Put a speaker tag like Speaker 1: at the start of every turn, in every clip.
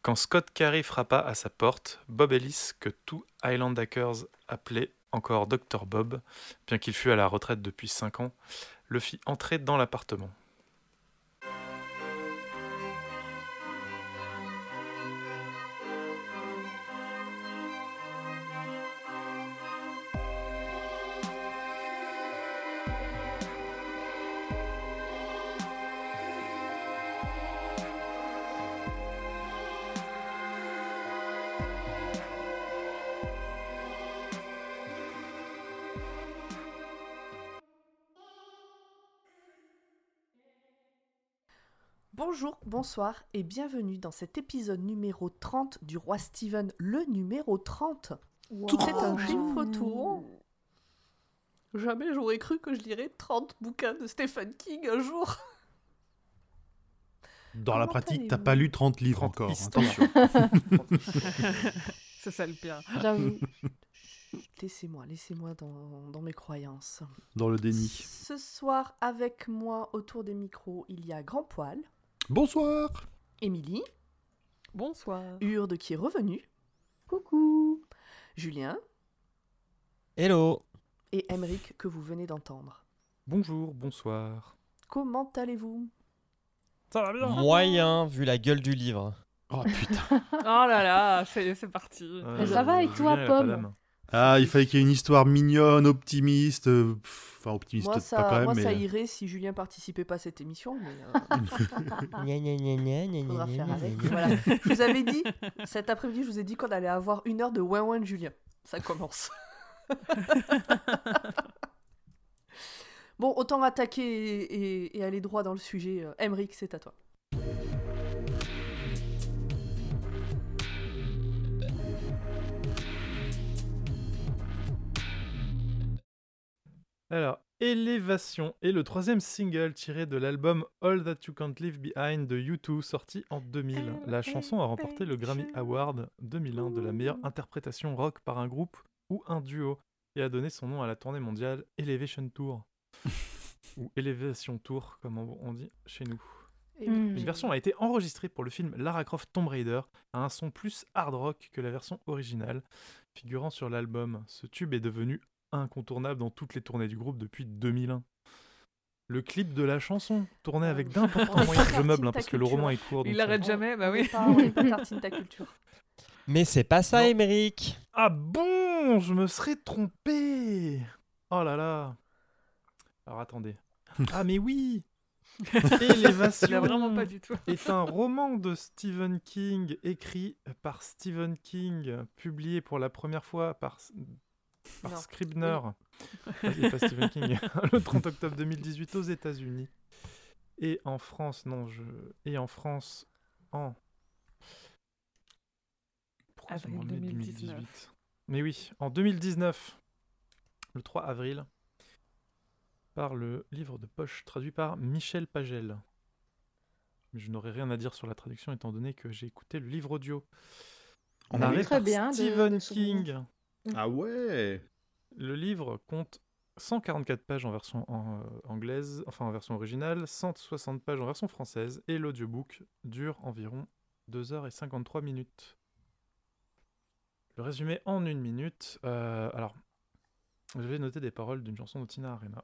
Speaker 1: Quand Scott Carey frappa à sa porte, Bob Ellis, que tous Highlandakers appelaient encore Dr Bob, bien qu'il fût à la retraite depuis 5 ans, le fit entrer dans l'appartement.
Speaker 2: Bonjour, bonsoir et bienvenue dans cet épisode numéro 30 du Roi Steven, le numéro 30.
Speaker 3: Wow.
Speaker 2: C'est un chiffre tout rond. Jamais j'aurais cru que je lirais 30 bouquins de Stephen King un jour.
Speaker 4: Dans la
Speaker 2: Comment
Speaker 4: pratique, t'as
Speaker 2: allez-vous ?
Speaker 4: pas lu 30 livres
Speaker 1: 30
Speaker 4: encore,
Speaker 1: histoires.
Speaker 4: attention.
Speaker 3: C'est ça le pire.
Speaker 5: J'avoue.
Speaker 2: Laissez-moi dans mes croyances.
Speaker 4: Dans le déni.
Speaker 2: Ce soir, avec moi autour des micros, il y a Grand Poil,
Speaker 4: Bonsoir.
Speaker 2: Émilie,
Speaker 3: Bonsoir.
Speaker 2: Urde qui est revenu,
Speaker 5: Coucou.
Speaker 2: Julien
Speaker 6: Hello.
Speaker 2: et Emeric que vous venez d'entendre.
Speaker 1: Bonjour, bonsoir.
Speaker 2: Comment allez-vous ?
Speaker 3: Ça va bien.
Speaker 6: Moyen, vu la gueule du livre.
Speaker 4: Oh putain.
Speaker 3: Oh là là, c'est parti.
Speaker 5: Mais ça va avec toi,
Speaker 1: Julien, il a pas
Speaker 5: Pomme
Speaker 1: d'âme.
Speaker 4: Ah, il fallait qu'il y ait une histoire mignonne, optimiste. Enfin, optimiste
Speaker 2: Moi,
Speaker 4: pas
Speaker 2: ça,
Speaker 4: quand même,
Speaker 2: moi
Speaker 4: mais...
Speaker 2: ça irait si Julien participait pas à cette émission, mais faudra faire avec. Voilà. Je vous avais dit, cet après-midi, je vous ai dit qu'on allait avoir 1 heure de ouin-ouin de Julien. Ça commence. Bon, autant attaquer et aller droit dans le sujet. Emeric, c'est à toi.
Speaker 1: Alors, Élévation est le 3e single tiré de l'album All That You Can't Leave Behind de U2 sorti en 2000. La chanson a remporté le Grammy Award 2001 de la meilleure interprétation rock par un groupe ou un duo et a donné son nom à la tournée mondiale Elevation Tour ou Elevation Tour comme on dit chez nous.
Speaker 2: Et
Speaker 1: Une version a été enregistrée pour le film Lara Croft Tomb Raider à un son plus hard rock que la version originale figurant sur l'album. Ce tube est devenu incontournable dans toutes les tournées du groupe depuis 2001. Le clip de la chanson, tourné avec d'importants moyens, je meuble parce que le roman est court. donc
Speaker 3: Il
Speaker 1: ça-
Speaker 3: arrête jamais, bah oui.
Speaker 2: On est pas tartine ta culture.
Speaker 6: Mais c'est pas ça,
Speaker 1: Non.
Speaker 6: Émeric.
Speaker 1: Ah bon, je me serais trompé. Oh là là. Alors attendez. Ah mais oui. Élévation.
Speaker 3: Il a vraiment pas du tout.
Speaker 1: est un roman de Stephen King écrit par Stephen King, publié pour la première fois par
Speaker 2: Non.
Speaker 1: Scribner, et pas Stephen King, le 30 octobre 2018 aux États-Unis. Et en France, Pourquoi ils ont
Speaker 3: Avril
Speaker 1: emmené
Speaker 3: 2019.
Speaker 1: Mais oui, en 2019, le 3 avril, par le livre de poche traduit par Michel Pagel. Mais je n'aurai rien à dire sur la traduction étant donné que j'ai écouté le livre audio.
Speaker 4: On
Speaker 1: Narré
Speaker 4: avait
Speaker 5: très
Speaker 1: par
Speaker 5: bien de
Speaker 1: Stephen
Speaker 5: souvenirs.
Speaker 1: King.
Speaker 4: Ah ouais.
Speaker 1: Le livre compte 144 pages en version anglaise, enfin en version originale, 160 pages en version française, et l'audiobook dure environ 2h53 minutes. Le résumé en 1 minute. Alors, je vais noter des paroles d'une chanson de Tina Arena.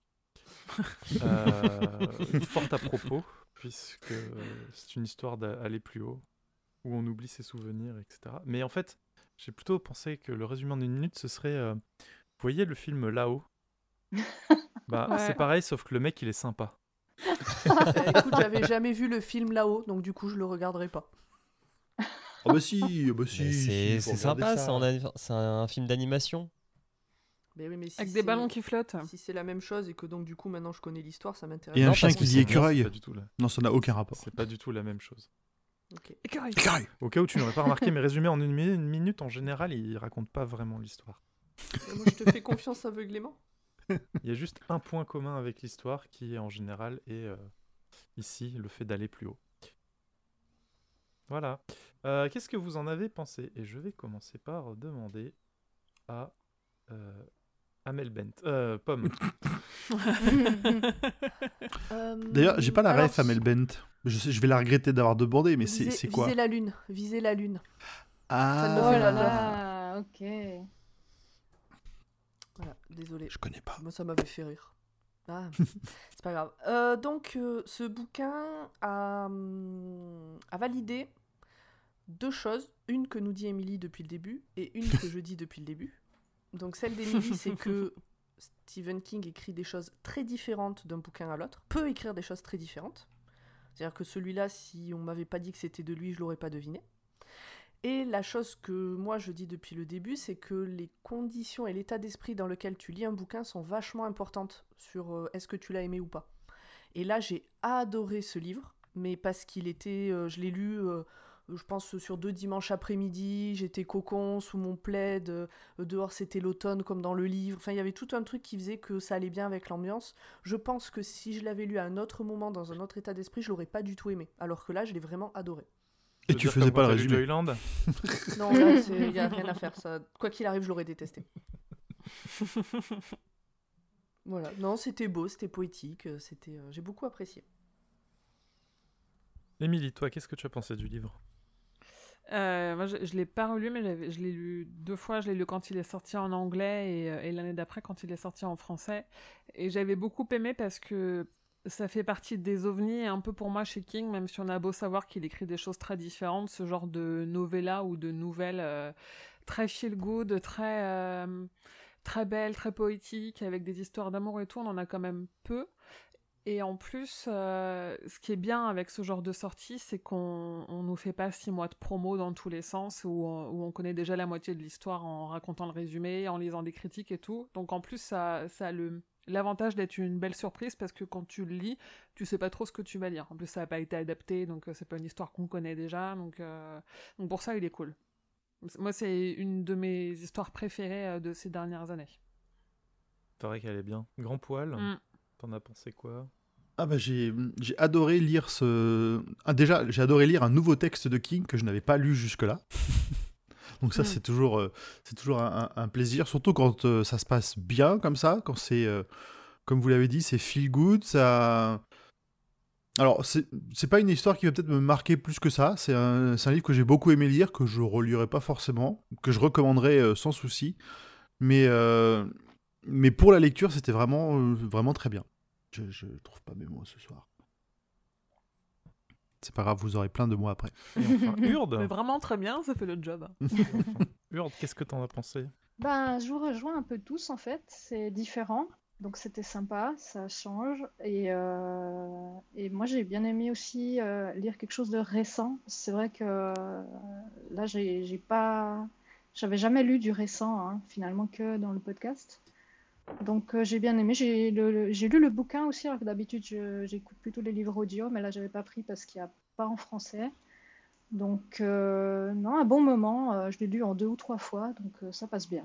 Speaker 1: Fort à propos, puisque c'est une histoire d'aller plus haut, où on oublie ses souvenirs, etc. Mais en fait, j'ai plutôt pensé que le résumé en 1 minute, ce serait... vous voyez le film Là-haut ? Bah,
Speaker 3: Ouais.
Speaker 1: c'est pareil, sauf que le mec, il est sympa.
Speaker 2: Écoute, j'avais jamais vu le film là-haut, donc du coup, je le regarderai pas.
Speaker 4: Oh bah si,
Speaker 6: Mais c'est
Speaker 4: faut
Speaker 6: sympa,
Speaker 4: regarder ça.
Speaker 6: c'est un film d'animation.
Speaker 2: Mais oui, mais si
Speaker 3: Avec des
Speaker 2: c'est-
Speaker 3: ballons qui flottent.
Speaker 2: Si c'est la même chose et que donc du coup maintenant je connais l'histoire, ça m'intéresse.
Speaker 4: Et un
Speaker 6: Non,
Speaker 4: chien
Speaker 6: parce
Speaker 4: qui
Speaker 6: que
Speaker 4: dit
Speaker 6: c'est
Speaker 4: écureuil.
Speaker 1: C'est pas du tout la...
Speaker 4: Non, ça n'a aucun rapport.
Speaker 1: c'est pas du tout la même chose.
Speaker 2: Ok.
Speaker 3: Écureuil.
Speaker 4: Écureuil.
Speaker 1: Au cas où tu n'aurais pas remarqué, mes résumés en 1 minute, en général, ils racontent pas vraiment l'histoire.
Speaker 2: Moi je te fais confiance aveuglément.
Speaker 1: Il y a juste un point commun avec l'histoire qui, en général, est ici le fait d'aller plus haut. Voilà. Qu'est-ce que vous en avez pensé ? Et je vais commencer par demander à Amel Bent. Pomme.
Speaker 4: D'ailleurs, j'ai pas la
Speaker 2: alors,
Speaker 4: ref à Mel Bent. Je sais, je vais la regretter d'avoir demandé, mais c'est quoi?
Speaker 2: Viser la lune. Viser la lune.
Speaker 4: Ah,
Speaker 2: Ça ne me
Speaker 5: Oh
Speaker 2: fait
Speaker 5: là
Speaker 2: pas peur.
Speaker 5: là, ok.
Speaker 2: Voilà, désolé.
Speaker 4: je connais pas.
Speaker 2: Moi, ça m'avait fait rire. Ah, c'est pas grave. Donc, ce bouquin a validé deux choses. Une que nous dit Émilie depuis le début et une que je dis depuis le début. Donc, celle d'Émilie, c'est que Stephen King écrit des choses très différentes d'un bouquin à l'autre. Peut écrire des choses très différentes. C'est-à-dire que celui-là, si on m'avait pas dit que c'était de lui, je l'aurais pas deviné. Et la chose que moi je dis depuis le début, c'est que les conditions et l'état d'esprit dans lequel tu lis un bouquin sont vachement importantes sur est-ce que tu l'as aimé ou pas. Et là, j'ai adoré ce livre, mais parce qu'il était, je l'ai lu, je pense, sur 2 dimanches après-midi, j'étais cocon, sous mon plaid, dehors c'était l'automne comme dans le livre, enfin il y avait tout un truc qui faisait que ça allait bien avec l'ambiance. Je pense que si je l'avais lu à un autre moment, dans un autre état d'esprit, je l'aurais pas du tout aimé, alors que là, je l'ai vraiment adoré.
Speaker 4: Et tu faisais pas le résumé.
Speaker 1: Joyland.
Speaker 2: Non, là, il n'y a rien à faire. Ça. Quoi qu'il arrive, je l'aurais détesté. Voilà. Non, c'était beau, c'était poétique. J'ai beaucoup apprécié.
Speaker 1: Émilie, toi, qu'est-ce que tu as pensé du livre?
Speaker 3: Moi, je l'ai pas relu, mais je l'ai lu 2 fois. Je l'ai lu quand il est sorti en anglais et l'année d'après quand il est sorti en français. Et j'avais beaucoup aimé parce que ça fait partie des ovnis un peu pour moi chez King, même si on a beau savoir qu'il écrit des choses très différentes, ce genre de novella ou de nouvelles très feel good, très belles, très poétiques, avec des histoires d'amour et tout, on en a quand même peu. Et en plus, ce qui est bien avec ce genre de sortie, c'est qu'on nous fait pas 6 mois de promo dans tous les sens, où on connaît déjà la moitié de l'histoire en racontant le résumé, en lisant des critiques et tout. Donc en plus, ça a l'avantage d'être une belle surprise, parce que quand tu le lis, tu sais pas trop ce que tu vas lire. En plus, ça n'a pas été adapté, donc c'est pas une histoire qu'on connaît déjà. Donc pour ça, il est cool. Moi, c'est une de mes histoires préférées de ces dernières années.
Speaker 1: C'est vrai qu'elle est bien. Grand poil. T'en as pensé quoi?
Speaker 4: Ah bah j'ai adoré lire ce... Ah, déjà, j'ai adoré lire un nouveau texte de King que je n'avais pas lu jusque-là. Donc ça, c'est toujours un plaisir, surtout quand ça se passe bien comme ça, quand c'est, comme vous l'avez dit, c'est feel good, ça... Alors, c'est pas une histoire qui va peut-être me marquer plus que ça, c'est un livre que j'ai beaucoup aimé lire, que je relirai pas forcément, que je recommanderais sans souci, mais pour la lecture, c'était vraiment très bien. Je trouve pas mes mots ce soir. C'est pas grave, vous aurez plein de mots après.
Speaker 1: Et enfin, Urde.
Speaker 3: Mais vraiment très bien, ça fait le job.
Speaker 1: Urde, qu'est-ce que t'en as pensé?
Speaker 5: Ben, je vous rejoins un peu tous en fait, c'est différent, donc c'était sympa, ça change. Et moi j'ai bien aimé aussi lire quelque chose de récent. C'est vrai que là j'avais jamais lu du récent, hein, finalement que dans le podcast. Donc j'ai bien aimé, j'ai lu le bouquin aussi, alors que d'habitude j'écoute plutôt les livres audio, mais là j'avais pas pris parce qu'il n'y a pas en français. Donc non, un bon moment, je l'ai lu en 2 ou 3 fois, donc ça passe bien.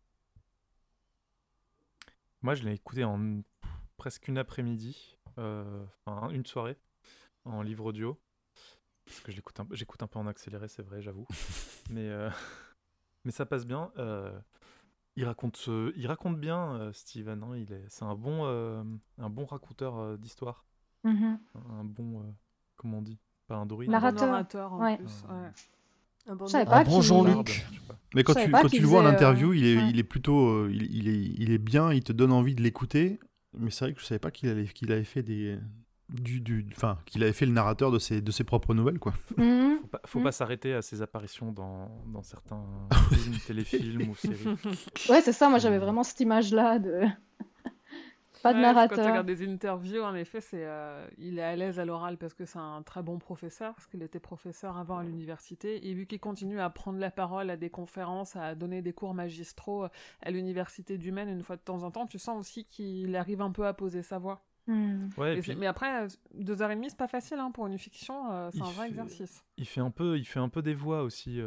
Speaker 1: Moi, je l'ai écouté en presque une après-midi, enfin une soirée, en livre audio. Parce que j'écoute un peu en accéléré, c'est vrai, j'avoue. mais ça passe bien. Il raconte bien, Steven. Hein, c'est un bon raconteur d'histoire.
Speaker 5: Mhm.
Speaker 1: Un bon, comment on dit? Pas un druide.
Speaker 5: Narrateur.
Speaker 3: Narrateur en
Speaker 5: Ouais.
Speaker 3: plus. Ouais.
Speaker 2: Un bon
Speaker 5: Je savais
Speaker 2: nom.
Speaker 5: pas
Speaker 6: Un bon
Speaker 5: qu'il-
Speaker 6: Jean-Luc.
Speaker 1: Je sais pas.
Speaker 4: Mais quand
Speaker 5: Je savais
Speaker 4: tu,
Speaker 5: pas
Speaker 4: quand
Speaker 5: qu'il
Speaker 4: tu le vois en
Speaker 5: faisait,
Speaker 4: interview, il
Speaker 5: ouais.
Speaker 4: est plutôt... il est bien, il te donne envie de l'écouter. Mais c'est vrai que je savais pas qu'il avait fait qu'il avait fait le narrateur de ses propres nouvelles, quoi.
Speaker 5: Mhm.
Speaker 1: Faut pas s'arrêter à ses apparitions dans certains films, téléfilms ou séries.
Speaker 5: Ouais, c'est ça, moi j'avais vraiment cette image-là de... Pas de
Speaker 3: Ouais, Quand tu
Speaker 5: narrateur.
Speaker 3: regardes des interviews, en effet, il est à l'aise à l'oral parce que c'est un très bon professeur, parce qu'il était professeur avant à l'université. Et vu qu'il continue à prendre la parole à des conférences, à donner des cours magistraux à l'université du Maine une fois de temps en temps, tu sens aussi qu'il arrive un peu à poser sa voix.
Speaker 5: Mhm.
Speaker 1: Ouais, et puis,
Speaker 3: Mais après, 2h30, c'est pas facile hein, pour une fiction, c'est
Speaker 1: Il
Speaker 3: un vrai
Speaker 1: fait-
Speaker 3: exercice.
Speaker 1: il fait un peu des voix aussi.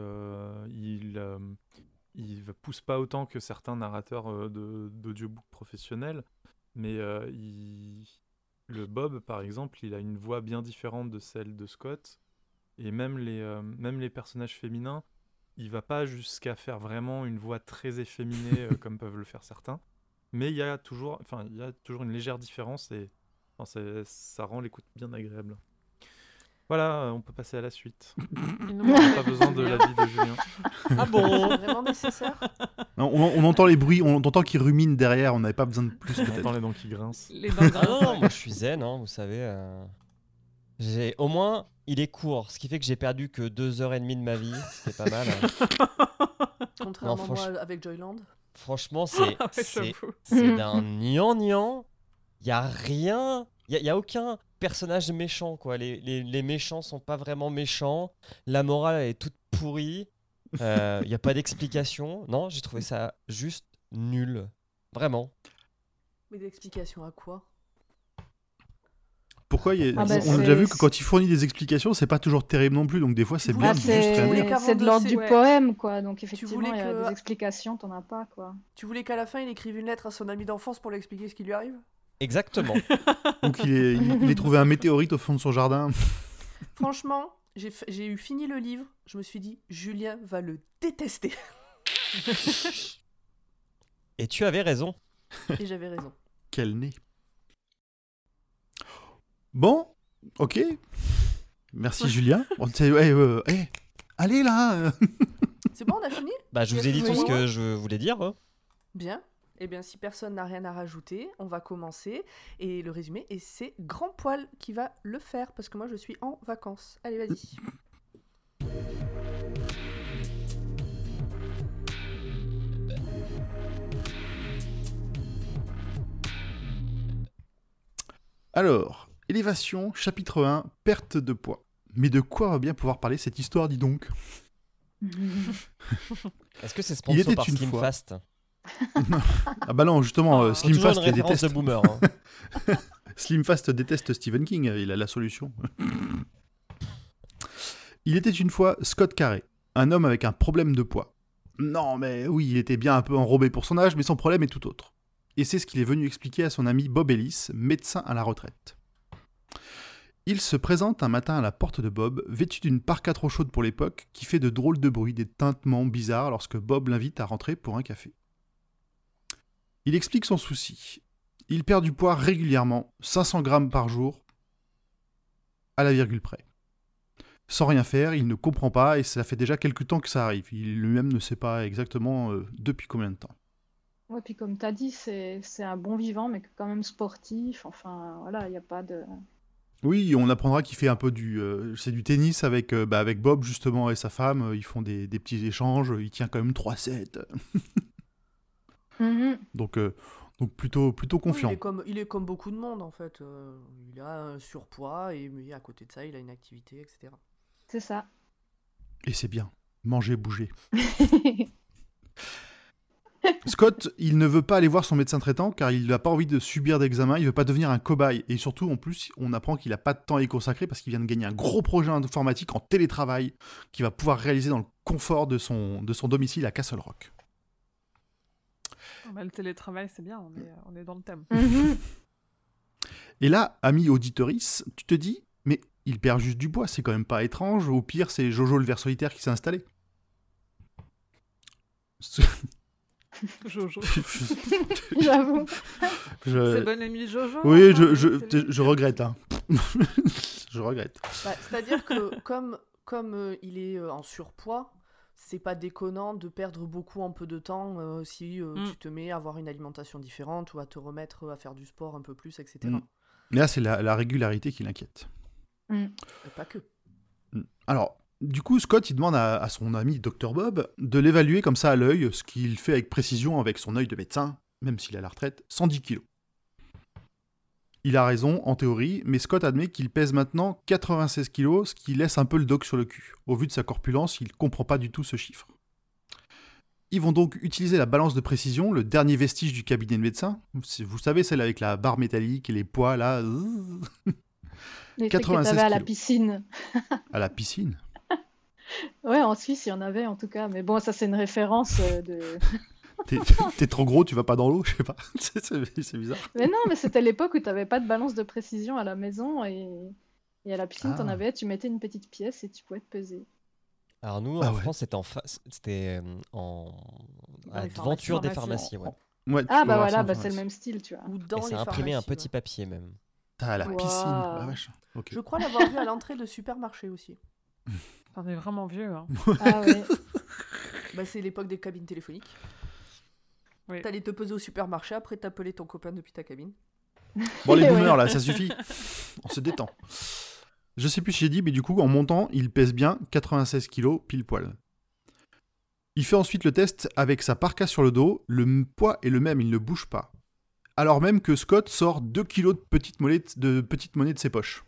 Speaker 1: Il pousse pas autant que certains narrateurs d'audiobook professionnels, mais le Bob, par exemple, il a une voix bien différente de celle de Scott, et même les personnages féminins, il va pas jusqu'à faire vraiment une voix très efféminée comme peuvent le faire certains. mais il y a toujours une légère différence et ça rend l'écoute bien agréable. Voilà, on peut passer à la suite.
Speaker 3: Il nous
Speaker 1: On n'a
Speaker 3: manque
Speaker 1: pas besoin de l'avis de Julien.
Speaker 6: Ah bon?
Speaker 2: C'est vraiment nécessaire.
Speaker 4: Non, on entend les bruits, on entend qu'ils ruminent derrière, on n'avait pas besoin de plus
Speaker 1: On entend
Speaker 4: peut-être.
Speaker 1: les dents qui grincent.
Speaker 3: les dents
Speaker 6: Ah
Speaker 3: grasses,
Speaker 6: non, non,
Speaker 3: ouais.
Speaker 6: moi je suis zen, hein, vous savez. Au moins, il est court, ce qui fait que j'ai perdu que 2h30 de ma vie, ce qui est pas mal.
Speaker 2: Contrairement
Speaker 6: Non,
Speaker 2: à moi avec Joyland.
Speaker 6: Franchement, c'est
Speaker 3: Ah ouais, j'avoue.
Speaker 6: d'un gnangnan. Il y a rien, il y a aucun personnage méchant, quoi. Les méchants sont pas vraiment méchants. La morale elle est toute pourrie. Il y a pas d'explication. Non, j'ai trouvé ça juste nul. Vraiment.
Speaker 2: Mais d'explication à quoi?
Speaker 4: Pourquoi
Speaker 5: Ah bah,
Speaker 4: on a déjà vu que
Speaker 5: c'est-
Speaker 4: quand il fournit des explications, c'est pas toujours terrible non plus, donc des fois c'est bien
Speaker 5: Ah,
Speaker 4: de juste rien
Speaker 2: voulez
Speaker 4: dire.
Speaker 2: qu'avant
Speaker 5: c'est de
Speaker 2: de
Speaker 5: l'ordre
Speaker 2: ces-
Speaker 5: du
Speaker 3: ouais.
Speaker 5: poème, quoi. Donc effectivement,
Speaker 2: voulais
Speaker 5: il y a
Speaker 2: que-
Speaker 5: des explications, t'en as pas, quoi.
Speaker 2: Tu voulais qu'à la fin il écrive une lettre à son ami d'enfance pour lui expliquer ce qui lui arrive?
Speaker 6: Exactement.
Speaker 4: Donc il est trouvé un météorite au fond de son jardin.
Speaker 2: Franchement, j'ai eu fini le livre, je me suis dit, Julien va le détester.
Speaker 6: Et tu avais raison.
Speaker 2: Et j'avais raison.
Speaker 4: Quel nez. Bon, ok. Merci Julien. Allez là.
Speaker 2: C'est bon, on a fini?
Speaker 6: Bah, je vous ai dit tout ce que je voulais dire. Hein.
Speaker 2: Bien. Eh bien, si personne n'a rien à rajouter, on va commencer. Et le résumé, et c'est Grand Poil qui va le faire, parce que moi je suis en vacances. Allez, vas-y.
Speaker 4: Alors, élévation, chapitre 1, perte de poids. Mais de quoi va bien pouvoir parler cette histoire, dis donc?
Speaker 6: Est-ce que c'est
Speaker 4: Il
Speaker 6: sponsor
Speaker 4: était
Speaker 6: par
Speaker 4: une
Speaker 6: Slim
Speaker 4: fois.
Speaker 6: Fast?
Speaker 4: Ah bah non, justement,
Speaker 6: Faut
Speaker 4: Slim
Speaker 6: toujours
Speaker 4: Fast
Speaker 6: une
Speaker 4: les
Speaker 6: référence
Speaker 4: déteste.
Speaker 6: de boomer. Hein.
Speaker 4: Slim Fast déteste Stephen King, il a la solution. Il était une fois Scott Carey, un homme avec un problème de poids. Non, mais oui, il était bien un peu enrobé pour son âge, mais son problème est tout autre. Et c'est ce qu'il est venu expliquer à son ami Bob Ellis, médecin à la retraite. Il se présente un matin à la porte de Bob, vêtu d'une parka trop chaude pour l'époque, qui fait de drôles de bruits, des tintements bizarres lorsque Bob l'invite à rentrer pour un café. Il explique son souci. Il perd du poids régulièrement, 500 grammes par jour, à la virgule près. Sans rien faire, il ne comprend pas et ça fait déjà quelques temps que ça arrive. Il lui-même ne sait pas exactement depuis combien de temps.
Speaker 5: Ouais, puis comme t'as dit, c'est un bon vivant, mais quand même sportif. Enfin, voilà, il n'y a pas de...
Speaker 4: Oui, on apprendra qu'il fait un peu c'est du tennis avec Bob justement et sa femme. Ils font des petits échanges. Il tient quand même 3-7.
Speaker 5: Mhm.
Speaker 4: Donc plutôt confiant.
Speaker 2: Il est comme beaucoup de monde en fait. Il a un surpoids et mais à côté de ça, il a une activité, etc.
Speaker 5: C'est ça.
Speaker 4: Et c'est bien. Manger, bouger. Scott, il ne veut pas aller voir son médecin traitant car il n'a pas envie de subir d'examen, il veut pas devenir un cobaye. Et surtout, en plus, on apprend qu'il n'a pas de temps à y consacrer parce qu'il vient de gagner un gros projet informatique en télétravail qu'il va pouvoir réaliser dans le confort de son domicile à Castle Rock.
Speaker 3: Bah, le télétravail, c'est bien, on est dans le thème.
Speaker 5: Mhm.
Speaker 4: Et là, ami auditorice, tu te dis, mais il perd juste du poids, c'est quand même pas étrange. Au pire, c'est Jojo le ver solitaire qui s'est installé.
Speaker 3: Jojo.
Speaker 5: J'avoue.
Speaker 3: C'est bon ami Jojo.
Speaker 4: Oui,
Speaker 3: enfin, c'est lui.
Speaker 4: je regrette. Hein. Je regrette.
Speaker 2: Bah, c'est-à-dire que comme il est en surpoids, c'est pas déconnant de perdre beaucoup en peu de temps si tu te mets à avoir une alimentation différente ou à te remettre à faire du sport un peu plus, etc.
Speaker 4: Mm. Mais là, c'est la régularité qui l'inquiète.
Speaker 2: Et pas que.
Speaker 4: Alors, du coup, Scott, il demande à son ami Dr Bob de l'évaluer comme ça à l'œil, ce qu'il fait avec précision avec son œil de médecin, même s'il est à la retraite, 110 kilos. Il a raison, en théorie, mais Scott admet qu'il pèse maintenant 96 kilos, ce qui laisse un peu le doc sur le cul. Au vu de sa corpulence, il comprend pas du tout ce chiffre. Ils vont donc utiliser la balance de précision, le dernier vestige du cabinet de médecin. Vous savez, celle avec la barre métallique et les poids, là.
Speaker 5: Les trucs que
Speaker 4: 96
Speaker 5: t'avais à la
Speaker 4: kilos.
Speaker 5: piscine.
Speaker 4: À la piscine.
Speaker 5: Ouais, en Suisse, il y en avait en tout cas. Mais bon, ça, c'est une référence de...
Speaker 4: T'es trop gros, tu vas pas dans l'eau, je sais pas. C'est bizarre.
Speaker 5: Mais non, mais c'était l'époque où t'avais pas de balance de précision à la maison et à la piscine, t'en
Speaker 4: Ah.
Speaker 5: avais, tu mettais une petite pièce et tu pouvais te peser.
Speaker 6: Alors nous,
Speaker 4: Ah
Speaker 6: en
Speaker 4: ouais.
Speaker 6: France, c'était à
Speaker 2: les
Speaker 6: devanture des
Speaker 3: pharmacies.
Speaker 6: pharmacies. Ouais.
Speaker 4: Ouais, tu
Speaker 5: Ah
Speaker 4: peux
Speaker 5: bah
Speaker 4: voir
Speaker 5: voilà,
Speaker 4: ça,
Speaker 5: bah,
Speaker 4: enfin,
Speaker 5: c'est le même style, tu vois.
Speaker 2: Ou
Speaker 6: Et
Speaker 2: dans
Speaker 6: c'est
Speaker 2: les
Speaker 6: imprimé un
Speaker 2: pharmacies,
Speaker 6: petit
Speaker 2: ouais.
Speaker 6: papier même.
Speaker 4: T'as la
Speaker 5: Wow.
Speaker 4: piscine. La vache. Ok.
Speaker 2: Je crois l'avoir vu à l'entrée de supermarché aussi.
Speaker 3: T'en es vraiment vieux, hein.
Speaker 5: Ah ouais.
Speaker 2: Bah, c'est l'époque des cabines téléphoniques.
Speaker 3: Oui.
Speaker 2: T'allais te poser au supermarché, après t'appelais ton copain depuis ta cabine.
Speaker 4: Bon, les
Speaker 5: Ouais.
Speaker 4: boomers, là, ça suffit. On se détend. Je sais plus si j'ai dit, mais du coup, en montant, il pèse bien 96 kilos, pile poil. Il fait ensuite le test avec sa parka sur le dos. Le poids est le même, il ne bouge pas. Alors même que Scott sort 2 kilos de petites monnaies de ses poches.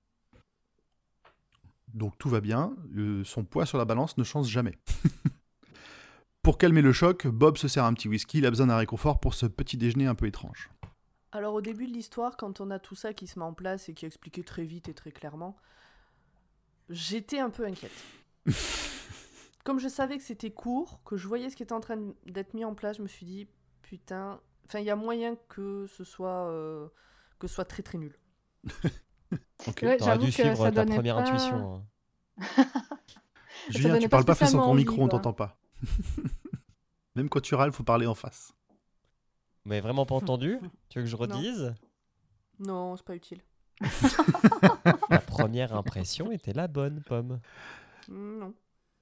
Speaker 4: Donc tout va bien, son poids sur la balance ne change jamais. Pour calmer le choc, Bob se sert un petit whisky, il a besoin d'un réconfort pour ce petit déjeuner un peu étrange.
Speaker 2: Alors au début de l'histoire, quand on a tout ça qui se met en place et qui est expliqué très vite et très clairement, j'étais un peu inquiète. Comme je savais que c'était court, que je voyais ce qui était en train d'être mis en place, je me suis dit, putain, enfin il y a moyen que ce soit très très nul.
Speaker 4: Ok.
Speaker 5: Ouais,
Speaker 6: T'aurais
Speaker 5: j'avoue
Speaker 6: dû
Speaker 5: que
Speaker 6: suivre
Speaker 5: ça
Speaker 6: ta
Speaker 5: donnait
Speaker 6: première
Speaker 5: pas...
Speaker 6: intuition. hein.
Speaker 4: Julien,
Speaker 5: donnait
Speaker 4: tu
Speaker 5: pas
Speaker 4: parles pas face à
Speaker 5: spécialement
Speaker 4: ton
Speaker 5: envie,
Speaker 4: micro, on
Speaker 5: quoi.
Speaker 4: t'entend pas. Même quand tu râles, faut parler en face.
Speaker 6: Vous m'avez vraiment pas entendu? Tu veux que je redise?
Speaker 2: Non, c'est pas utile.
Speaker 6: La première impression était la bonne, Pomme.
Speaker 2: Non.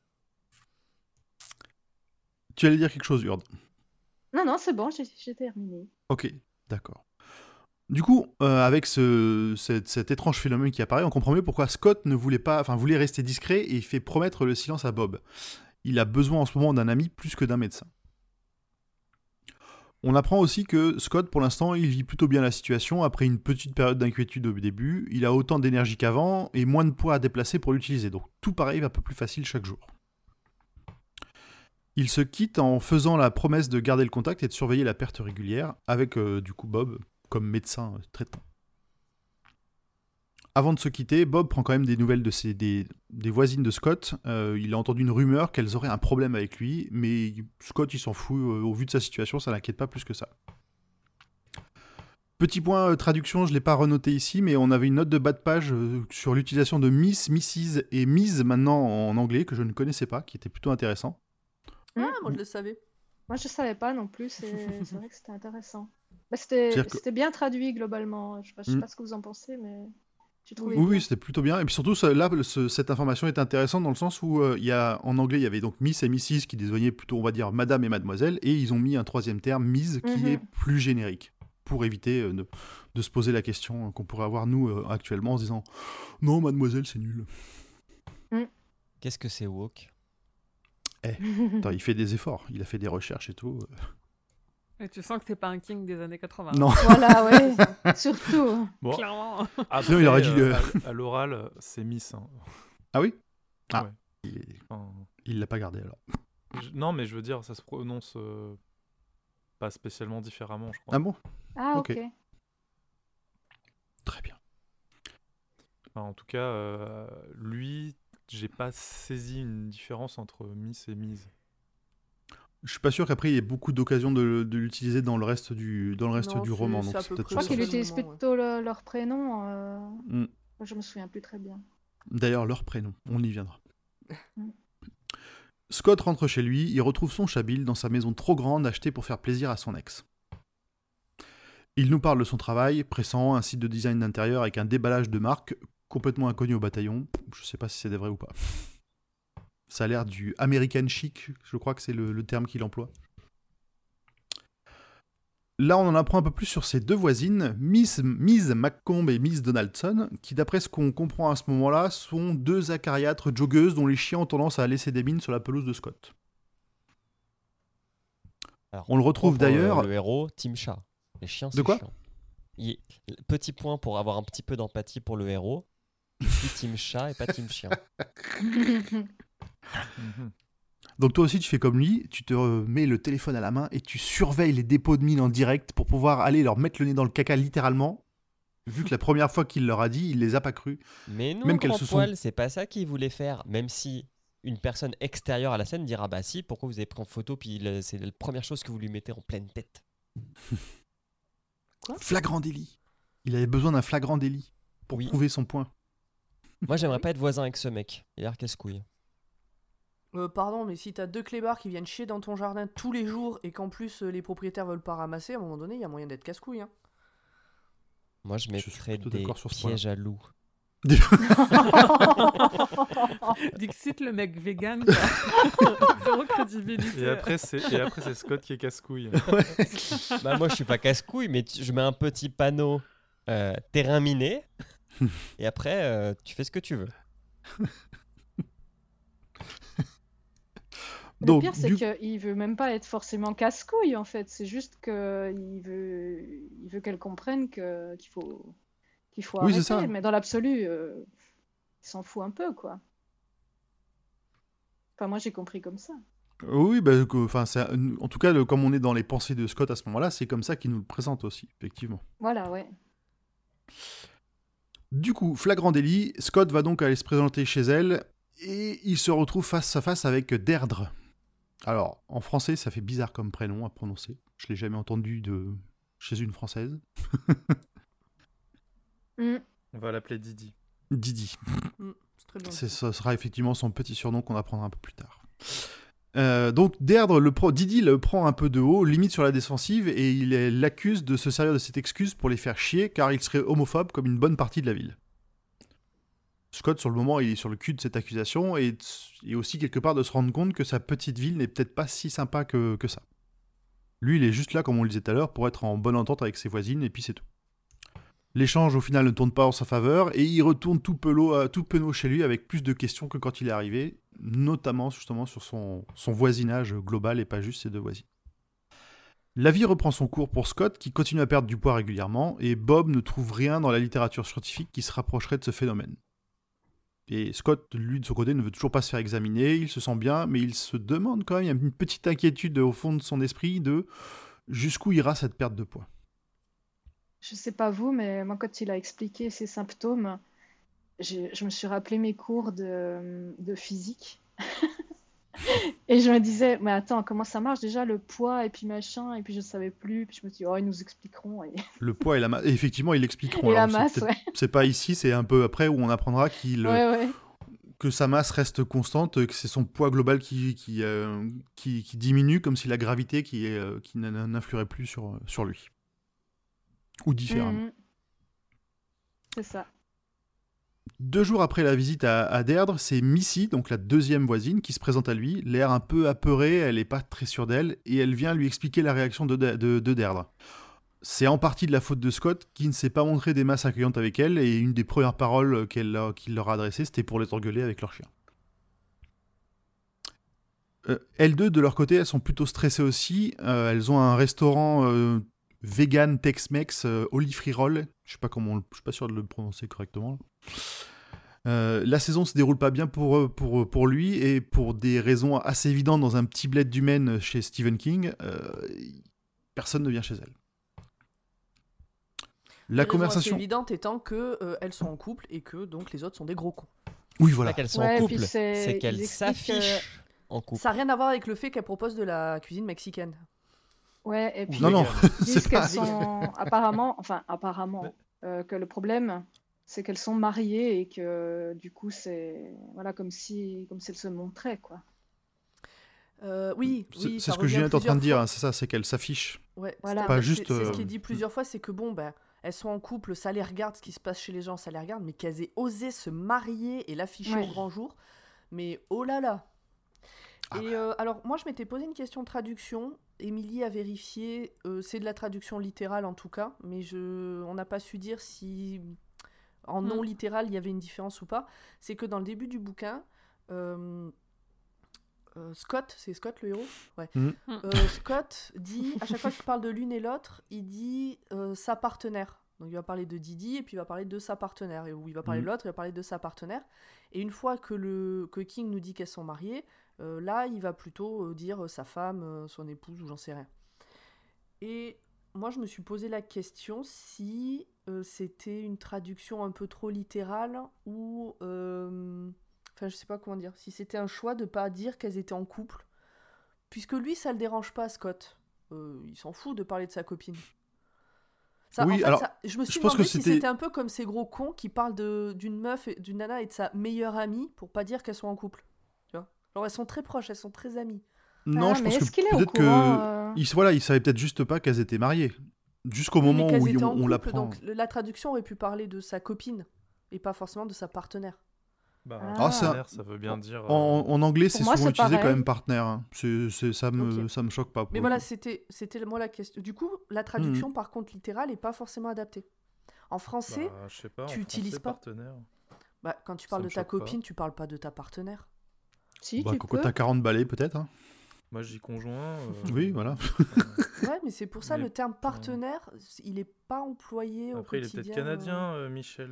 Speaker 4: Tu allais dire quelque chose, Urde.
Speaker 5: Non, c'est bon, j'ai terminé.
Speaker 4: Ok, d'accord. Du coup, avec cet étrange phénomène qui apparaît, on comprend mieux pourquoi Scott voulait rester discret et il fait promettre le silence à Bob. Il a besoin en ce moment d'un ami plus que d'un médecin. On apprend aussi que Scott, pour l'instant, il vit plutôt bien la situation. Après une petite période d'inquiétude au début, il a autant d'énergie qu'avant et moins de poids à déplacer pour l'utiliser. Donc tout pareil, un peu plus facile chaque jour. Il se quitte en faisant la promesse de garder le contact et de surveiller la perte régulière, avec du coup Bob comme médecin traitant. Avant de se quitter, Bob prend quand même des nouvelles de des voisines de Scott. Il a entendu une rumeur qu'elles auraient un problème avec lui, mais Scott il s'en fout. Au vu de sa situation, ça l'inquiète pas plus que ça. Petit point traduction, je ne l'ai pas renoté ici, mais on avait une note de bas de page sur l'utilisation de Miss, Mrs. et Ms maintenant en anglais, que je ne connaissais pas, qui était plutôt intéressant.
Speaker 2: Ah, moi je le savais.
Speaker 5: Moi, je savais pas non plus, c'est vrai que c'était intéressant. Bah,
Speaker 4: C'est-à-dire que-
Speaker 5: c'était bien traduit globalement. Je sais
Speaker 4: Mm.
Speaker 5: pas ce que vous en pensez, mais j'ai trouvé
Speaker 4: Oui,
Speaker 5: bien.
Speaker 4: oui, c'était plutôt bien. Et puis surtout, cette information est intéressante dans le sens où en anglais, il y avait donc Miss et Mrs. qui désignaient plutôt, on va dire, Madame et Mademoiselle, et ils ont mis un troisième terme, Ms, qui est plus générique, pour éviter de se poser la question qu'on pourrait avoir, nous, actuellement, en se disant « Non, Mademoiselle, c'est nul.
Speaker 6: Qu'est-ce que c'est woke? »
Speaker 4: Attends, il fait des efforts, il a fait des recherches et tout.
Speaker 3: Et tu sens que t'es pas un king des années 80.
Speaker 4: Non.
Speaker 5: Voilà, ouais, surtout.
Speaker 1: Bon,
Speaker 3: Clairement.
Speaker 1: après,
Speaker 4: Sinon, il aurait dit le-
Speaker 1: à l'oral, c'est Miss. Hein.
Speaker 4: Ah oui Ah.
Speaker 1: Ouais. Enfin,
Speaker 4: Il l'a pas gardé, alors.
Speaker 1: non, mais je veux dire, ça se prononce pas spécialement différemment, je crois.
Speaker 4: Ah bon?
Speaker 5: Ah,
Speaker 4: Ok.
Speaker 5: ok.
Speaker 4: Très bien.
Speaker 1: Enfin, en tout cas, lui, j'ai pas saisi une différence entre Miss et Mise.
Speaker 4: Je suis pas sûr qu'après, il y ait beaucoup d'occasions de l'utiliser dans le reste du
Speaker 2: Non,
Speaker 4: roman.
Speaker 2: c'est
Speaker 4: Donc
Speaker 2: à
Speaker 4: c'est
Speaker 2: peu
Speaker 4: peut-être
Speaker 2: près
Speaker 5: Je crois
Speaker 4: ça.
Speaker 5: qu'il
Speaker 2: le
Speaker 5: utilise
Speaker 2: moment, ouais.
Speaker 5: plutôt leur prénom.
Speaker 4: Mm.
Speaker 5: Je me souviens plus très bien.
Speaker 4: D'ailleurs, leur prénom, on y viendra.
Speaker 5: Mm.
Speaker 4: Scott rentre chez lui, il retrouve son chabille dans sa maison trop grande achetée pour faire plaisir à son ex. Il nous parle de son travail, pressant, un site de design d'intérieur avec un déballage de marque complètement inconnu au bataillon. Je sais pas si c'est vrai ou pas. Ça a l'air du American chic, je crois que c'est le terme qu'il emploie. Là, on en apprend un peu plus sur ses deux voisines, Miss McComb et Miss Donaldson, qui, d'après ce qu'on comprend à ce moment-là, sont deux acariâtres joggeuses dont les chiens ont tendance à laisser des mines sur la pelouse de Scott.
Speaker 6: Alors,
Speaker 4: On le retrouve
Speaker 6: point pour,
Speaker 4: d'ailleurs-
Speaker 6: le héros, Team Chat. Les chiens,
Speaker 4: De
Speaker 6: c'est
Speaker 4: quoi
Speaker 6: chiant. Petit point pour avoir un petit peu d'empathie pour le héros. Je suis Team Chat et pas Team Chien.
Speaker 1: Mhm.
Speaker 4: Donc toi aussi, tu fais comme lui, tu te mets le téléphone à la main et tu surveilles les dépôts de mines en direct pour pouvoir aller leur mettre le nez dans le caca littéralement, vu que la première fois qu'il leur a dit, il les a pas cru.
Speaker 6: Mais non,
Speaker 4: Même qu'elles
Speaker 6: grand
Speaker 4: se sont-
Speaker 6: poil, c'est pas ça qu'il voulait faire. Même si une personne extérieure à la scène dira bah si, pourquoi vous avez pris en photo puis c'est la première chose que vous lui mettez en pleine tête.
Speaker 4: Flagrant délit. Il avait besoin d'un flagrant délit pour
Speaker 6: Oui.
Speaker 4: prouver son point.
Speaker 6: Moi, j'aimerais pas être voisin avec ce mec. Il a l'air casse-couille.
Speaker 2: Pardon, mais si t'as 2 clébards qui viennent chier dans ton jardin tous les jours et qu'en plus les propriétaires veulent pas ramasser, à un moment donné, il y a moyen d'être casse-couille. Hein.
Speaker 6: Moi, je
Speaker 4: suis
Speaker 6: mettrais
Speaker 4: plutôt
Speaker 6: des
Speaker 4: d'accord sur ce
Speaker 6: pièges à loups.
Speaker 3: Dixit, le mec vegan, quoi. Zéro crédibilité.
Speaker 1: Et après, c'est Scott qui est casse-couille.
Speaker 6: Bah, moi, je suis pas casse-couille, mais je mets un petit panneau terrain miné. Et après, tu fais ce que tu veux.
Speaker 5: Le pire, c'est qu'il veut même pas être forcément casse-couille, en fait. C'est juste qu'il veut qu'elle comprenne qu'il faut
Speaker 4: Oui, c'est
Speaker 5: arrêter.
Speaker 4: ça.
Speaker 5: Mais dans l'absolu, il s'en fout un peu, quoi. Enfin, moi, j'ai compris comme ça.
Speaker 4: Oui, en tout cas, comme on est dans les pensées de Scott à ce moment-là, c'est comme ça qu'il nous le présente aussi, effectivement.
Speaker 5: Voilà, ouais.
Speaker 4: Du coup, flagrant délit, Scott va donc aller se présenter chez elle et il se retrouve face à face avec Deirdre. Alors, en français, ça fait bizarre comme prénom à prononcer. Je l'ai jamais entendu chez une française.
Speaker 2: Mm.
Speaker 1: On va l'appeler Didi.
Speaker 4: Didi.
Speaker 2: C'est très bien.
Speaker 4: Ce sera effectivement son petit surnom qu'on apprendra un peu plus tard. Donc Deirdre, Didi le prend un peu de haut, limite sur la défensive, et il l'accuse de se servir de cette excuse pour les faire chier, car il serait homophobe comme une bonne partie de la ville. Scott, sur le moment, il est sur le cul de cette accusation, et aussi quelque part de se rendre compte que sa petite ville n'est peut-être pas si sympa que ça. Lui, il est juste là, comme on le disait tout à l'heure, pour être en bonne entente avec ses voisines, et puis c'est tout. L'échange, au final, ne tourne pas en sa faveur, et il retourne tout penaud chez lui avec plus de questions que quand il est arrivé, notamment justement sur son voisinage global et pas juste ses deux voisines. La vie reprend son cours pour Scott, qui continue à perdre du poids régulièrement, et Bob ne trouve rien dans la littérature scientifique qui se rapprocherait de ce phénomène. Et Scott, lui, de son côté, ne veut toujours pas se faire examiner, il se sent bien, mais il se demande quand même, il y a une petite inquiétude au fond de son esprit de jusqu'où ira cette perte de poids.
Speaker 5: Je sais pas vous, mais moi, quand il a expliqué ses symptômes, je me suis rappelé mes cours de physique. Et je me disais, mais attends, comment ça marche déjà le poids et puis machin, et puis je savais plus, puis je me suis dit, oh, ils nous expliqueront. Et...
Speaker 4: Le poids et la masse, et effectivement, ils l'expliqueront.
Speaker 5: Et
Speaker 4: Alors,
Speaker 5: la masse, ouais.
Speaker 4: C'est pas ici, c'est un peu après où on apprendra
Speaker 5: Ouais.
Speaker 4: que sa masse reste constante, que c'est son poids global qui diminue, comme si la gravité qui n'influerait plus sur lui. Ou différemment.
Speaker 5: C'est ça.
Speaker 4: 2 jours après la visite à Deirdre, c'est Missy, donc la deuxième voisine, qui se présente à lui, l'air un peu apeurée, elle n'est pas très sûre d'elle, et elle vient lui expliquer la réaction de Deirdre. C'est en partie de la faute de Scott, qui ne s'est pas montré des masses accueillantes avec elle, et une des premières paroles qu'il leur a adressées, c'était pour les engueuler avec leur chien. Elles deux, de leur côté, elles sont plutôt stressées aussi. Elles ont un restaurant vegan Tex-Mex, Olive Free Roll. Je suis pas sûr de le prononcer correctement. La saison se déroule pas bien pour lui, et pour des raisons assez évidentes dans un petit bled du Maine chez Stephen King, personne ne vient chez elle. La conversation
Speaker 2: évidente étant que elles sont en couple et que donc les autres sont des gros cons.
Speaker 4: Oui,
Speaker 6: C'est
Speaker 4: voilà.
Speaker 6: pas qu'elles sont
Speaker 5: Ouais,
Speaker 6: en
Speaker 5: puis
Speaker 6: couple, c'est
Speaker 5: ils
Speaker 6: qu'elles
Speaker 5: expliquent,
Speaker 6: s'affichent en couple.
Speaker 2: Ça n'a rien à voir avec le fait qu'elle propose de la cuisine mexicaine.
Speaker 5: Ouais, et puis
Speaker 4: Non,
Speaker 5: ils disent
Speaker 4: c'est pas...
Speaker 5: qu'elles sont apparemment, que le problème, c'est qu'elles sont mariées et que du coup c'est comme si elles se montraient, quoi.
Speaker 2: Oui,
Speaker 4: c'est
Speaker 2: ça
Speaker 4: ce que Julien est en train de dire,
Speaker 2: fois.
Speaker 4: hein, c'est ça, c'est qu'elle s'affiche.
Speaker 2: Ouais,
Speaker 5: Voilà.
Speaker 4: Pas
Speaker 2: c'est
Speaker 4: juste,
Speaker 2: c'est ce qui est dit plusieurs fois, c'est que elles sont en couple, ça les regarde, ce qui se passe chez les gens, ça les regarde, mais qu'elles aient osé se marier et l'afficher
Speaker 5: Ouais.
Speaker 2: au grand jour, mais oh là là. Et alors, moi, je m'étais posé une question de traduction. Émilie a vérifié, c'est de la traduction littérale en tout cas, mais on n'a pas su dire si en non littéral il y avait une différence ou pas. C'est que dans le début du bouquin, Scott, c'est Scott le héros ? Ouais. Scott dit, à chaque fois qu'il parle de l'une et l'autre, il dit sa partenaire. Donc il va parler de Didi et puis il va parler de sa partenaire. Et où il va parler de l'autre, il va parler de sa partenaire. Et une fois que King nous dit qu'elles sont mariées, là il va plutôt dire sa femme, son épouse ou j'en sais rien. Et moi je me suis posé la question si c'était une traduction un peu trop littérale ou... Enfin, je sais pas comment dire. Si c'était un choix de pas dire qu'elles étaient en couple. Puisque lui, ça le dérange pas, Scott. Il s'en fout de parler de sa copine. Ça,
Speaker 4: Oui,
Speaker 2: en fait,
Speaker 4: alors,
Speaker 2: je me suis
Speaker 4: je pense
Speaker 2: demandé
Speaker 4: que
Speaker 2: si
Speaker 4: c'était-
Speaker 2: c'était un peu comme ces gros cons qui parlent d'une meuf, d'une nana et de sa meilleure amie pour pas dire qu'elles sont en couple. Tu vois ? Alors elles sont très proches, elles sont très amies.
Speaker 4: Non,
Speaker 5: Ah,
Speaker 4: je
Speaker 5: mais
Speaker 4: pense
Speaker 5: est-ce
Speaker 4: que
Speaker 5: qu'il est au
Speaker 4: peut-être
Speaker 5: courant,
Speaker 4: il savait peut-être juste pas qu'elles étaient mariées. Jusqu'au
Speaker 2: Oui, mais
Speaker 4: moment
Speaker 2: qu'elles
Speaker 4: où
Speaker 2: étaient en
Speaker 4: on
Speaker 2: couple,
Speaker 4: l'apprend.
Speaker 2: donc la traduction aurait pu parler de sa copine et pas forcément de sa partenaire.
Speaker 1: Bah,
Speaker 5: Ah.
Speaker 1: partenaire, ça veut bien dire.
Speaker 4: En anglais, c'est
Speaker 5: moi,
Speaker 4: souvent
Speaker 5: c'est
Speaker 4: utilisé quand
Speaker 5: pareil.
Speaker 4: même partenaire. Hein. Ça me choque pas. Pour
Speaker 2: Mais
Speaker 4: le
Speaker 2: voilà,
Speaker 4: coup.
Speaker 2: c'était moi la question. Du coup, la traduction, par contre, littérale, est pas forcément adaptée. En français,
Speaker 1: Bah, je sais pas.
Speaker 2: tu
Speaker 1: en
Speaker 2: utilises
Speaker 1: français,
Speaker 2: pas.
Speaker 1: partenaire.
Speaker 2: Quand tu
Speaker 1: Ça
Speaker 2: parles
Speaker 1: me
Speaker 2: de ta
Speaker 1: choque pas.
Speaker 2: copine, tu parles pas de ta partenaire.
Speaker 5: Si,
Speaker 4: Bah,
Speaker 5: tu
Speaker 4: quand
Speaker 5: peux.
Speaker 4: t'as 40 balais, peut-être. Hein.
Speaker 1: Moi, je dis conjoint.
Speaker 4: Oui, voilà.
Speaker 2: Ouais, mais c'est pour ça
Speaker 1: Mais
Speaker 2: le terme partenaire, il est pas employé
Speaker 1: Après,
Speaker 2: au
Speaker 1: il est
Speaker 2: quotidien.
Speaker 1: peut-être canadien, Michel.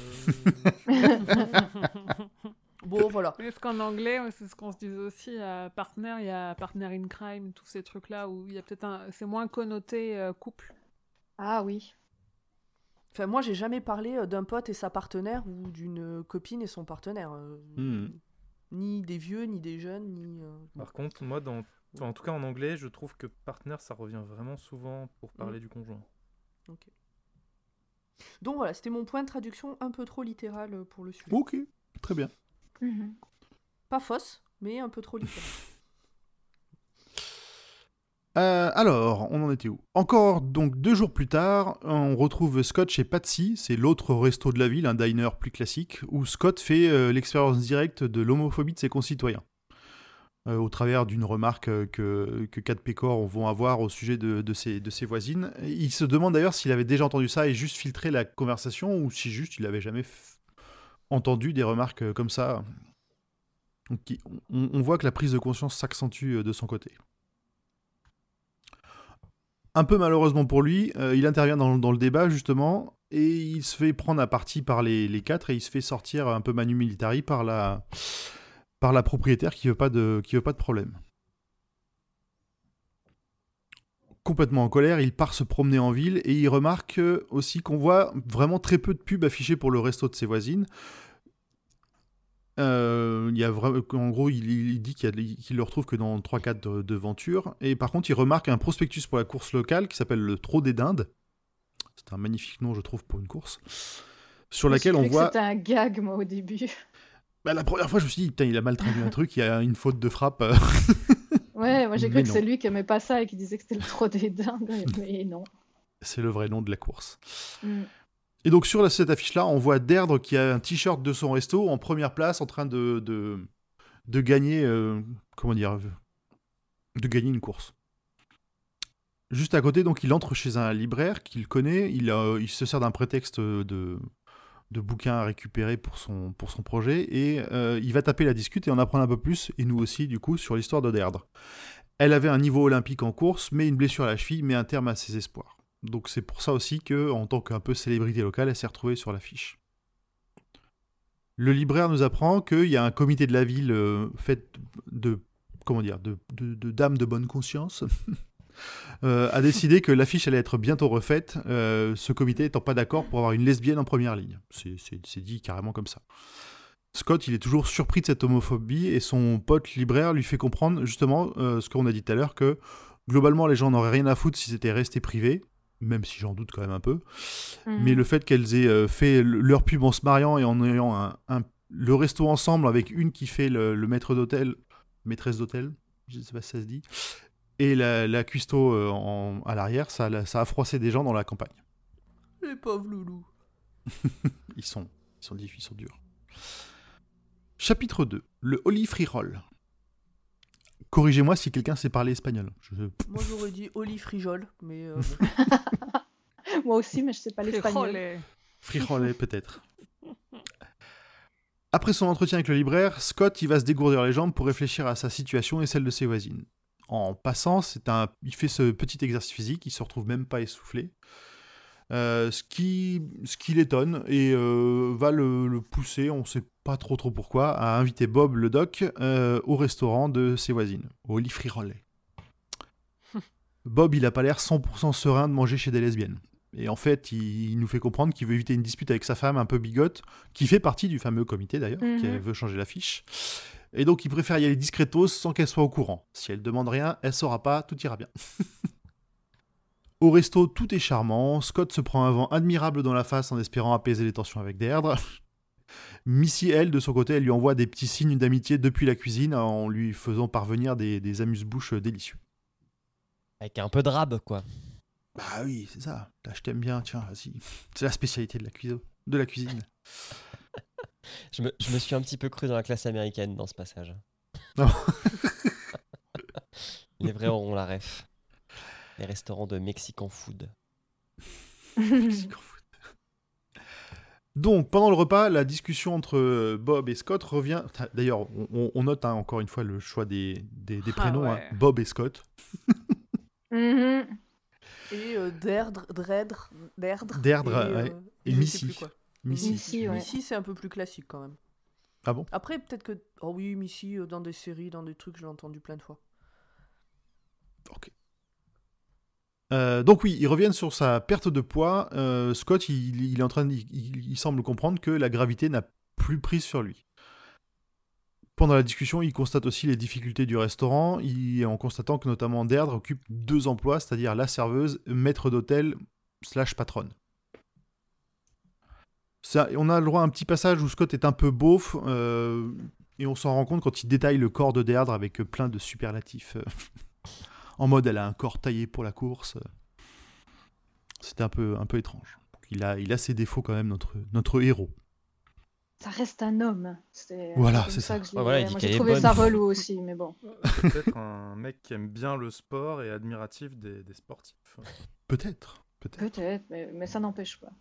Speaker 2: Bon, voilà.
Speaker 3: Parce qu'en anglais, c'est ce qu'on se disait aussi, partner, il y a partner in crime, tous ces trucs-là où il y a peut-être c'est moins connoté couple.
Speaker 5: Ah oui.
Speaker 2: Enfin, moi, j'ai jamais parlé d'un pote et sa partenaire ou d'une copine et son partenaire. Ni des vieux, ni des jeunes, ni.
Speaker 1: Par contre, moi, en tout cas en anglais, je trouve que partenaire, ça revient vraiment souvent pour parler du conjoint.
Speaker 2: Ok. Donc voilà, c'était mon point de traduction un peu trop littéral pour le sujet.
Speaker 4: Ok, très bien.
Speaker 5: Mhm.
Speaker 2: Pas fausse, mais un peu trop littérale.
Speaker 4: Alors, on en était où? Encore donc 2 jours plus tard, on retrouve Scott chez Patsy, c'est l'autre resto de la ville, un diner plus classique, où Scott fait l'expérience directe de l'homophobie de ses concitoyens. Au travers d'une remarque que Kat Pecor vont avoir au sujet de ses voisines. Il se demande d'ailleurs s'il avait déjà entendu ça et juste filtré la conversation, ou si juste il n'avait jamais entendu des remarques comme ça. Donc, on voit que la prise de conscience s'accentue de son côté. Un peu malheureusement pour lui, il intervient dans le débat justement, et il se fait prendre à partie par les 4, et il se fait sortir un peu manu militari par la propriétaire qui veut pas de problème. Complètement en colère, il part se promener en ville, et il remarque aussi qu'on voit vraiment très peu de pubs affichées pour le resto de ses voisines. En gros, il dit qu'il le retrouve que dans 3-4 devantures. Et par contre, il remarque un prospectus pour la course locale qui s'appelle le Trot des Dindes. C'est un magnifique nom, je trouve, pour une course. Sur laquelle on voit.
Speaker 5: C'était un gag, moi, au début.
Speaker 4: Bah, la première fois, je me suis dit, putain, il a mal traduit un truc, il y a une faute de frappe.
Speaker 5: Ouais, moi j'ai
Speaker 4: Mais
Speaker 5: cru que
Speaker 4: non.
Speaker 5: c'est lui qui aimait pas ça et qui disait que c'était le trot des dindes, mais non.
Speaker 4: C'est le vrai nom de la course.
Speaker 5: Mm.
Speaker 4: Et donc, sur cette affiche-là, on voit Deirdre qui a un t-shirt de son resto en première place en train de gagner. De gagner une course. Juste à côté, donc, il entre chez un libraire qu'il connaît. Il se sert d'un prétexte de bouquins à récupérer pour son projet. Et il va taper la discute et en apprendre un peu plus, et nous aussi, du coup, sur l'histoire de Deirdre. Elle avait un niveau olympique en course, mais une blessure à la cheville met un terme à ses espoirs. Donc c'est pour ça aussi que, en tant qu'un peu célébrité locale, elle s'est retrouvée sur l'affiche. Le libraire nous apprend qu'il y a un comité de la ville fait de dames de bonne conscience a décidé que l'affiche allait être bientôt refaite, ce comité étant pas d'accord pour avoir une lesbienne en première ligne. C'est dit carrément comme ça. Scott, il est toujours surpris de cette homophobie, et son pote libraire lui fait comprendre justement ce qu'on a dit tout à l'heure, que globalement les gens n'auraient rien à foutre s'ils étaient restés privés, même si j'en doute quand même un peu. Mais le fait qu'elles aient fait leur pub en se mariant et en ayant le resto ensemble avec une qui fait le maître d'hôtel, maîtresse d'hôtel, je sais pas si ça se dit, et la cuistot à l'arrière, ça a froissé des gens dans la campagne.
Speaker 2: Les pauvres loulous.
Speaker 4: Ils sont durs. Chapitre 2. Le Holy Free Roll. Corrigez-moi si quelqu'un sait parler espagnol.
Speaker 2: Moi j'aurais dit Oli Frijol, mais
Speaker 5: Moi aussi, mais je sais pas l'espagnol.
Speaker 3: Frijoles.
Speaker 4: Frijoles peut-être. Après son entretien avec le libraire, Scott il va se dégourdir les jambes pour réfléchir à sa situation et celle de ses voisines. En passant, il fait ce petit exercice physique, il se retrouve même pas essoufflé. Ce qui l'étonne et va le pousser, on sait pas trop pourquoi, à inviter Bob le doc au restaurant de ses voisines, au Holy Free Roll. Bob, il a pas l'air 100% serein de manger chez des lesbiennes. Et en fait, il nous fait comprendre qu'il veut éviter une dispute avec sa femme un peu bigote, qui fait partie du fameux comité d'ailleurs, qui veut changer l'affiche. Et donc, il préfère y aller discretos sans qu'elle soit au courant. Si elle demande rien, elle saura pas, tout ira bien. Au resto, tout est charmant. Scott se prend un vent admirable dans la face en espérant apaiser les tensions avec Deirdre. Missy, elle, de son côté, elle lui envoie des petits signes d'amitié depuis la cuisine en lui faisant parvenir des amuse-bouches délicieux.
Speaker 6: Avec un peu de rab, quoi.
Speaker 4: Bah oui, c'est ça. Là, je t'aime bien, tiens, vas-y. C'est la spécialité de la cuisine.
Speaker 6: Je me suis un petit peu cru dans la classe américaine dans ce passage.
Speaker 4: Non.
Speaker 6: Les vrais auront la ref. Les restaurants de Mexican food.
Speaker 4: Donc, pendant le repas, la discussion entre Bob et Scott revient... D'ailleurs, on note encore une fois le choix des prénoms.
Speaker 3: ouais.
Speaker 4: Bob et Scott.
Speaker 5: Mhm.
Speaker 2: Et Deirdre,
Speaker 4: et
Speaker 2: je sais
Speaker 4: Missy.
Speaker 2: plus quoi.
Speaker 5: Missy, ouais.
Speaker 2: Missy, c'est un peu plus classique quand même.
Speaker 4: Ah bon?
Speaker 2: Après, peut-être que... Oh oui, Missy, dans des séries, dans des trucs, je l'ai entendu plein de fois.
Speaker 4: Ok. Donc oui, ils reviennent sur sa perte de poids. Scott, il est en train il semble comprendre que la gravité n'a plus prise sur lui. Pendant la discussion, il constate aussi les difficultés du restaurant, en constatant que notamment Deirdre occupe 2 emplois, c'est-à-dire la serveuse, maître d'hôtel / patronne. On a le droit à un petit passage où Scott est un peu beauf, et on s'en rend compte quand il détaille le corps de Deirdre avec plein de superlatifs. En mode, elle a un corps taillé pour la course. C'était un peu étrange. Il a ses défauts quand même, notre héros.
Speaker 5: Ça reste un homme.
Speaker 4: Voilà,
Speaker 5: comme
Speaker 4: c'est ça.
Speaker 5: que je l'ai-
Speaker 6: Ouais, voilà, il dit
Speaker 5: Moi,
Speaker 6: qu'elle
Speaker 5: j'ai
Speaker 6: est
Speaker 5: trouvé
Speaker 6: bonne.
Speaker 5: ça relou aussi, mais bon.
Speaker 1: Peut-être un mec qui aime bien le sport et admiratif des sportifs.
Speaker 4: Peut-être.
Speaker 5: Peut-être, mais ça n'empêche pas.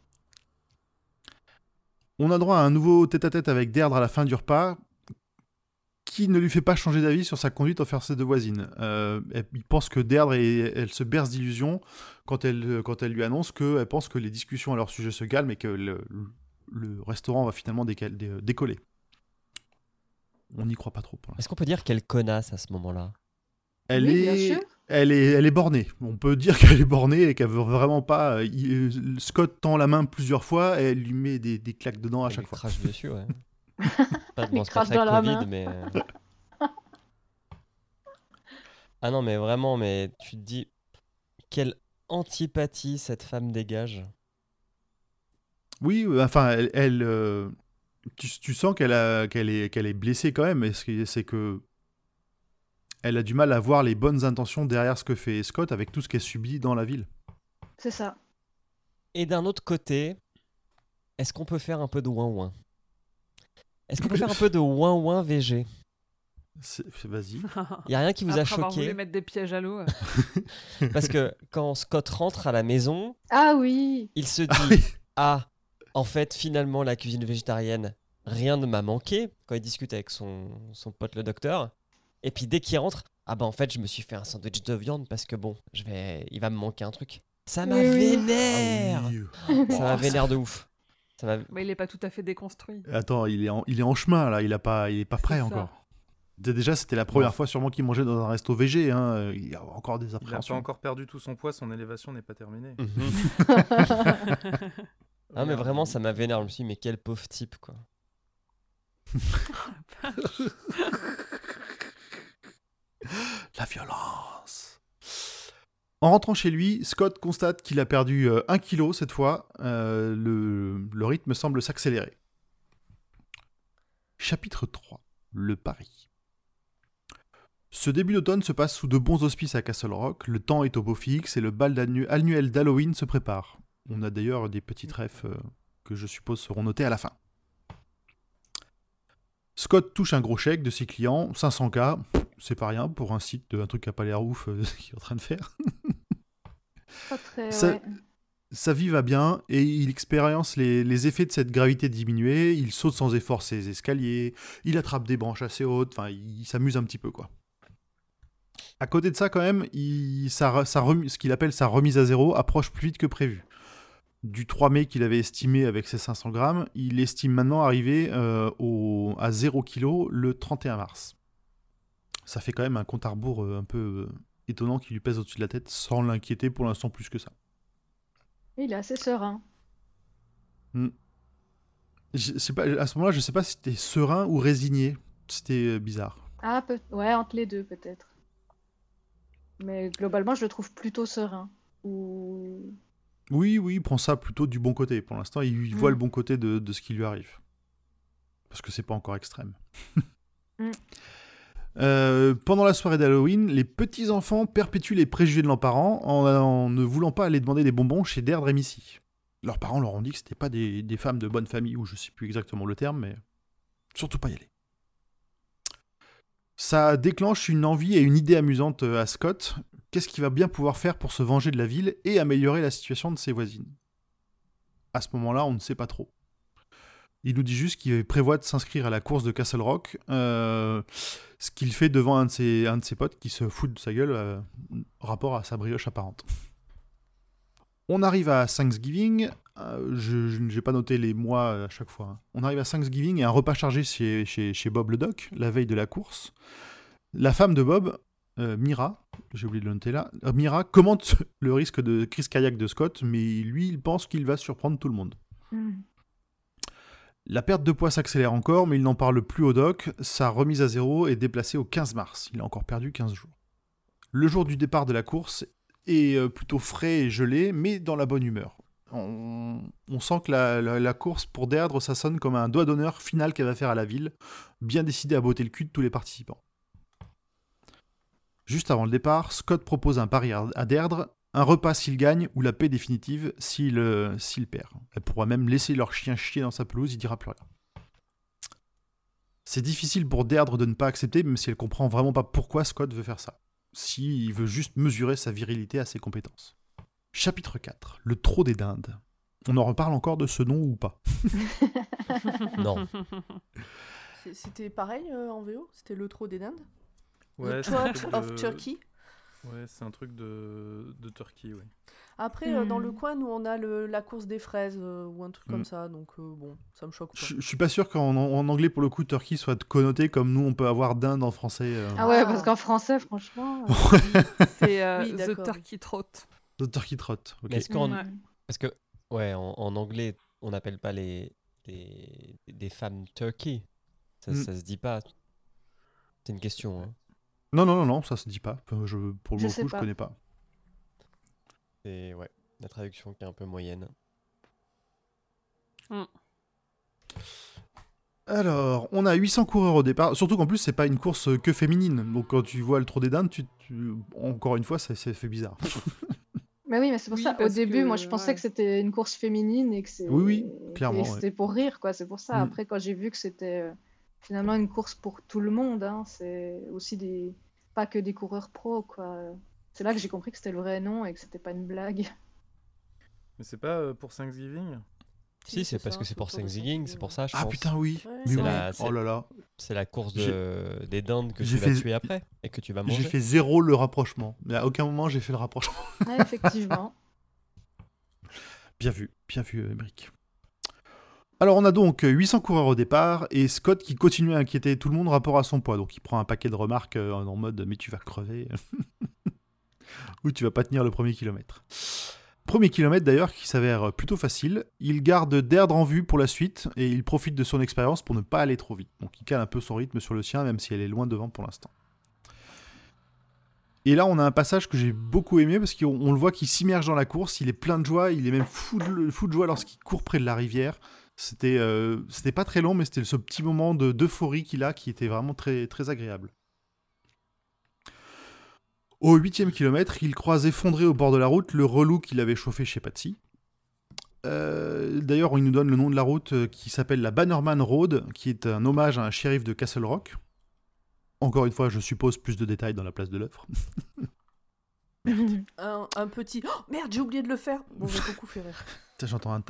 Speaker 4: On a droit à un nouveau tête-à-tête avec Deirdre à la fin du repas, qui ne lui fait pas changer d'avis sur sa conduite envers ses 2 voisines. Il pense que Deirdre, elle se berce d'illusions quand elle lui annonce qu'elle pense que les discussions à leur sujet se calment et que le restaurant va finalement décoller. On n'y croit pas trop pour l'instant.
Speaker 6: Est-ce qu'on peut dire quelle connasse à ce moment-là?
Speaker 5: Oui, bien sûr.
Speaker 4: Elle est bornée. On peut dire qu'elle est bornée et qu'elle veut vraiment pas. Scott tend la main plusieurs fois et elle lui met des claques dedans à
Speaker 6: Elle
Speaker 4: chaque
Speaker 6: lui
Speaker 4: fois.
Speaker 6: crache dessus, ouais. Pas,
Speaker 5: Il
Speaker 6: bon, c'est pas
Speaker 5: crache
Speaker 6: très
Speaker 5: dans la
Speaker 6: Covid,
Speaker 5: main.
Speaker 6: mais... Ah non, mais vraiment, mais tu te dis... Quelle antipathie cette femme dégage.
Speaker 4: Oui, enfin, tu sens qu'elle est blessée quand même, mais c'est que elle a du mal à voir les bonnes intentions derrière ce que fait Scott avec tout ce qu'elle subit dans la ville.
Speaker 5: C'est ça.
Speaker 6: Et d'un autre côté, est-ce qu'on peut faire un peu de ouin-ouin? Est-ce qu'on peut faire un peu de ouin-ouin VG?
Speaker 4: Vas-y.
Speaker 6: Il n'y a rien qui vous a
Speaker 3: Après avoir
Speaker 6: choqué?
Speaker 3: voulu mettre des pièges à l'eau.
Speaker 6: Parce que quand Scott rentre à la maison,
Speaker 5: Ah oui.
Speaker 6: il se
Speaker 4: Ah
Speaker 6: dit
Speaker 4: oui.
Speaker 6: Ah, en fait, finalement, la cuisine végétarienne, rien ne m'a manqué quand il discute avec son pote le docteur. Et puis dès qu'il rentre, ah bah en fait, je me suis fait un sandwich de viande parce que bon, il va me manquer un truc. Ça m'a
Speaker 5: Oui, oui.
Speaker 6: vénère!
Speaker 4: Ah oui.
Speaker 6: Ça m'a vénère de ouf. Ça m'a...
Speaker 3: Mais il est pas tout à fait déconstruit.
Speaker 4: Attends, il est en chemin là, il est pas prêt
Speaker 3: C'est ça.
Speaker 4: encore. Déjà, c'était la première fois sûrement qu'il mangeait dans un resto végé. Hein. Il y a encore des
Speaker 1: Il n'a pas
Speaker 4: appréhensions.
Speaker 1: encore perdu tout son poids, son élévation n'est pas terminée.
Speaker 6: Ah mais vraiment, ça m'a vénère. Je me suis dit, mais quel pauvre type, quoi.
Speaker 4: La violence. En rentrant chez lui, Scott constate qu'il a perdu 1 kilo cette fois. Le rythme semble s'accélérer. Chapitre 3. Le pari. Ce début d'automne se passe sous de bons auspices à Castle Rock. Le temps est au beau fixe et le bal annuel d'Halloween se prépare. On a d'ailleurs des petites refs que je suppose seront notées à la fin. Scott touche un gros chèque de ses clients, 500K, c'est pas rien pour un site, un truc qui a pas l'air ouf qu'il est en train de faire.
Speaker 5: Pas très,
Speaker 4: Ça-
Speaker 5: ouais.
Speaker 4: Sa vie va bien et il expérience les effets de cette gravité diminuée, il saute sans effort ses escaliers, il attrape des branches assez hautes, enfin il s'amuse un petit peu quoi. À côté de ça quand même, ce qu'il appelle sa remise à zéro approche plus vite que prévu. Du 3 mai qu'il avait estimé avec ses 500 grammes, il estime maintenant arriver à 0 kg le 31 mars. Ça fait quand même un compte à rebours un peu étonnant qui lui pèse au-dessus de la tête sans l'inquiéter pour l'instant plus que ça.
Speaker 5: Il est assez serein.
Speaker 4: Je sais pas, à ce moment-là, je sais pas si c'était serein ou résigné. C'était bizarre.
Speaker 5: Ah, ouais, entre les deux peut-être. Mais globalement, je le trouve plutôt serein. Ou...
Speaker 4: Oui, il prend ça plutôt du bon côté. Pour l'instant, il voit le bon côté de ce qui lui arrive. parce que c'est pas encore extrême.
Speaker 5: Mm.
Speaker 4: Pendant la soirée d'Halloween, les petits-enfants perpétuent les préjugés de leurs parents en ne voulant pas aller demander des bonbons chez Deirdre et Missy. Leurs parents leur ont dit que c'était pas des femmes de bonne famille, ou je sais plus exactement le terme, mais surtout pas y aller. Ça déclenche une envie et une idée amusante à Scott. Qu'est-ce qu'il va bien pouvoir faire pour se venger de la ville et améliorer la situation de ses voisines ? À ce moment-là, on ne sait pas trop. Il nous dit juste qu'il prévoit de s'inscrire à la course de Castle Rock, ce qu'il fait devant un de ses potes qui se fout de sa gueule rapport à sa brioche apparente. On arrive à Thanksgiving, je n'ai pas noté les mois à chaque fois. On arrive à Thanksgiving et un repas chargé chez Bob le Doc, la veille de la course. La femme de Bob, Mira, j'ai oublié de le noter là, Mira commente le risque de crise cardiaque de Scott, mais lui, il pense qu'il va surprendre tout le monde. La perte de poids s'accélère encore, mais il n'en parle plus au doc. Sa remise à zéro est déplacée au 15 mars. Il a encore perdu 15 jours. Le jour du départ de la course est plutôt frais et gelé, mais dans la bonne humeur. On sent que la course pour Deirdre, ça sonne comme un doigt d'honneur final qu'elle va faire à la ville, bien décidé à botter le cul de tous les participants. Juste avant le départ, Scott propose un pari à Deirdre, un repas s'il gagne ou la paix définitive s'il perd. Elle pourra même laisser leur chien chier dans sa pelouse, il dira plus rien. C'est difficile pour Deirdre de ne pas accepter, même si elle comprend vraiment pas pourquoi Scott veut faire ça. S'il veut juste mesurer sa virilité à ses compétences. Chapitre 4. Le trot des dindes. On en reparle encore de ce nom ou pas ?
Speaker 6: Non.
Speaker 2: C'était pareil en VO ? C'était le trot des dindes ?
Speaker 1: Ouais,
Speaker 2: The
Speaker 1: c'est un
Speaker 2: Trot
Speaker 1: truc
Speaker 2: of
Speaker 1: de-
Speaker 2: Turkey.
Speaker 1: Ouais, c'est un truc de Turquie, ouais.
Speaker 2: Après, dans le coin, nous, on a la course des fraises ou un truc comme ça, donc bon, ça me choque pas.
Speaker 4: Je suis pas sûr qu'en anglais, pour le coup, Turkey soit connoté comme nous, on peut avoir dinde en français.
Speaker 5: Ah ouais,
Speaker 2: Ah.
Speaker 5: parce qu'en français, franchement.
Speaker 3: C'est
Speaker 2: Oui,
Speaker 3: The
Speaker 2: d'accord,
Speaker 3: Turkey Trot.
Speaker 4: The Turkey Trot. ok.
Speaker 6: Mais est-ce qu'en
Speaker 3: Ouais.
Speaker 6: parce que ouais, en anglais, on n'appelle pas des femmes turkey. Ça se dit pas. C'est une question. Hein.
Speaker 4: Non, ça se dit pas. Enfin, pour
Speaker 5: Je
Speaker 4: le
Speaker 5: sais
Speaker 4: coup, je
Speaker 5: pas.
Speaker 4: connais pas.
Speaker 6: C'est ouais, la traduction qui est un peu moyenne.
Speaker 4: Alors, on a 800 coureurs au départ. Surtout qu'en plus, c'est pas une course que féminine. Donc, quand tu vois le trot des dindes, encore une fois, ça fait bizarre.
Speaker 5: Mais oui, mais c'est pour
Speaker 3: Oui,
Speaker 5: ça. Au
Speaker 3: parce
Speaker 5: début,
Speaker 3: que,
Speaker 5: moi, je pensais
Speaker 3: ouais.
Speaker 5: que c'était une course féminine et que
Speaker 4: Oui, clairement,
Speaker 5: et c'était pour rire, quoi. C'est pour ça.
Speaker 4: Mm.
Speaker 5: Après, quand j'ai vu que c'était finalement une course pour tout le monde, hein, c'est aussi pas que des coureurs pro, quoi. C'est là que j'ai compris que c'était le vrai nom et que c'était pas une blague.
Speaker 1: Mais c'est pas pour Thanksgiving ?
Speaker 6: Si, c'est parce
Speaker 2: ça,
Speaker 6: que c'est pour
Speaker 2: autour de
Speaker 6: Thanksgiving, c'est pour ça, je
Speaker 4: Ah
Speaker 6: pense.
Speaker 4: putain, oui.
Speaker 2: Ouais.
Speaker 4: Mais
Speaker 6: C'est
Speaker 4: oui.
Speaker 6: la-
Speaker 4: Oh là là.
Speaker 6: C'est la course
Speaker 4: J'ai-
Speaker 6: des dindes que tu
Speaker 4: j'ai
Speaker 6: vas
Speaker 4: fait-
Speaker 6: tuer après et que tu vas
Speaker 4: J'ai
Speaker 6: manger.
Speaker 4: fait zéro le rapprochement. Mais à aucun moment, j'ai fait le rapprochement.
Speaker 5: Ouais, effectivement.
Speaker 4: Bien vu, Emmerich. Alors, on a donc 800 coureurs au départ et Scott qui continue à inquiéter tout le monde rapport à son poids. Donc, il prend un paquet de remarques en mode « mais tu vas crever » ou « tu vas pas tenir le premier kilomètre ». Premier kilomètre d'ailleurs qui s'avère plutôt facile. Il garde Deirdre en vue pour la suite et il profite de son expérience pour ne pas aller trop vite. Donc, il cale un peu son rythme sur le sien même si elle est loin devant pour l'instant. Et là, on a un passage que j'ai beaucoup aimé parce qu'on le voit qu'il s'immerge dans la course, il est plein de joie, il est même fou de joie lorsqu'il court près de la rivière. C'était pas très long, mais c'était ce petit moment d'euphorie qu'il a qui était vraiment très, très agréable. Au 8e kilomètre, il croise effondré au bord de la route le relou qu'il avait chauffé chez Patsy. D'ailleurs, il nous donne le nom de la route qui s'appelle la Bannerman Road, qui est un hommage à un shérif de Castle Rock. Encore une fois, je suppose plus de détails dans la place de l'œuvre.
Speaker 2: Un petit... Oh, merde, j'ai oublié de le faire. Bon, j'ai beaucoup fait rire.
Speaker 4: Putain, j'entends un...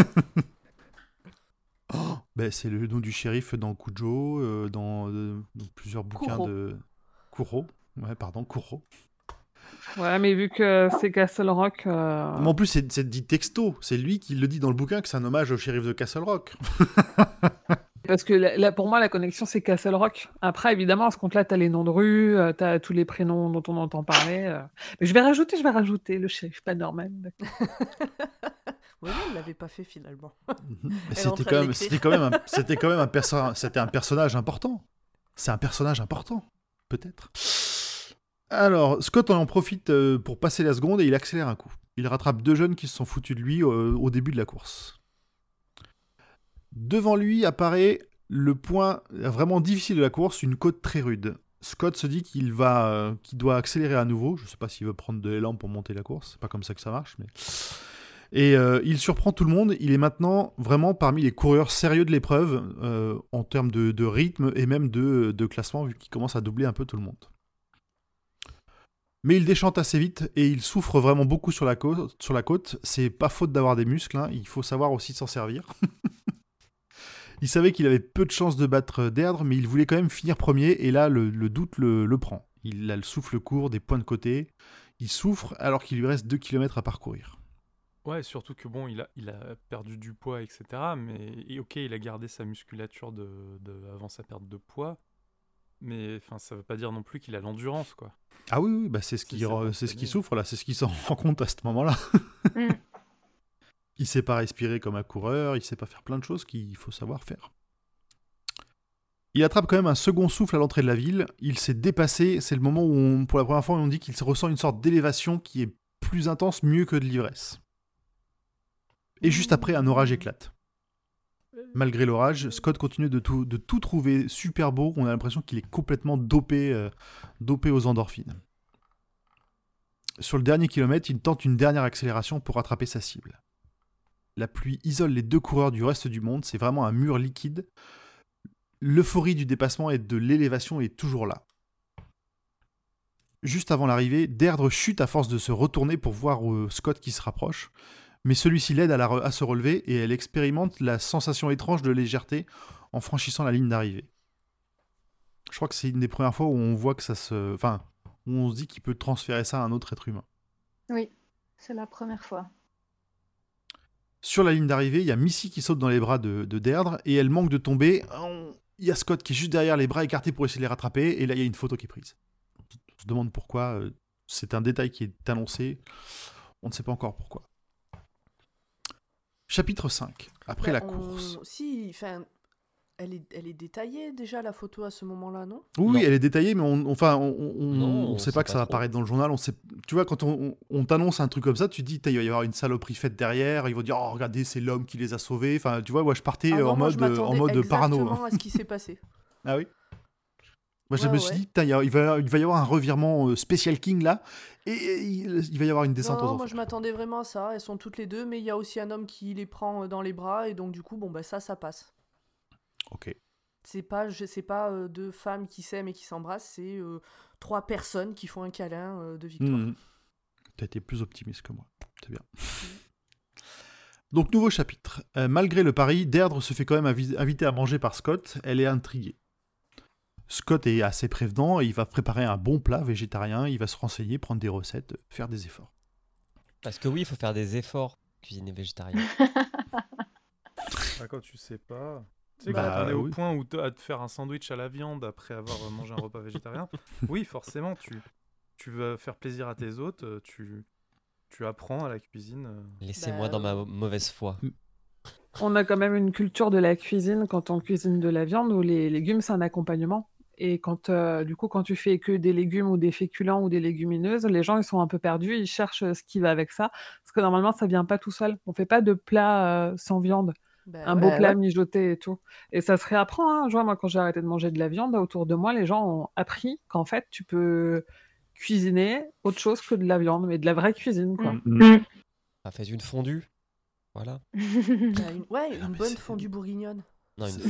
Speaker 4: Oh, ben, c'est le nom du shérif dans Cujo, dans plusieurs bouquins
Speaker 2: Kuro.
Speaker 4: de... Kuro. Ouais, pardon, Kuro.
Speaker 3: Ouais, mais vu que c'est Castle Rock.
Speaker 4: Mais en plus, c'est dit texto. C'est lui qui le dit dans le bouquin que c'est un hommage au shérif de Castle Rock.
Speaker 3: Parce que là, pour moi, la connexion, c'est Castle Rock. Après, évidemment, à ce compte-là, t'as les noms de rue, t'as tous les prénoms dont on entend parler. Mais je vais rajouter le shérif Bannerman. D'accord.
Speaker 2: Oui, elle l'avait pas fait finalement.
Speaker 4: Mais
Speaker 2: Elle est en
Speaker 4: c'était
Speaker 2: train de
Speaker 4: quand même,
Speaker 2: l'écrire.
Speaker 4: c'était quand même c'était un personnage important. C'est un personnage important, peut-être. Alors, Scott en profite pour passer la seconde et il accélère un coup. Il rattrape deux jeunes qui se sont foutus de lui au début de la course. Devant lui apparaît Le point vraiment difficile de la course, une côte très rude. Scott se dit qu'il doit accélérer à nouveau. Je ne sais pas s'il veut prendre de l'élan pour monter la course. C'est pas comme ça que ça marche. Et il surprend tout le monde. Il est maintenant vraiment parmi les coureurs sérieux de l'épreuve en termes de rythme et même de classement, vu qu'il commence à doubler un peu tout le monde. Mais il déchante assez vite et il souffre vraiment beaucoup sur la côte. C'est pas faute d'avoir des muscles, hein. Il faut savoir aussi s'en servir. Il savait qu'il avait peu de chances de battre Deirdre, mais il voulait quand même finir premier, et là, le doute le prend. Il a le souffle court, des points de côté. Il souffre alors qu'il lui reste 2 km à parcourir.
Speaker 1: Ouais, surtout que bon, il a perdu du poids, etc. Mais ok, il a gardé sa musculature avant sa perte de poids. Mais enfin, ça veut pas dire non plus qu'il a l'endurance, quoi.
Speaker 4: Ah oui, bah c'est ce qui souffre là, c'est ce qui s'en rend compte à ce moment-là. Il sait pas respirer comme un coureur, il sait pas faire plein de choses qu'il faut savoir faire. Il attrape quand même un second souffle à l'entrée de la ville. Il s'est dépassé. C'est le moment où, pour la première fois, on dit qu'il ressent une sorte d'élévation qui est plus intense, mieux que de l'ivresse. Et juste après, un orage éclate. Malgré l'orage, Scott continue de tout trouver super beau. On a l'impression qu'il est complètement dopé aux endorphines. Sur le dernier kilomètre, il tente une dernière accélération pour rattraper sa cible. La pluie isole les 2 coureurs du reste du monde. C'est vraiment un mur liquide. L'euphorie du dépassement et de l'élévation est toujours là. Juste avant l'arrivée, Deirdre chute à force de se retourner pour voir Scott qui se rapproche. Mais celui-ci l'aide à se relever et elle expérimente la sensation étrange de légèreté en franchissant la ligne d'arrivée. Je crois que c'est une des premières fois où on voit que où on se dit qu'il peut transférer ça à un autre être humain.
Speaker 5: Oui, c'est la première fois.
Speaker 4: Sur la ligne d'arrivée, il y a Missy qui saute dans les bras de Deirdre et elle manque de tomber. Il y a Scott qui est juste derrière, les bras écartés pour essayer de les rattraper, et là il y a une photo qui est prise. On se demande pourquoi. C'est un détail qui est annoncé. On ne sait pas encore pourquoi. Chapitre 5. Après la course.
Speaker 2: Si, enfin, elle est détaillée déjà, la photo à ce moment-là, non ?
Speaker 4: Oui,
Speaker 6: Non.
Speaker 4: elle est détaillée, mais on
Speaker 6: Non,
Speaker 4: sait pas que ça va
Speaker 6: trop.
Speaker 4: apparaître dans le journal. Tu vois, quand on t'annonce un truc comme ça, tu te dis, il va y avoir une saloperie faite derrière. Ils vont dire, oh, regardez, c'est l'homme qui les a sauvés. Enfin, tu vois, moi, je partais
Speaker 2: Ah non,
Speaker 4: en
Speaker 2: moi, je
Speaker 4: mode
Speaker 2: m'attendais
Speaker 4: parano.
Speaker 2: exactement à ce qui s'est passé.
Speaker 4: Ah oui. Moi, je
Speaker 2: Ouais,
Speaker 4: me suis
Speaker 2: ouais.
Speaker 4: dit, il va y avoir un revirement Special King là, et il va y avoir une descente aux
Speaker 2: Non, moi
Speaker 4: enfers.
Speaker 2: je m'attendais vraiment à ça. Elles sont toutes les deux, mais il y a aussi un homme qui les prend dans les bras, et donc du coup, bon, bah ça passe.
Speaker 4: Ok.
Speaker 2: C'est pas 2 femmes qui s'aiment et qui s'embrassent, c'est 3 personnes qui font un câlin de victoire.
Speaker 4: T'as été plus optimiste que moi. C'est bien. Donc, nouveau chapitre. Malgré le pari, Deirdre se fait quand même inviter à manger par Scott. Elle est intriguée. Scott est assez prévenant et il va préparer un bon plat végétarien. Il va se renseigner, prendre des recettes, faire des efforts.
Speaker 6: Parce que oui, il faut faire des efforts, cuisiner végétarien.
Speaker 1: Quand tu sais pas. Tu sais,
Speaker 4: Bah,
Speaker 1: quand on est au
Speaker 4: oui.
Speaker 1: point où à te faire un sandwich à la viande après avoir mangé un repas végétarien, oui, forcément, tu veux faire plaisir à tes hôtes, tu apprends à la cuisine.
Speaker 6: Laissez-moi dans ma mauvaise foi.
Speaker 3: On a quand même une culture de la cuisine quand on cuisine de la viande où les légumes c'est un accompagnement. Et quand tu fais que des légumes ou des féculents ou des légumineuses, les gens ils sont un peu perdus, ils cherchent ce qui va avec ça. Parce que normalement ça vient pas tout seul. On fait pas de plat sans viande. Un beau plat mijoté et tout. Et ça se réapprend, hein. Je vois, moi, quand j'ai arrêté de manger de la viande, autour de moi, les gens ont appris qu'en fait, tu peux cuisiner autre chose que de la viande, mais de la vraie cuisine, quoi.
Speaker 6: Ah, faites une fondue. Voilà.
Speaker 2: Une bonne
Speaker 4: c'est-
Speaker 2: fondue bourguignonne.
Speaker 6: Non, une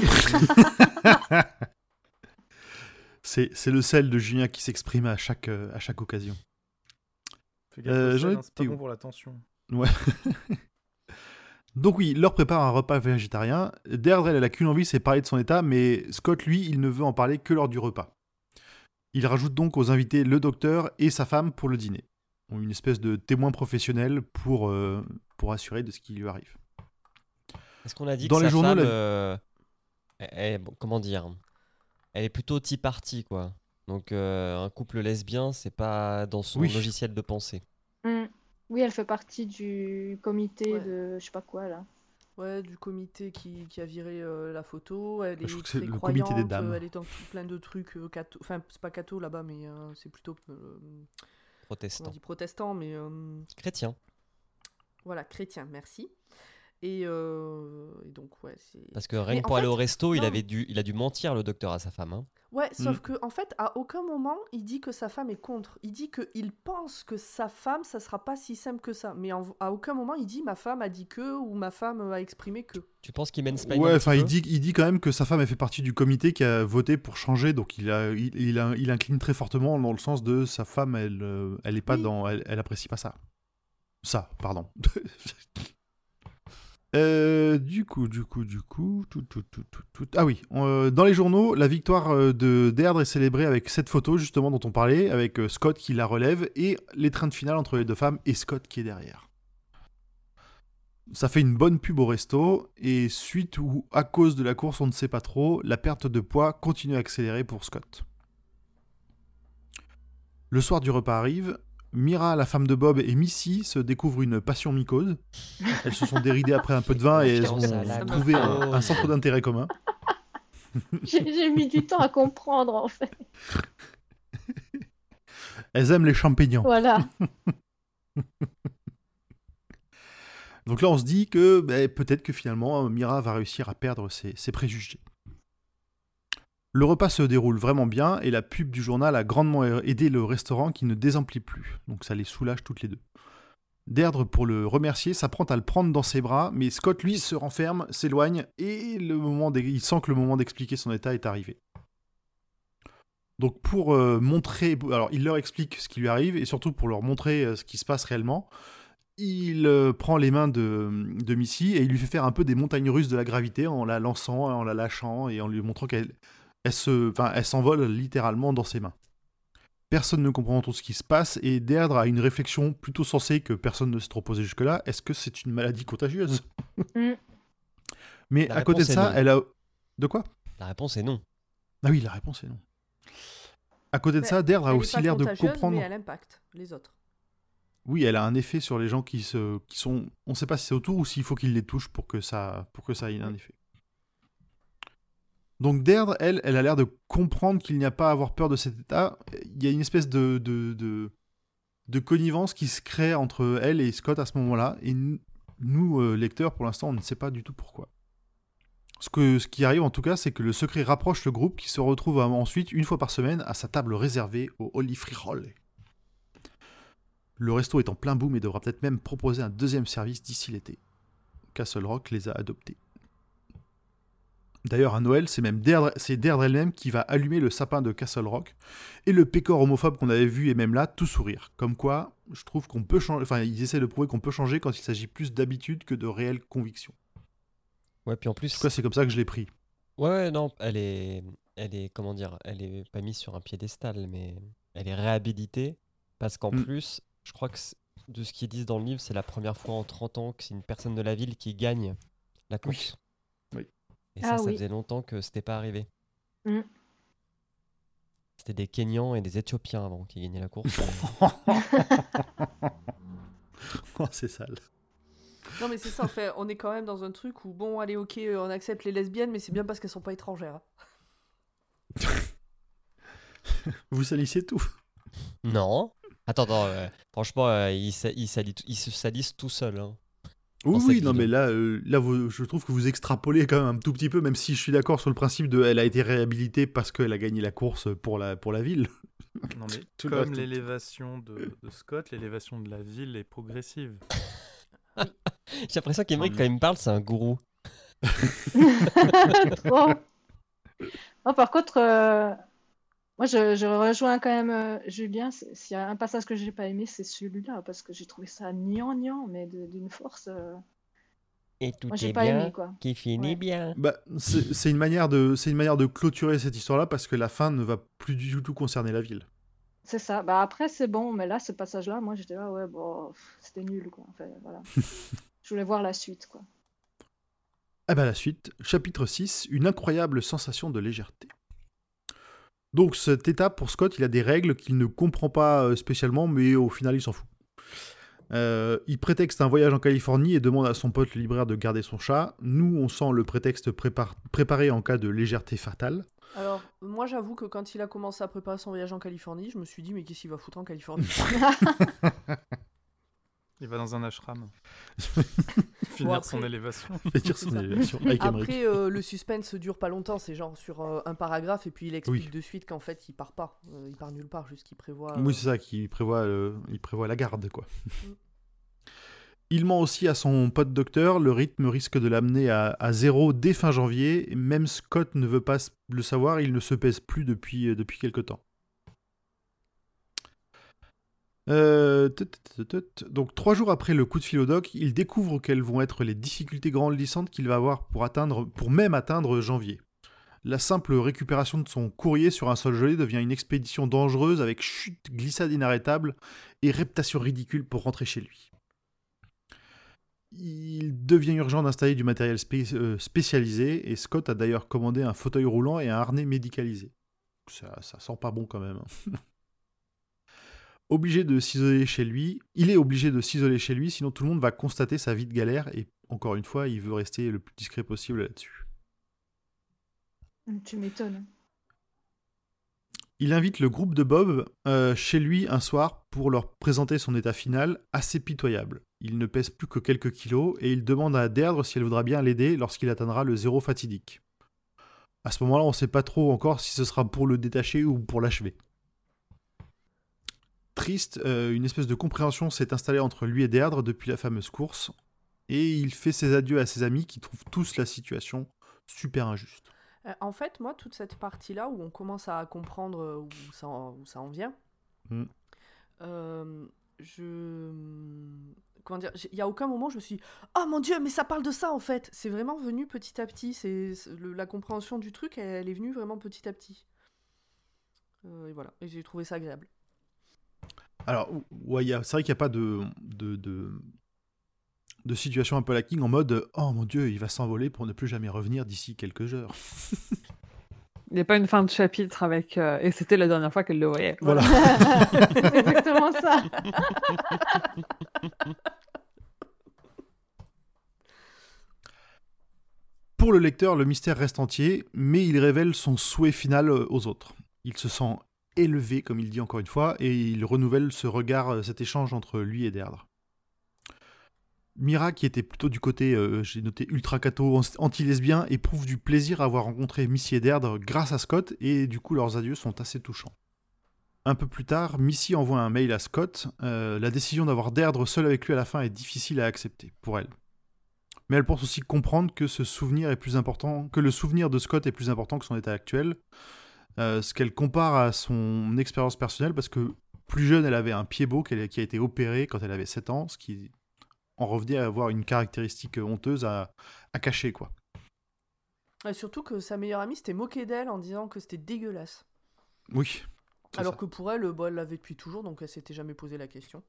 Speaker 4: C'est le sel de Julien qui s'exprime à chaque occasion.
Speaker 1: Fais gaffe au
Speaker 4: j'en
Speaker 1: sel, hein, c'est pas
Speaker 4: étais
Speaker 1: bon
Speaker 4: où
Speaker 1: pour la tension.
Speaker 4: Ouais. Donc oui, il leur prépare un repas végétarien. Deirdre, elle a qu'une envie, c'est parler de son état, mais Scott, lui, il ne veut en parler que lors du repas. Il rajoute donc aux invités le docteur et sa femme pour le dîner. Une espèce de témoin professionnel pour assurer de ce qui lui arrive.
Speaker 6: Est-ce qu'on a dit
Speaker 4: Dans
Speaker 6: que
Speaker 4: les
Speaker 6: sa
Speaker 4: journaux,
Speaker 6: femme, comment dire, elle est plutôt tea party, quoi. Donc un couple lesbien, c'est pas dans son
Speaker 4: Oui.
Speaker 6: logiciel de pensée.
Speaker 5: Oui, elle fait partie du comité
Speaker 2: Ouais.
Speaker 5: de je sais pas quoi là.
Speaker 2: Ouais, du comité qui a viré la photo. Elle
Speaker 4: Je
Speaker 2: est
Speaker 4: trouve que c'est
Speaker 2: très
Speaker 4: le
Speaker 2: croyante.
Speaker 4: comité des dames.
Speaker 2: Elle est dans plein de trucs catho. Enfin, c'est pas catho là-bas, mais c'est plutôt on
Speaker 6: Protestant.
Speaker 2: dit protestant, mais
Speaker 6: Chrétien.
Speaker 2: voilà, chrétien. Merci. Et donc, ouais, c'est...
Speaker 6: Parce que rien
Speaker 2: Mais
Speaker 6: que
Speaker 2: en
Speaker 6: pour aller
Speaker 2: fait,
Speaker 6: au resto, il
Speaker 2: non.
Speaker 6: a dû mentir, le docteur, à sa femme. Hein.
Speaker 2: Ouais, sauf que en fait, à aucun moment, il dit que sa femme est contre. Il dit qu'il pense que sa femme, ça sera pas si simple que ça. Mais à aucun moment, il dit ma femme a dit que ou ma femme a exprimé que.
Speaker 6: Tu penses qu'il mansplain
Speaker 4: Ouais,
Speaker 6: un
Speaker 4: enfin,
Speaker 6: petit peu
Speaker 4: il dit quand même que sa femme, elle fait partie du comité qui a voté pour changer, donc il incline très fortement dans le sens de sa femme, elle est pas
Speaker 2: Oui.
Speaker 4: dans, elle apprécie pas ça. Ça, pardon. Du coup, Ah oui, dans les journaux, la victoire de Deirdre est célébrée avec cette photo justement dont on parlait, avec Scott qui la relève et l'étreinte finale entre les deux femmes et Scott qui est derrière. Ça fait une bonne pub au resto, et suite ou à cause de la course, on ne sait pas trop, la perte de poids continue à accélérer pour Scott. Le soir du repas arrive, Mira, la femme de Bob, et Missy se découvrent une passion mycose. Elles se sont déridées après un peu de vin et elles ont
Speaker 6: Confiance à la
Speaker 4: trouvé un
Speaker 6: mycose.
Speaker 4: centre d'intérêt commun.
Speaker 5: J'ai mis du temps à comprendre, en fait.
Speaker 4: Elles aiment les champignons.
Speaker 5: Voilà.
Speaker 4: Donc là, on se dit que peut-être que finalement, Mira va réussir à perdre ses préjugés. Le repas se déroule vraiment bien et la pub du journal a grandement aidé le restaurant qui ne désemplit plus. Donc ça les soulage toutes les deux. Deirdre, pour le remercier, s'apprête à le prendre dans ses bras, mais Scott, lui, se renferme, s'éloigne et il sent que le moment d'expliquer son état est arrivé. Donc pour montrer... Alors il leur explique ce qui lui arrive et surtout pour leur montrer ce qui se passe réellement, il prend les mains de Missy et il lui fait faire un peu des montagnes russes de la gravité en la lançant, en la lâchant et en lui montrant qu'elle s'envole littéralement dans ses mains. Personne ne comprend tout ce qui se passe et Deirdre a une réflexion plutôt sensée que personne ne s'est trop posé jusque-là. Est-ce que c'est une maladie contagieuse ? Mais
Speaker 6: La
Speaker 4: à côté de
Speaker 6: réponse est
Speaker 4: ça,
Speaker 6: non.
Speaker 4: elle a... De quoi ?
Speaker 6: La réponse est non.
Speaker 4: Ah oui, la réponse est non. À côté de
Speaker 2: Mais
Speaker 4: ça, Deirdre a
Speaker 2: elle est
Speaker 4: aussi
Speaker 2: pas
Speaker 4: l'air de
Speaker 2: contagieuse,
Speaker 4: comprendre...
Speaker 2: mais elle impacte les autres.
Speaker 4: Oui, elle a un effet sur les gens qui sont... On ne sait pas si c'est autour ou s'il faut qu'ils les touchent pour que ça ait un effet. Donc Deirdre, elle a l'air de comprendre qu'il n'y a pas à avoir peur de cet état. Il y a une espèce de connivence qui se crée entre elle et Scott à ce moment-là. Et nous, lecteurs, pour l'instant, on ne sait pas du tout pourquoi. Ce qui arrive en tout cas, c'est que le secret rapproche le groupe qui se retrouve ensuite, une fois par semaine, à sa table réservée au Holy Frijoles. Le resto est en plein boom et devra peut-être même proposer un deuxième service d'ici l'été. Castle Rock les a adoptés. D'ailleurs, à Noël, c'est Deirdre elle-même qui va allumer le sapin de Castle Rock. Et le pécor homophobe qu'on avait vu est même là, tout sourire. Comme quoi, je trouve qu'on peut changer... Enfin, ils essaient de prouver qu'on peut changer quand il s'agit plus d'habitude que de réelle conviction.
Speaker 6: Ouais, puis en plus...
Speaker 4: En tout cas, c'est comme ça que je l'ai pris.
Speaker 6: Ouais, non, elle est, comment dire, elle est pas mise sur un piédestal, mais elle est réhabilitée parce qu'en plus, je crois que de ce qu'ils disent dans le livre, c'est la première fois en 30 ans que c'est une personne de la ville qui gagne la course.
Speaker 4: Oui.
Speaker 6: Et ça faisait longtemps que c'était pas arrivé. C'était des Kenyans et des Éthiopiens avant qui gagnaient la course.
Speaker 4: Oh, c'est sale.
Speaker 2: Non, mais c'est ça, en fait, on est quand même dans un truc où, bon, allez, ok, on accepte les lesbiennes, mais c'est bien parce qu'elles sont pas étrangères.
Speaker 4: Vous salissez tout.
Speaker 6: Non. Attends, franchement, ils se salissent tout seuls. Hein.
Speaker 4: Oui, non, mais là, je trouve que vous extrapolez quand même un tout petit peu, même si je suis d'accord sur le principe de elle a été réhabilitée parce qu'elle a gagné la course pour la ville.
Speaker 1: Non, mais
Speaker 4: Tout
Speaker 1: comme
Speaker 4: le-
Speaker 1: l'élévation de Scott, l'élévation de la ville est progressive.
Speaker 6: J'ai l'impression qu'Emeric, quand il me parle, c'est un gourou.
Speaker 5: Trop. Oh, par contre, moi je rejoins quand même Julien. S'il y a un passage que j'ai pas aimé, c'est celui-là, parce que j'ai trouvé ça gnangnan, mais d'une force.
Speaker 6: Et tout
Speaker 5: Moi j'ai
Speaker 6: est
Speaker 5: pas
Speaker 6: bien,
Speaker 5: aimé, quoi.
Speaker 6: qui finit
Speaker 5: Ouais.
Speaker 6: bien.
Speaker 4: Bah, c'est une manière de clôturer cette histoire-là parce que la fin ne va plus du tout concerner la ville.
Speaker 5: C'est ça. Bah après c'est bon, mais là ce passage-là, moi j'étais là, ouais, bon, c'était nul, quoi. Enfin, voilà. Je voulais voir la suite, quoi.
Speaker 4: Ah bah la suite, chapitre 6, une incroyable sensation de légèreté. Donc cette étape pour Scott, il a des règles qu'il ne comprend pas spécialement, mais au final il s'en fout. Il prétexte un voyage en Californie et demande à son pote le libraire de garder son chat. Nous, on sent le prétexte préparé en cas de légèreté fatale.
Speaker 2: Alors, moi j'avoue que quand il a commencé à préparer son voyage en Californie, je me suis dit, mais qu'est-ce qu'il va foutre en Californie ?
Speaker 1: Il va dans un ashram.
Speaker 2: Bon,
Speaker 1: Finir
Speaker 2: après-
Speaker 1: son élévation.
Speaker 4: Fait dire son élévation avec Emmerich.
Speaker 2: Après, le suspense dure pas longtemps, c'est genre sur un paragraphe, et puis il explique
Speaker 4: Oui.
Speaker 2: de suite qu'en fait il part pas. Il part nulle part, juste qu'il prévoit.
Speaker 4: Oui, c'est ça, il prévoit la garde, quoi.
Speaker 2: Mm.
Speaker 4: Il ment aussi à son pote docteur, le rythme risque de l'amener à 0 dès fin janvier, et même Scott ne veut pas le savoir, il ne se pèse plus depuis quelque temps. Donc 3 jours après le coup de fil au doc, il découvre quelles vont être les difficultés grandissantes qu'il va avoir pour même atteindre janvier. La simple récupération de son courrier sur un sol gelé devient une expédition dangereuse avec chute, glissade inarrêtable et reptation ridicule pour rentrer chez lui. Il devient urgent d'installer du matériel spécialisé et Scott a d'ailleurs commandé un fauteuil roulant et un harnais médicalisé. Ça sent pas bon quand même. Il est obligé de s'isoler chez lui, sinon tout le monde va constater sa vie de galère et encore une fois, il veut rester le plus discret possible là-dessus.
Speaker 5: Tu m'étonnes.
Speaker 4: Il invite le groupe de Bob chez lui un soir pour leur présenter son état final assez pitoyable. Il ne pèse plus que quelques kilos et il demande à Deirdre si elle voudra bien l'aider lorsqu'il atteindra le 0 fatidique. À ce moment-là, on ne sait pas trop encore si ce sera pour le détacher ou pour l'achever. Triste, une espèce de compréhension s'est installée entre lui et Deirdre depuis la fameuse course et il fait ses adieux à ses amis qui trouvent tous la situation super injuste.
Speaker 2: En fait, moi, toute cette partie-là où on commence à comprendre où ça en vient,
Speaker 4: Mm.
Speaker 2: Comment dire, il y a aucun moment où je me suis dit, oh mon Dieu, mais ça parle de ça en fait. C'est vraiment venu petit à petit. La compréhension du truc, elle est venue vraiment petit à petit. Et voilà, et j'ai trouvé ça agréable.
Speaker 4: Alors, ouais, c'est vrai qu'il n'y a pas de situation un peu la King en mode « Oh mon Dieu, il va s'envoler pour ne plus jamais revenir d'ici quelques heures.
Speaker 3: Il n'y a pas une fin de chapitre avec... et c'était la dernière fois qu'elle le voyait. »
Speaker 4: Voilà.
Speaker 5: C'est exactement ça.
Speaker 4: Pour le lecteur, le mystère reste entier, mais il révèle son souhait final aux autres. Il se sent élevé, comme il dit encore une fois, et il renouvelle ce regard, cet échange entre lui et Deirdre. Mira, qui était plutôt du côté, j'ai noté ultra catho, anti-lesbien, éprouve du plaisir à avoir rencontré Missy et Deirdre grâce à Scott, et du coup leurs adieux sont assez touchants. Un peu plus tard, Missy envoie un mail à Scott. La décision d'avoir Deirdre seule avec lui à la fin est difficile à accepter pour elle. Mais elle pense aussi comprendre que le souvenir de Scott est plus important que son état actuel. Ce qu'elle compare à son expérience personnelle, parce que plus jeune, elle avait un pied-bot qui a été opéré quand elle avait 7 ans, ce qui en revenait à avoir une caractéristique honteuse à cacher, quoi.
Speaker 2: Et surtout que sa meilleure amie s'était moquée d'elle en disant que c'était dégueulasse.
Speaker 4: Oui.
Speaker 2: Alors que pour elle, elle l'avait depuis toujours, donc elle s'était jamais posé la question.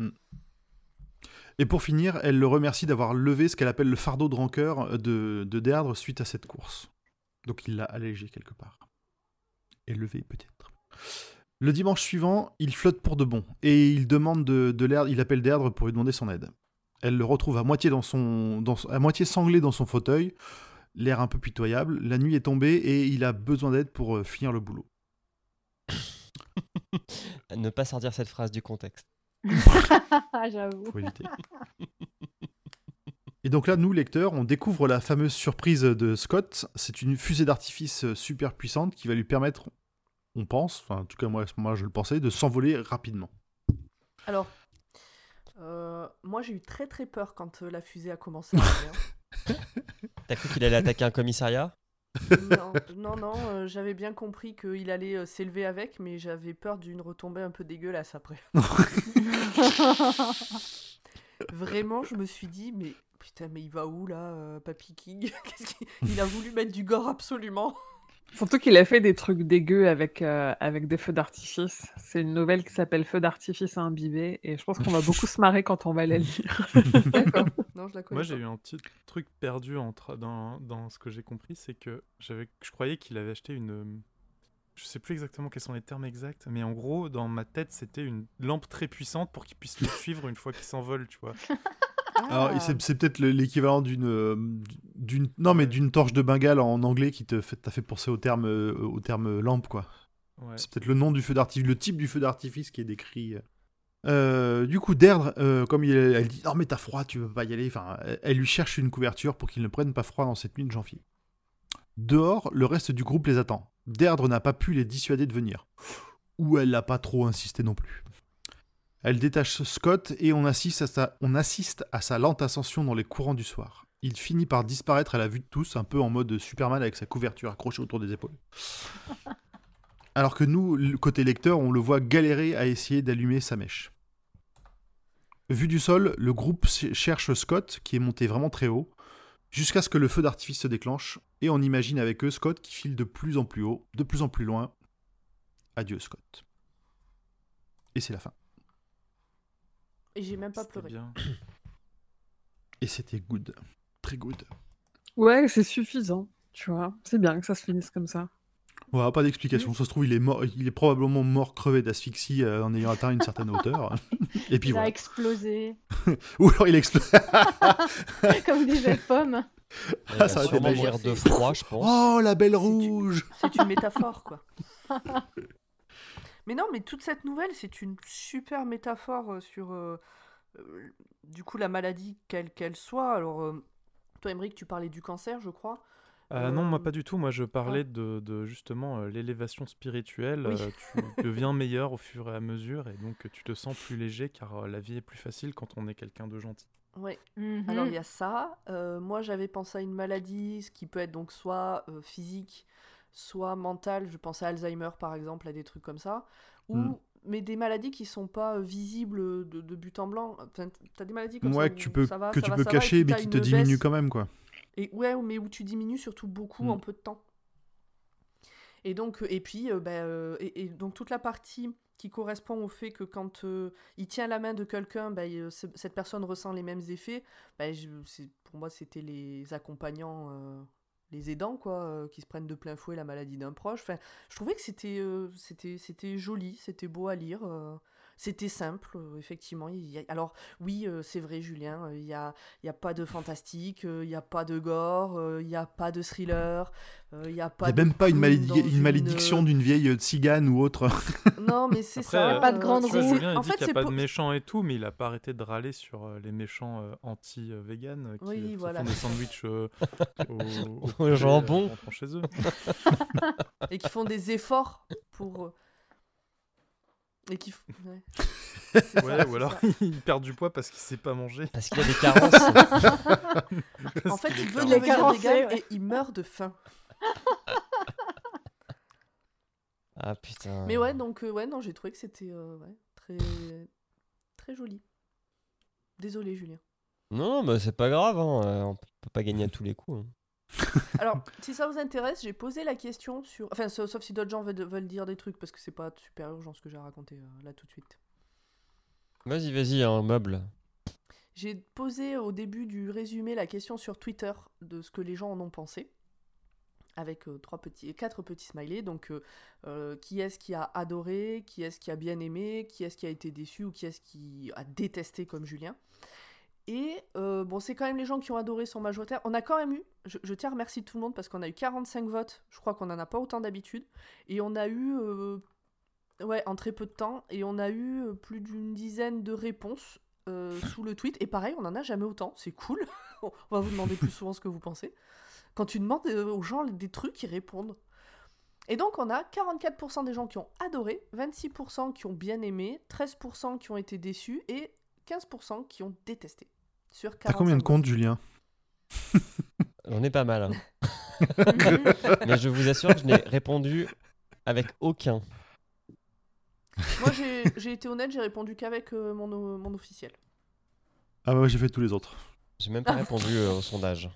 Speaker 4: Et pour finir, elle le remercie d'avoir levé ce qu'elle appelle le fardeau de rancœur de Deirdre suite à cette course. Donc il l'a allégé quelque part. Élevé peut-être. Le dimanche suivant, il flotte pour de bon, et il appelle Deirdre pour lui demander son aide. Elle le retrouve à moitié sanglé dans son fauteuil, l'air un peu pitoyable. La nuit est tombée et il a besoin d'aide pour finir le boulot.
Speaker 6: Ne pas sortir cette phrase du contexte.
Speaker 5: J'avoue.
Speaker 4: Faut éviter. Et donc là, nous, lecteurs, on découvre la fameuse surprise de Scott. C'est une fusée d'artifice super puissante qui va lui permettre, on pense, enfin en tout cas moi à ce moment-là je le pensais, de s'envoler rapidement.
Speaker 2: Alors, moi j'ai eu très très peur quand la fusée a commencé à arriver.
Speaker 6: T'as cru qu'il allait attaquer un commissariat?
Speaker 2: Non, j'avais bien compris qu'il allait s'élever avec, mais j'avais peur d'une retombée un peu dégueulasse après. Vraiment, je me suis dit, mais putain, mais il va où là, Papy King? Il a voulu mettre du gore absolument.
Speaker 3: Surtout qu'il a fait des trucs dégueux avec des feux d'artifice. C'est une nouvelle qui s'appelle Feux d'artifice à imbiber et je pense qu'on va beaucoup se marrer quand on va la lire.
Speaker 2: D'accord. Non, je la connais
Speaker 1: Moi,
Speaker 2: pas.
Speaker 1: j'ai eu un petit truc perdu dans ce que j'ai compris, c'est que je croyais qu'il avait acheté une... Je sais plus exactement quels sont les termes exacts, mais en gros, dans ma tête, c'était une lampe très puissante pour qu'il puisse le suivre une fois qu'il s'envole, tu vois.
Speaker 4: Alors c'est peut-être l'équivalent d'une torche de Bengale en anglais qui t'a fait penser au terme lampe, quoi.
Speaker 1: Ouais.
Speaker 4: C'est peut-être le nom du feu d'artifice, le type du feu d'artifice qui est décrit. Du coup, Deirdre, comme elle dit « Non mais t'as froid, tu veux pas y aller », enfin, elle lui cherche une couverture pour qu'il ne prenne pas froid dans cette nuit de janvier. Dehors, le reste du groupe les attend. Deirdre n'a pas pu les dissuader de venir. Ou elle n'a pas trop insisté non plus. Elle détache Scott et on assiste à sa lente ascension dans les courants du soir. Il finit par disparaître à la vue de tous, un peu en mode Superman avec sa couverture accrochée autour des épaules. Alors que nous, côté lecteur, on le voit galérer à essayer d'allumer sa mèche. Vu du sol, le groupe cherche Scott, qui est monté vraiment très haut, jusqu'à ce que le feu d'artifice se déclenche, et on imagine avec eux Scott qui file de plus en plus haut, de plus en plus loin. Adieu Scott. Et c'est la fin.
Speaker 2: Et j'ai même pas
Speaker 1: C'était
Speaker 2: pleuré.
Speaker 1: bien.
Speaker 4: Et c'était good. Très good.
Speaker 3: Ouais, c'est suffisant, tu vois. C'est bien que ça se finisse comme ça.
Speaker 4: Ouais, pas d'explication. Ça se trouve, il est probablement mort crevé d'asphyxie en ayant atteint une certaine hauteur. Et puis
Speaker 5: Il a
Speaker 4: voilà.
Speaker 5: explosé,
Speaker 4: Ou alors il explose.
Speaker 5: comme disait Pomme.
Speaker 6: Il va
Speaker 4: ça aurait été
Speaker 6: sûrement
Speaker 4: magique.
Speaker 6: mourir de froid, je pense.
Speaker 4: Oh, la belle
Speaker 2: C'est
Speaker 4: rouge.
Speaker 2: C'est une métaphore, quoi. Mais non, mais toute cette nouvelle, c'est une super métaphore sur, du coup, la maladie, quelle qu'elle soit. Alors, toi, Aymeric, tu parlais du cancer, je crois.
Speaker 1: Non, moi pas du tout. Moi je parlais de justement l'élévation spirituelle.
Speaker 2: Oui.
Speaker 1: Tu deviens meilleur au fur et à mesure et donc tu te sens plus léger car la vie est plus facile quand on est quelqu'un de gentil.
Speaker 2: Ouais.
Speaker 5: Mhm.
Speaker 2: Alors, il y a ça. Moi, j'avais pensé à une maladie, ce qui peut être donc soit physique, soit mentale. Je pensais à Alzheimer, par exemple, à des trucs comme ça. Ou, mais des maladies qui sont pas visibles de but en blanc. Enfin, t'as des maladies comme ça
Speaker 4: Ouais,
Speaker 2: où
Speaker 4: que tu peux,
Speaker 2: ça va,
Speaker 4: que
Speaker 2: ça
Speaker 4: tu
Speaker 2: va,
Speaker 4: peux
Speaker 2: ça va, et
Speaker 4: cacher,
Speaker 2: puis
Speaker 4: mais
Speaker 2: t'as
Speaker 4: qui te
Speaker 2: une
Speaker 4: diminue
Speaker 2: baisse.
Speaker 4: quand même, quoi.
Speaker 2: Et ouais, mais où tu diminues surtout beaucoup en peu de temps. Et donc, et donc toute la partie qui correspond au fait que quand il tient la main de quelqu'un, cette personne ressent les mêmes effets. Pour moi, c'était les accompagnants, les aidants, quoi, qui se prennent de plein fouet la maladie d'un proche. Enfin, je trouvais que c'était joli, c'était beau à lire. C'était simple, effectivement. Alors, oui, c'est vrai, Julien, il y a pas de fantastique, il n'y a pas de gore, il n'y a pas de thriller, il n'y a
Speaker 4: Il
Speaker 2: pas
Speaker 4: n'y a
Speaker 2: de
Speaker 4: même pas une,
Speaker 2: clown dans
Speaker 4: une malédiction d'une vieille tzigane ou autre.
Speaker 2: Non, mais c'est
Speaker 1: Après,
Speaker 2: ça.
Speaker 5: Pas de grande
Speaker 1: tu vois,
Speaker 5: roue.
Speaker 1: Julien il
Speaker 2: En
Speaker 1: dit
Speaker 2: fait,
Speaker 1: qu'il n'y a
Speaker 2: c'est
Speaker 1: pas
Speaker 2: pour-
Speaker 1: de méchants et tout, mais il a pas arrêté de râler sur les méchants anti-vegan
Speaker 2: Oui,
Speaker 1: qui
Speaker 2: voilà.
Speaker 1: font des sandwichs au
Speaker 6: Au
Speaker 1: poulet,
Speaker 6: jambon.
Speaker 1: en rentrant chez eux.
Speaker 2: Et qui font des efforts pour. Et qui. Ouais.
Speaker 1: Ouais, ou alors il perd du poids parce qu'il sait pas manger.
Speaker 6: Parce qu'il y a des carences.
Speaker 2: En fait, il veut
Speaker 5: Il est
Speaker 2: devenir
Speaker 5: carencé,
Speaker 2: vegan
Speaker 5: ouais.
Speaker 2: et il meurt de faim.
Speaker 6: Ah putain.
Speaker 2: Mais ouais, donc, non, j'ai trouvé que c'était très. Très joli. Désolé, Julien.
Speaker 6: Non, mais c'est pas grave, hein. On peut pas gagner à tous les coups, hein.
Speaker 2: Alors, si ça vous intéresse, j'ai posé la question sur. Enfin, sauf si d'autres gens veulent dire des trucs, parce que c'est pas super urgent ce que j'ai raconté là tout de suite.
Speaker 6: Vas-y, un meuble.
Speaker 2: J'ai posé au début du résumé la question sur Twitter de ce que les gens en ont pensé, avec 4 petits smileys. Donc, qui est-ce qui a adoré, qui est-ce qui a bien aimé, qui est-ce qui a été déçu ou qui est-ce qui a détesté comme Julien. Et bon, c'est quand même les gens qui ont adoré sont majoritaires. On a quand même eu, je tiens à remercier tout le monde parce qu'on a eu 45 votes. Je crois qu'on n'en a pas autant d'habitude. Et on a eu, en très peu de temps, et on a eu plus d'une dizaine de réponses sous le tweet. Et pareil, on n'en a jamais autant. C'est cool. On va vous demander plus souvent ce que vous pensez. Quand tu demandes aux gens des trucs, ils répondent. Et donc, on a 44% des gens qui ont adoré, 26% qui ont bien aimé, 13% qui ont été déçus et 15% qui ont détesté. Sur 45
Speaker 4: T'as combien de
Speaker 2: votes.
Speaker 4: comptes, Julien?
Speaker 6: J'en ai pas mal, hein.
Speaker 2: Mhm.
Speaker 6: Mais je vous assure que je n'ai répondu avec aucun.
Speaker 2: Moi, j'ai été honnête, j'ai répondu qu'avec mon officiel.
Speaker 4: Ah bah, j'ai fait tous les autres.
Speaker 6: J'ai même pas répondu au sondage.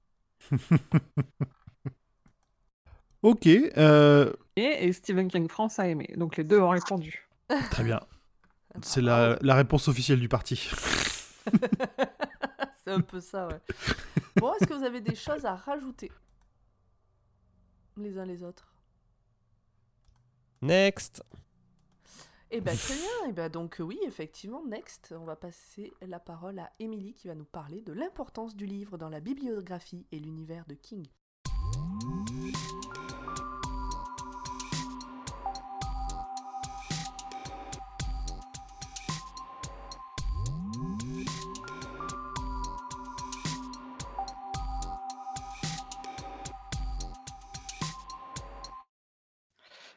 Speaker 4: Ok,
Speaker 3: Et Stephen King France a aimé. Donc les deux ont répondu.
Speaker 4: très bien. C'est la réponse officielle du parti.
Speaker 2: C'est un peu ça, ouais. Bon, est-ce que vous avez des choses à rajouter les uns les autres?
Speaker 6: Next.
Speaker 2: Eh ben très bien, eh ben, donc oui, effectivement, next, on va passer la parole à Émilie qui va nous parler de l'importance du livre dans la bibliographie et l'univers de King.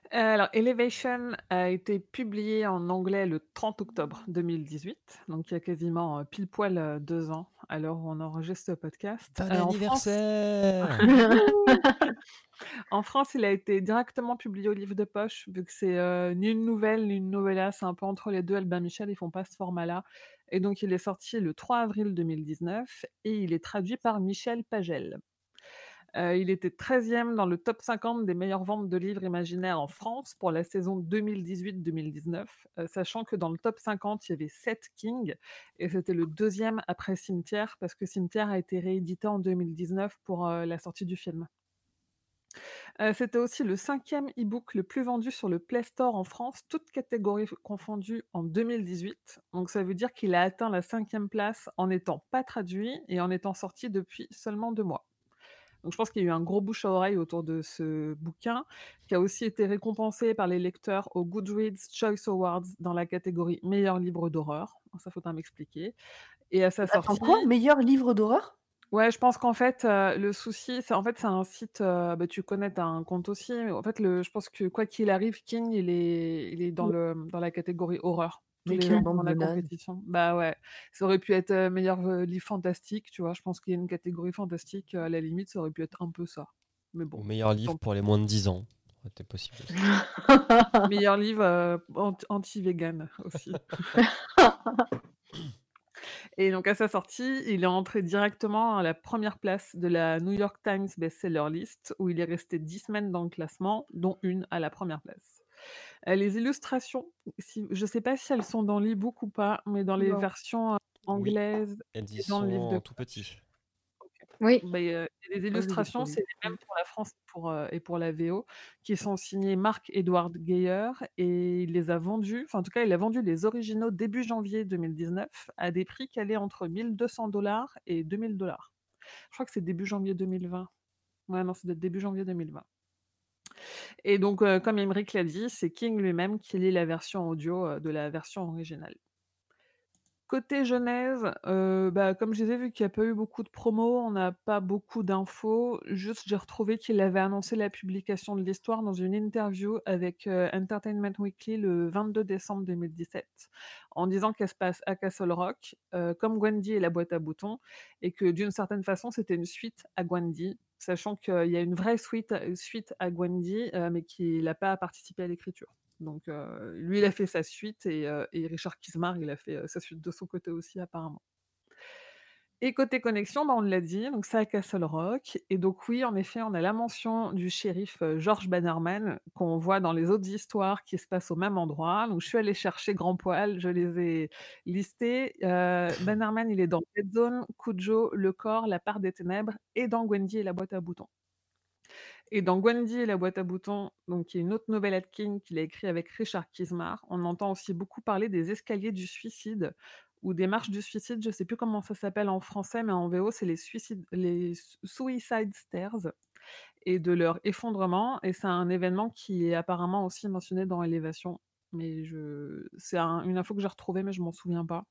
Speaker 3: Alors, Elevation a été publié en anglais le 30 octobre 2018, donc il y a quasiment pile poil 2 ans, à l'heure où on enregistre ce podcast.
Speaker 6: Bon
Speaker 3: En France,
Speaker 6: anniversaire.
Speaker 3: en France, il a été directement publié au livre de poche, vu que c'est ni une nouvelle ni une novella, c'est un peu entre les deux. Albin Michel, ils font pas ce format-là. Et donc, il est sorti le 3 avril 2019 et il est traduit par Michel Pagel. Il était 13e dans le top 50 des meilleures ventes de livres imaginaires en France pour la saison 2018-2019, sachant que dans le top 50, il y avait 7 King, et c'était le 2e après Cimetière, parce que Cimetière a été réédité en 2019 pour la sortie du film. C'était aussi le 5e e-book le plus vendu sur le Play Store en France, toutes catégories confondues, en 2018. Donc ça veut dire qu'il a atteint la 5e place en n'étant pas traduit et en étant sorti depuis seulement 2 mois. Donc je pense qu'il y a eu un gros bouche à oreille autour de ce bouquin, qui a aussi été récompensé par les lecteurs aux Goodreads Choice Awards dans la catégorie meilleur livre d'horreur. Ça, faut m'expliquer. Et à sa
Speaker 2: Attends,
Speaker 3: sortie...
Speaker 2: quoi? Meilleur livre d'horreur?
Speaker 3: Ouais, je pense qu'en fait, le souci, c'est un site, tu connais, tu as un compte aussi, mais en fait, je pense que quoi qu'il arrive, King, il est dans la catégorie horreur. Tous
Speaker 2: Mais
Speaker 3: les
Speaker 2: quelle
Speaker 3: ans
Speaker 2: bande
Speaker 3: pendant la
Speaker 2: de nanes.
Speaker 3: compétition. Bah ouais, ça aurait pu être meilleur livre fantastique, tu vois. Je pense qu'il y a une catégorie fantastique, à la limite, ça aurait pu être un peu ça. Mais
Speaker 6: Ou
Speaker 3: bon,
Speaker 6: meilleur livre
Speaker 3: tant
Speaker 6: pour les moins de 10 ans. C'était possible aussi.
Speaker 3: pis. Meilleur livre anti-vegan aussi. Et donc à sa sortie, il est entré directement à la première place de la New York Times Bestseller List, où il est resté 10 semaines dans le classement, dont une à la première place. Les illustrations, je ne sais pas si elles sont dans l'e-book ou pas, mais dans les
Speaker 2: Non.
Speaker 3: versions anglaises
Speaker 6: Elles y
Speaker 3: et dans le livre de
Speaker 6: sont tout petits.
Speaker 5: Oui.
Speaker 3: bah, les
Speaker 2: les ai
Speaker 3: illustrations,
Speaker 2: trouvées.
Speaker 3: c'est les mêmes pour la France et pour la VO, qui sont signées Marc-Edouard Geyer, et il les a vendus, enfin en tout cas, il a vendu les originaux début janvier 2019 à des prix qui allaient entre $1 200 et $2 000. Je crois que c'est début janvier 2020. Ouais, non, c'est début janvier 2020. Et donc, comme Emmerich l'a dit, c'est King lui-même qui lit la version audio de la version originale. Côté Genèse, comme je disais, vu qu'il n'y a pas eu beaucoup de promos, on n'a pas beaucoup d'infos. Juste, j'ai retrouvé qu'il avait annoncé la publication de l'histoire dans une interview avec Entertainment Weekly le 22 décembre 2017, en disant qu'elle se passe à Castle Rock, comme Gwendy et la boîte à boutons, et que d'une certaine façon, c'était une suite à Gwendy, sachant qu'il y a une vraie suite à Gwendy, mais qu'il n'a pas participé à l'écriture. Donc, lui, il a fait sa suite et Richard Kismar, il a fait sa suite de son côté aussi, apparemment. Et côté connexion, on l'a dit, donc c'est à Castle Rock. Et donc, oui, en effet, on a la mention du shérif George Bannerman, qu'on voit dans les autres histoires qui se passent au même endroit. Donc, je suis allée chercher Grand Poil, je les ai listés. Bannerman, il est dans Dead Zone, Cujo, Le Corps, La Part des Ténèbres et dans Gwendy et la boîte à boutons. Et dans Gwendy et la boîte à boutons, donc qui est une autre nouvelle King qu'il a écrit avec Richard Kismar, on entend aussi beaucoup parler des escaliers du suicide ou des marches du suicide, je ne sais plus comment ça s'appelle en français, mais en VO, c'est les Suicide Stairs, et de leur effondrement. Et c'est un événement qui est apparemment aussi mentionné dans Élévation. Mais c'est une info que j'ai retrouvée, mais je m'en souviens pas.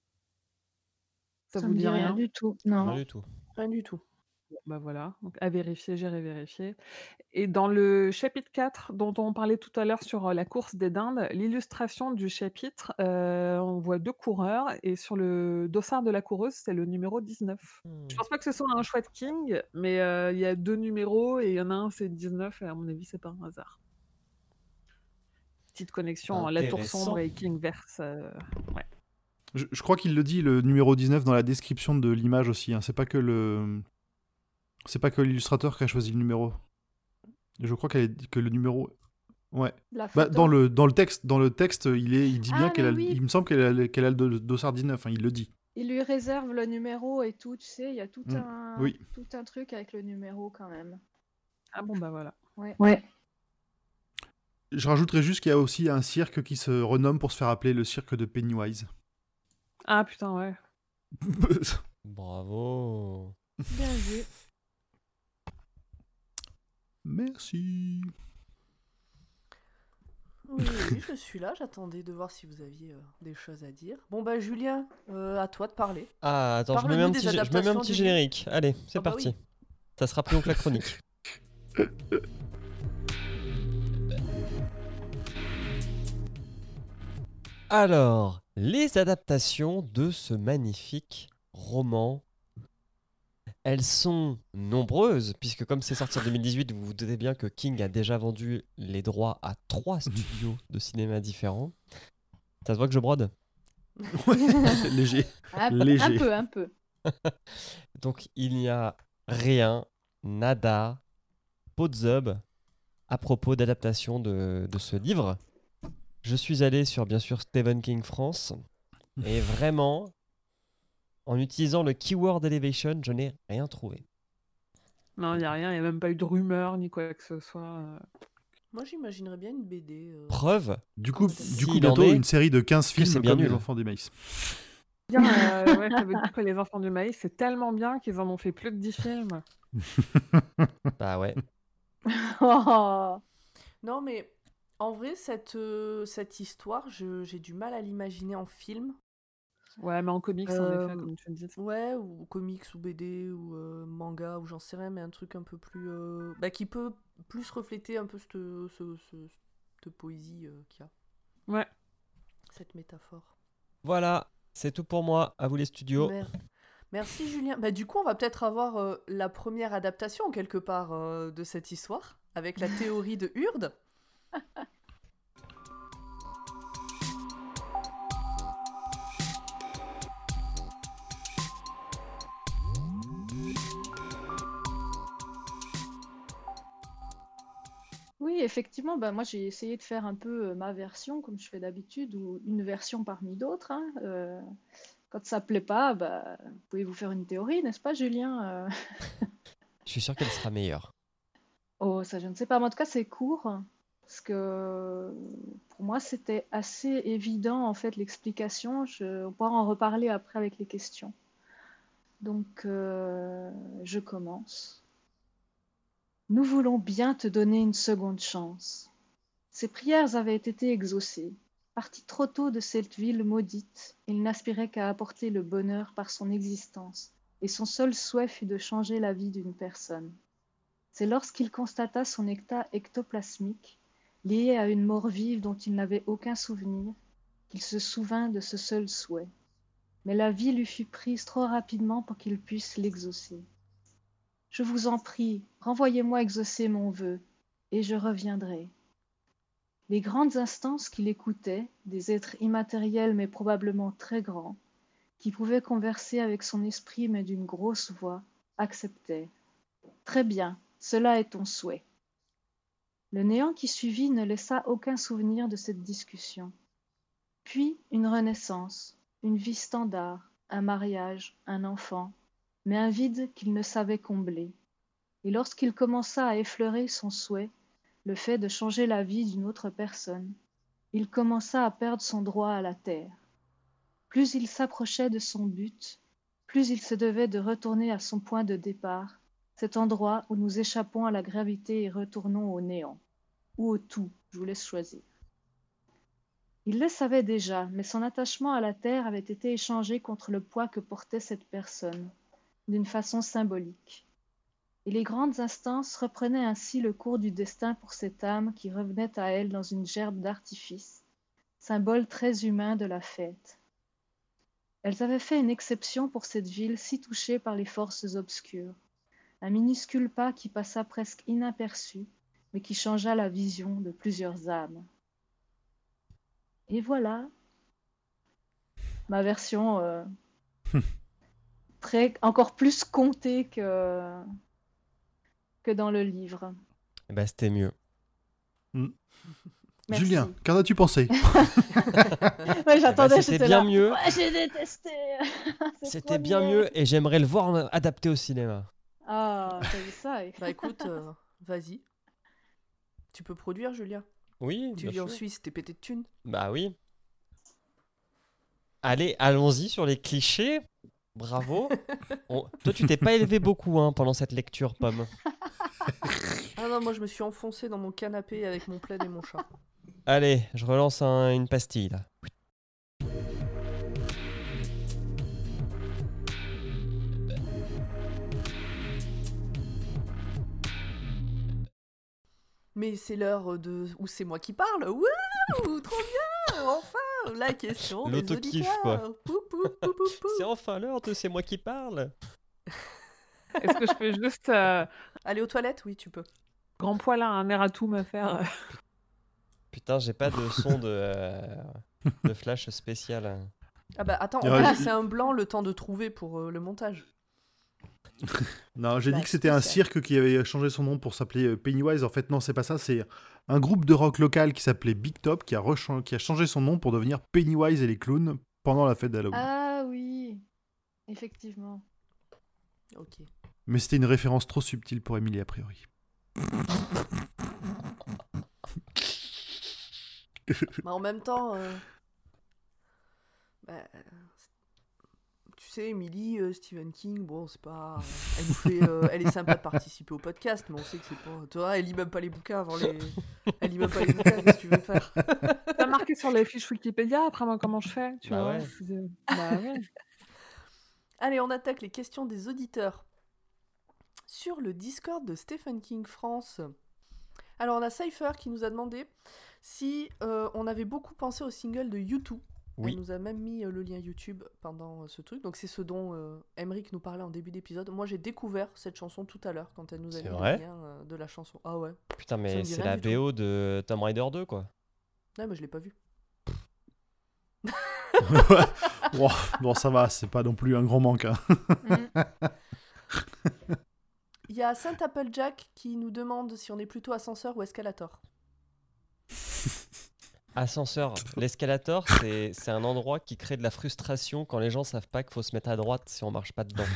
Speaker 3: Ça
Speaker 5: Ça
Speaker 3: vous
Speaker 5: me
Speaker 3: dit
Speaker 5: dit rien
Speaker 3: rien?
Speaker 5: du tout. Non.
Speaker 6: Rien du tout.
Speaker 2: Rien du tout.
Speaker 3: Bon, bah voilà, donc à vérifier, j'irai vérifier. Et dans le chapitre 4, dont on parlait tout à l'heure sur la course des dindes, l'illustration du chapitre, on voit 2 coureurs, et sur le dossard de la coureuse, c'est le numéro 19. Je pense pas que ce soit un choix de King, mais il y a 2 numéros, et il y en a un, c'est 19, et à mon avis, c'est pas un hasard. Petite connexion, La Tour
Speaker 6: Intéressant.
Speaker 3: Sombre et Kingverse. Ouais.
Speaker 4: Je crois qu'il le dit, le numéro 19, dans la description de l'image aussi. Hein. C'est pas que l'illustrateur qui a choisi le numéro. Je crois que le numéro... Ouais.
Speaker 5: La
Speaker 4: Bah,
Speaker 5: photo.
Speaker 4: dans le texte, il dit bien
Speaker 5: Ah, mais oui.
Speaker 4: il me semble qu'elle a le dossard 19, hein, il le dit.
Speaker 5: Il lui réserve le numéro et tout, tu sais, il y a tout
Speaker 4: Oui.
Speaker 5: un truc avec le numéro quand même.
Speaker 3: Ah bon, bah voilà.
Speaker 5: Ouais.
Speaker 4: Je rajouterais juste qu'il y a aussi un cirque qui se renomme pour se faire appeler le cirque de Pennywise.
Speaker 3: Ah putain, ouais.
Speaker 6: Bravo.
Speaker 2: Bien vu.
Speaker 4: Merci.
Speaker 2: Oui, je suis là, j'attendais de voir si vous aviez des choses à dire. Bon bah Julien, à toi de parler.
Speaker 6: Ah, attends, je me mets
Speaker 2: Parle-nous
Speaker 6: un
Speaker 2: des
Speaker 6: petit
Speaker 2: adaptations du
Speaker 6: générique. Allez, c'est
Speaker 2: Ah bah
Speaker 6: parti.
Speaker 2: oui.
Speaker 6: Ça sera plus long que la chronique. Alors, les adaptations de ce magnifique roman, elles sont nombreuses, puisque comme c'est sorti en 2018, vous vous doutez bien que King a déjà vendu les droits à 3 studios de cinéma différents. Ça se voit que je brode.
Speaker 4: Léger.
Speaker 5: Un
Speaker 4: Léger.
Speaker 5: peu, un peu.
Speaker 6: Donc il n'y a rien, nada, potzub à propos d'adaptation de ce livre. Je suis allé sur, bien sûr, Stephen King France, et vraiment, en utilisant le keyword elevation, je n'ai rien trouvé.
Speaker 3: Non, il n'y a rien, il n'y a même pas eu de rumeur ni quoi que ce soit.
Speaker 2: Moi, j'imaginerais bien une BD.
Speaker 6: Preuve,
Speaker 4: Du coup,
Speaker 6: S'il en
Speaker 4: bientôt,
Speaker 6: est,
Speaker 4: une série de 15
Speaker 6: c'est
Speaker 4: films
Speaker 6: bien
Speaker 4: comme Les
Speaker 6: nul.
Speaker 4: Enfants du Maïs.
Speaker 3: Bien, ouais, ça veut dire que Les Enfants du Maïs, c'est tellement bien qu'ils en ont fait plus que 10 films.
Speaker 6: bah ouais.
Speaker 5: Oh.
Speaker 2: Non, mais en vrai, cette histoire, j'ai du mal à l'imaginer en film.
Speaker 3: Ouais, mais en comics, en effet,
Speaker 2: Euh,
Speaker 3: comme tu le dis.
Speaker 2: Ouais, ou comics, ou BD, ou manga, ou j'en sais rien, mais un truc un peu plus. Bah, qui peut plus refléter un peu cette poésie qu'il y a,
Speaker 3: Ouais.
Speaker 2: cette métaphore.
Speaker 6: Voilà, c'est tout pour moi. À vous les studios.
Speaker 2: Merci Julien. Bah, du coup, on va peut-être avoir la première adaptation, quelque part, de cette histoire, avec la théorie de Hurd.
Speaker 5: Oui, effectivement, bah, moi j'ai essayé de faire un peu ma version, comme je fais d'habitude, ou une version parmi d'autres, hein. Quand ça plaît pas, bah, vous pouvez vous faire une théorie, n'est-ce pas, Julien?
Speaker 6: Je suis sûr qu'elle sera meilleure.
Speaker 5: Oh, ça, je ne sais pas. Mais en tout cas, c'est court, parce que pour moi, c'était assez évident, en fait, l'explication. On pourra en reparler après avec les questions. Donc, je commence. Nous voulons bien te donner une seconde chance. Ses prières avaient été exaucées. Parti trop tôt de cette ville maudite, il n'aspirait qu'à apporter le bonheur par son existence, et son seul souhait fut de changer la vie d'une personne. C'est lorsqu'il constata son état ectoplasmique, lié à une mort vive dont il n'avait aucun souvenir, qu'il se souvint de ce seul souhait. Mais la vie lui fut prise trop rapidement pour qu'il puisse l'exaucer. Je vous en prie, renvoyez-moi exaucer mon vœu, et je reviendrai. Les grandes instances qu'il écoutait, des êtres immatériels mais probablement très grands, qui pouvaient converser avec son esprit mais d'une grosse voix, acceptèrent. Très bien, cela est ton souhait. Le néant qui suivit ne laissa aucun souvenir de cette discussion. Puis une renaissance, une vie standard, un mariage, un enfant, mais un vide qu'il ne savait combler. Et lorsqu'il commença à effleurer son souhait, le fait de changer la vie d'une autre personne, il commença à perdre son droit à la terre. Plus il s'approchait de son but, plus il se devait de retourner à son point de départ, cet endroit où nous échappons à la gravité et retournons au néant, ou au tout, je vous laisse choisir. Il le savait déjà, mais son attachement à la terre avait été échangé contre le poids que portait cette personne, d'une façon symbolique. Et les grandes instances reprenaient ainsi le cours du destin pour cette âme qui revenait à elle dans une gerbe d'artifice, symbole très humain de la fête. Elles avaient fait une exception pour cette ville si touchée par les forces obscures, un minuscule pas qui passa presque inaperçu, mais qui changea la vision de plusieurs âmes. Et voilà ma version encore plus contée que dans le livre.
Speaker 6: Eh ben, c'était mieux.
Speaker 5: Merci.
Speaker 4: Julien, qu'en as-tu pensé?
Speaker 5: Ouais, j'attendais,
Speaker 6: c'était
Speaker 5: j'étais
Speaker 6: bien
Speaker 5: là.
Speaker 6: mieux.
Speaker 5: Ouais, j'ai détesté. C'est
Speaker 6: C'était
Speaker 5: trop
Speaker 6: bien
Speaker 5: niais.
Speaker 6: mieux et j'aimerais le voir adapté au cinéma.
Speaker 5: Ah, t'as vu ça?
Speaker 2: Bah écoute, vas-y. Tu peux produire, Julien.
Speaker 6: Oui,
Speaker 2: Tu
Speaker 6: bien
Speaker 2: vis en
Speaker 6: sûr.
Speaker 2: Suisse, t'es pété de thunes.
Speaker 6: Bah oui. Allez, allons-y sur les clichés. Bravo. Toi, tu t'es pas élevé beaucoup hein, pendant cette lecture, Pomme.
Speaker 2: Ah non, moi je me suis enfoncé dans mon canapé avec mon plaid et mon chat.
Speaker 6: Allez, je relance une pastille là.
Speaker 2: Mais c'est l'heure où c'est moi qui parle. Wouh, trop bien. Enfin, La question des
Speaker 6: L'auto-kiff,
Speaker 2: auditeurs.
Speaker 6: quoi.
Speaker 2: Pou, pou, pou, pou, pou.
Speaker 6: C'est enfin l'heure de C'est moi qui parle.
Speaker 3: Est-ce que je peux juste,
Speaker 2: Aller aux toilettes? Oui, tu peux.
Speaker 3: grand poil à un air à tout me faire
Speaker 6: Putain, j'ai pas de son de flash spécial.
Speaker 2: Ah bah attends,
Speaker 4: Il y
Speaker 2: on
Speaker 4: aurait-
Speaker 2: va laisser un blanc le temps de trouver pour le montage.
Speaker 4: Non, j'ai
Speaker 2: Bah,
Speaker 4: dit que c'était un
Speaker 2: spécial.
Speaker 4: cirque qui avait changé son nom pour s'appeler Pennywise. En fait, non, c'est pas ça. C'est un groupe de rock local qui s'appelait Big Top qui a changé son nom pour devenir Pennywise et les clowns pendant la fête d'Halloween.
Speaker 5: Ah oui, effectivement.
Speaker 2: Ok.
Speaker 4: Mais c'était une référence trop subtile pour Emily, a priori.
Speaker 2: Bah, en même temps, bah, tu sais, Emily, Stephen King, bon, c'est pas. Elle nous fait, elle est sympa de participer au podcast, mais on sait que c'est pas. Tu vois, elle lit même pas les bouquins avant les. Elle lit même pas les bouquins, qu'est-ce que tu veux faire?
Speaker 3: T'as marqué sur les fiches Wikipédia, après moi comment je fais, tu
Speaker 6: Bah
Speaker 3: vois?
Speaker 6: ouais.
Speaker 3: Bah ouais.
Speaker 2: Allez, on attaque les questions des auditeurs. Sur le Discord de Stephen King France. Alors, on a Cypher qui nous a demandé si on avait beaucoup pensé au single de U2.
Speaker 6: Oui.
Speaker 2: Elle nous a même mis le lien YouTube pendant ce truc. Donc, c'est ce dont Emmerich nous parlait en début d'épisode. Moi, j'ai découvert cette chanson tout à l'heure quand elle nous a
Speaker 6: C'est
Speaker 2: mis
Speaker 6: vrai
Speaker 2: le lien de la chanson. Ah ouais.
Speaker 6: Putain,
Speaker 2: Ça me
Speaker 6: mais
Speaker 2: dit
Speaker 6: c'est
Speaker 2: rien
Speaker 6: la
Speaker 2: du tout.
Speaker 6: BO de Tomb Raider 2, quoi.
Speaker 2: Non, mais je l'ai pas vu.
Speaker 4: Bon, bon, ça va, c'est pas non plus un grand manque. Hein.
Speaker 2: Il y a Saint Applejack qui nous demande si on est plutôt ascenseur ou escalator.
Speaker 6: Ascenseur. L'escalator, c'est un endroit qui crée de la frustration quand les gens savent pas qu'il faut se mettre à droite si on marche pas dedans.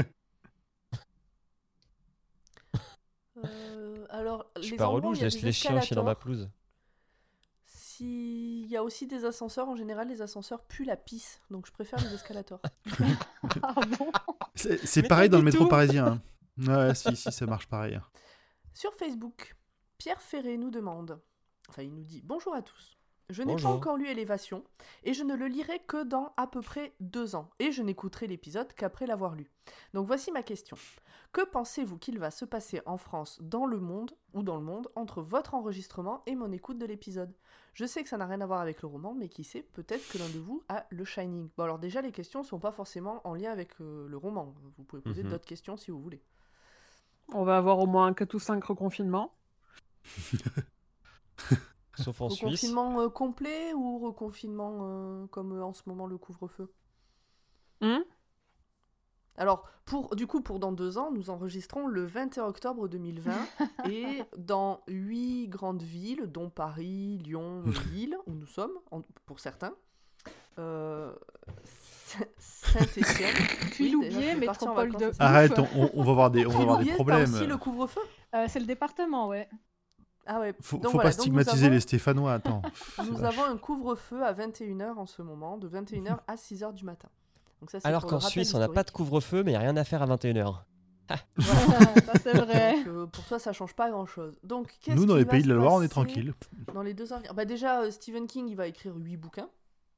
Speaker 2: Alors,
Speaker 6: Je suis
Speaker 2: les
Speaker 6: pas
Speaker 2: endroits
Speaker 6: relou,
Speaker 2: où il
Speaker 6: je
Speaker 2: y a
Speaker 6: laisse
Speaker 2: des
Speaker 6: les chiens chier dans ma
Speaker 2: escalators,
Speaker 6: pelouse.
Speaker 2: s'il y a aussi des ascenseurs, en général, les ascenseurs puent la pisse. Donc, je préfère les escalators.
Speaker 5: Ah bon?
Speaker 4: C'est
Speaker 6: Mais
Speaker 4: pareil
Speaker 6: pas
Speaker 4: dans le
Speaker 6: du
Speaker 4: métro
Speaker 6: tout.
Speaker 4: parisien. Hein. Ouais, si, ça marche pareil. Hein.
Speaker 2: Sur Facebook, Pierre Ferré nous demande, enfin il nous dit « Bonjour à tous. Je n'ai pas
Speaker 6: Bonjour.
Speaker 2: encore lu Élévation et je ne le lirai que dans à peu près 2 ans et je n'écouterai l'épisode qu'après l'avoir lu. Donc voici ma question. Que pensez-vous qu'il va se passer en France, dans le monde entre votre enregistrement et mon écoute de l'épisode? Je sais que ça n'a rien à voir avec le roman, mais qui sait, peut-être que l'un de vous a le Shining. Bon alors déjà les questions ne sont pas forcément en lien avec le roman. Vous pouvez poser
Speaker 6: Mhm.
Speaker 2: d'autres questions si vous voulez.
Speaker 3: On va avoir au moins 4 ou 5 reconfinements.
Speaker 6: Sauf en Suisse.
Speaker 2: Reconfinement complet ou reconfinement comme en ce moment le couvre-feu? Alors, pour dans 2 ans, nous enregistrons le 21 octobre 2020 et dans 8 grandes villes, dont Paris, Lyon, Lille, où nous sommes, pour certains, Saint-Étienne.
Speaker 5: Puis l'oublier, métropole de ouf.
Speaker 4: Arrête, on va avoir des
Speaker 2: Puis
Speaker 4: problèmes.
Speaker 2: aussi le couvre-feu.
Speaker 5: C'est le département, ouais.
Speaker 2: Ah ouais.
Speaker 4: Faut
Speaker 2: Donc
Speaker 4: pas
Speaker 2: voilà, donc
Speaker 4: stigmatiser les Stéphanois, attends.
Speaker 2: Nous avons un couvre-feu à 21h en ce moment, de 21h à 6h du matin. Donc ça, c'est
Speaker 6: Alors
Speaker 2: pour
Speaker 6: qu'en
Speaker 2: le rappel
Speaker 6: Suisse, on n'a pas de
Speaker 2: historique.
Speaker 6: couvre-feu, mais il n'y a rien à faire à 21h.
Speaker 5: Ça, c'est vrai.
Speaker 2: Donc, pour toi, ça change pas grand-chose. Donc, qu'est-ce
Speaker 4: Nous, dans
Speaker 2: qui
Speaker 4: les
Speaker 2: va
Speaker 4: pays
Speaker 2: se
Speaker 4: de la Loire, on est
Speaker 2: passer
Speaker 4: tranquille.
Speaker 2: Dans les 2 ans à venir. Bah déjà, Stephen King, il va écrire 8 bouquins.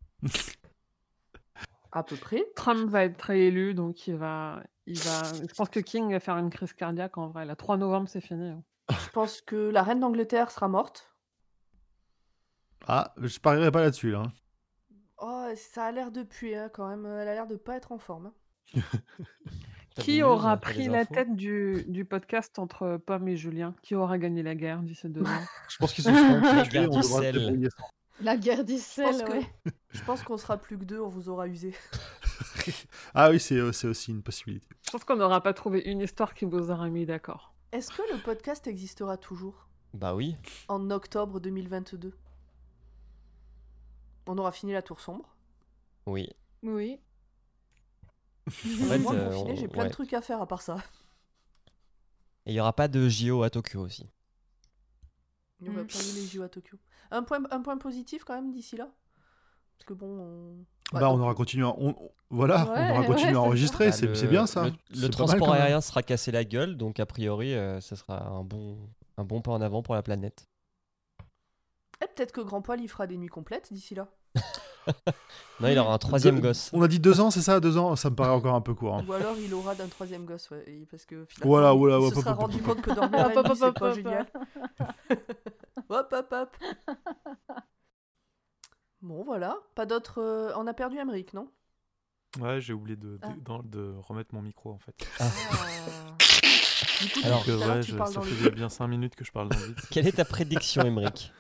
Speaker 2: À peu près.
Speaker 3: Trump va être réélu, donc je pense que King va faire une crise cardiaque en vrai. Le 3 novembre, c'est fini. Hein.
Speaker 2: Je pense que la reine d'Angleterre sera morte.
Speaker 4: Ah, je parierais pas là-dessus, là.
Speaker 2: Oh, ça a l'air de puer, hein, quand même. Elle a l'air de pas être en forme. Hein.
Speaker 6: T'as
Speaker 3: Qui
Speaker 6: des news,
Speaker 3: aura
Speaker 6: t'as
Speaker 3: pris
Speaker 6: des
Speaker 3: la
Speaker 6: infos
Speaker 3: tête du podcast entre Pomme et Julien? Qui aura gagné la guerre d'ici 2 ans?
Speaker 4: Je pense qu'ils se seront
Speaker 6: La
Speaker 4: tués,
Speaker 6: guerre
Speaker 4: on
Speaker 6: du
Speaker 4: devra se
Speaker 6: sel.
Speaker 4: débrouiller sans.
Speaker 5: La guerre des
Speaker 2: Je pense
Speaker 5: sels,
Speaker 2: que-
Speaker 5: ouais.
Speaker 2: Je pense qu'on sera plus que 2, on vous aura usé.
Speaker 4: Ah oui, c'est aussi une possibilité.
Speaker 3: Je pense qu'on n'aura pas trouvé une histoire qui vous aura mis d'accord.
Speaker 2: Est-ce que le podcast existera toujours
Speaker 6: Bah oui.
Speaker 2: en octobre 2022? On aura fini la tour sombre.
Speaker 6: Oui.
Speaker 5: Oui.
Speaker 6: En fait,
Speaker 2: Moi, confiné, j'ai plein
Speaker 6: ouais.
Speaker 2: de trucs à faire à part ça.
Speaker 6: Et il n'y aura pas de JO à Tokyo aussi.
Speaker 2: Il y aura pas eu les JO à Tokyo. Un point positif quand même d'ici là. Parce que bon,
Speaker 4: Bah, on aura continué à... Voilà,
Speaker 5: Ouais,
Speaker 4: on aura continué
Speaker 5: ouais,
Speaker 4: à
Speaker 5: c'est
Speaker 4: enregistrer,
Speaker 6: Bah,
Speaker 4: c'est bien ça.
Speaker 6: Le
Speaker 4: C'est pas mal,
Speaker 6: transport
Speaker 4: quand même.
Speaker 6: aérien sera cassé la gueule, donc a priori, ça sera un bon pas en avant pour la planète.
Speaker 2: Et peut-être que Grand Poil il fera des nuits complètes d'ici là.
Speaker 6: Non, il aura un troisième gosse.
Speaker 4: On a dit 2 ans, c'est ça? 2 ans, ça me paraît encore un peu court. Hein.
Speaker 2: Ou alors il aura d'un 3e gosse, ouais. Parce que
Speaker 4: Voilà,
Speaker 2: finalement,
Speaker 4: voilà,
Speaker 2: il
Speaker 4: hop,
Speaker 2: se
Speaker 4: hop,
Speaker 2: sera
Speaker 4: hop,
Speaker 2: rendu
Speaker 4: hop,
Speaker 2: compte que dormir
Speaker 5: Hop,
Speaker 2: la
Speaker 5: hop,
Speaker 2: nuit, c'est
Speaker 5: hop,
Speaker 2: pas
Speaker 5: hop,
Speaker 2: génial. Hop, hop, hop. Bon, voilà. Pas d'autres. On a perdu Emmerich, non?
Speaker 1: Ouais, j'ai oublié de,
Speaker 2: Ah.
Speaker 1: de remettre mon micro en fait.
Speaker 2: Ah. Du coup,
Speaker 6: Alors,
Speaker 2: depuis tout à l'heure,
Speaker 1: ouais,
Speaker 2: tu parles
Speaker 1: ça
Speaker 2: dans le
Speaker 1: fait
Speaker 2: vide.
Speaker 1: bien 5 minutes que je parle dans le vide.
Speaker 6: Quelle est ta prédiction, Emmerich?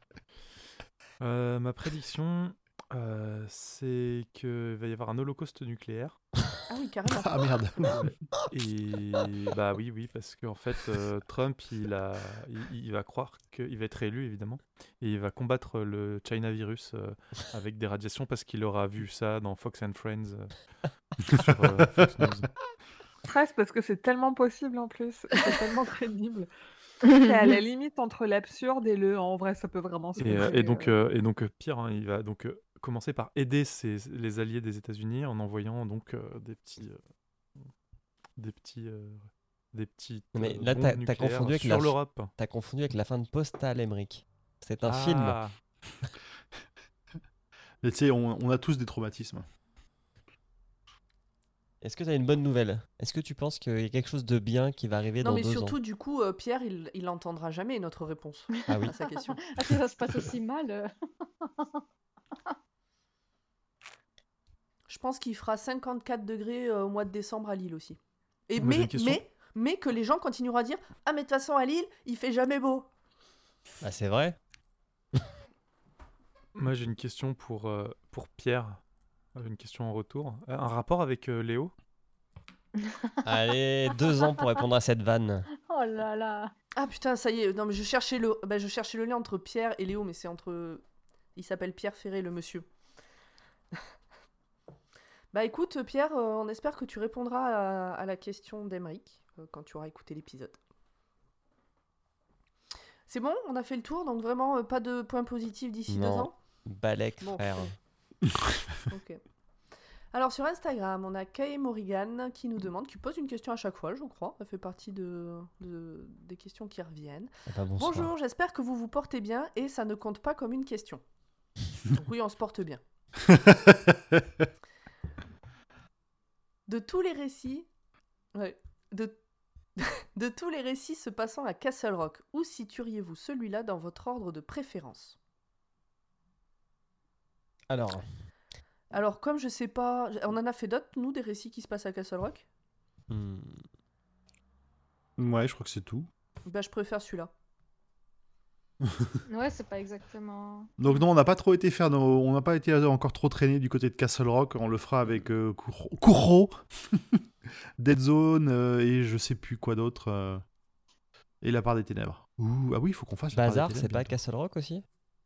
Speaker 1: Ma prédiction, c'est qu'il va y avoir un holocauste nucléaire.
Speaker 2: Ah oui, carrément.
Speaker 4: Ah merde.
Speaker 1: Ouais. Et bah oui, parce qu'en fait, Trump, il va croire qu'il va être élu, évidemment, et il va combattre le China virus avec des radiations parce qu'il aura vu ça dans Fox and Friends sur Fox News.
Speaker 3: Presque, parce que c'est tellement possible en plus. C'est tellement crédible. C'est à la limite entre l'absurde et le en vrai, ça peut vraiment se passer.
Speaker 1: Et donc, pire, hein, il va donc commencer par aider les alliés des États-Unis en envoyant donc des petites
Speaker 6: Non, mais là,
Speaker 1: bombes
Speaker 6: t'as
Speaker 1: nucléaires
Speaker 6: confondu avec
Speaker 1: sur
Speaker 6: la
Speaker 1: l'Europe.
Speaker 6: T'as confondu avec la fin de Postal, Emmerich. C'est un film.
Speaker 1: Ah,
Speaker 4: Mais tu sais, on a tous des traumatismes.
Speaker 6: Est-ce que tu as une bonne nouvelle? Est-ce que tu penses qu'il y a quelque chose de bien qui va arriver
Speaker 2: Non,
Speaker 6: dans
Speaker 2: mais
Speaker 6: 2 ans?
Speaker 2: surtout, du coup, Pierre, il n'entendra jamais notre réponse
Speaker 6: Ah oui.
Speaker 2: à sa question.
Speaker 5: Ah, si ça se passe aussi mal.
Speaker 2: Je pense qu'il fera 54 degrés au mois de décembre à Lille aussi. Et
Speaker 1: Moi, j'ai une question.
Speaker 2: mais que les gens continueront à dire « Ah, mais de toute façon, à Lille, il fait jamais beau.
Speaker 6: Ah, c'est vrai?
Speaker 1: Moi, j'ai une question pour Pierre. Une question en retour. Un rapport avec Léo?
Speaker 6: Allez, 2 ans pour répondre à cette vanne.
Speaker 5: Oh là là. »
Speaker 2: Ah putain, ça y est. Non, mais je cherchais le lien entre Pierre et Léo, mais c'est entre... Il s'appelle Pierre Ferré, le monsieur. Bah écoute, Pierre, on espère que tu répondras à la question d'Emeric quand tu auras écouté l'épisode. C'est bon, on a fait le tour, donc vraiment pas de points positifs d'ici 2
Speaker 6: Non.
Speaker 2: ans.
Speaker 6: Balek,
Speaker 2: Bon.
Speaker 6: frère.
Speaker 2: Ok. Alors sur Instagram, on a Kae Morrigan qui nous demande, qui pose une question à chaque fois, je crois. Ça fait partie des questions qui reviennent.
Speaker 6: Ah bah, bonsoir.
Speaker 2: Bonjour, j'espère que vous vous portez bien et ça ne compte pas comme une question. Donc oui, on se porte bien. De tous les récits, ouais, de tous les récits se passant à Castle Rock, où situeriez-vous celui-là dans votre ordre de préférence? Alors, comme je sais pas, on en a fait d'autres, nous, des récits qui se passent à Castle Rock?
Speaker 6: Hmm.
Speaker 4: Ouais, je crois que c'est tout.
Speaker 2: Bah, je préfère celui-là.
Speaker 5: Ouais, c'est pas exactement.
Speaker 4: Donc non, on n'a pas trop été on n'a pas été encore trop traîné du côté de Castle Rock. On le fera avec Kuro, Dead Zone et je sais plus quoi d'autre. Et la part des ténèbres. Ouh, ah oui, il faut qu'on fasse la part
Speaker 6: Bazar,
Speaker 4: des
Speaker 6: c'est
Speaker 4: ténèbres
Speaker 6: pas
Speaker 4: bientôt.
Speaker 6: Castle Rock aussi?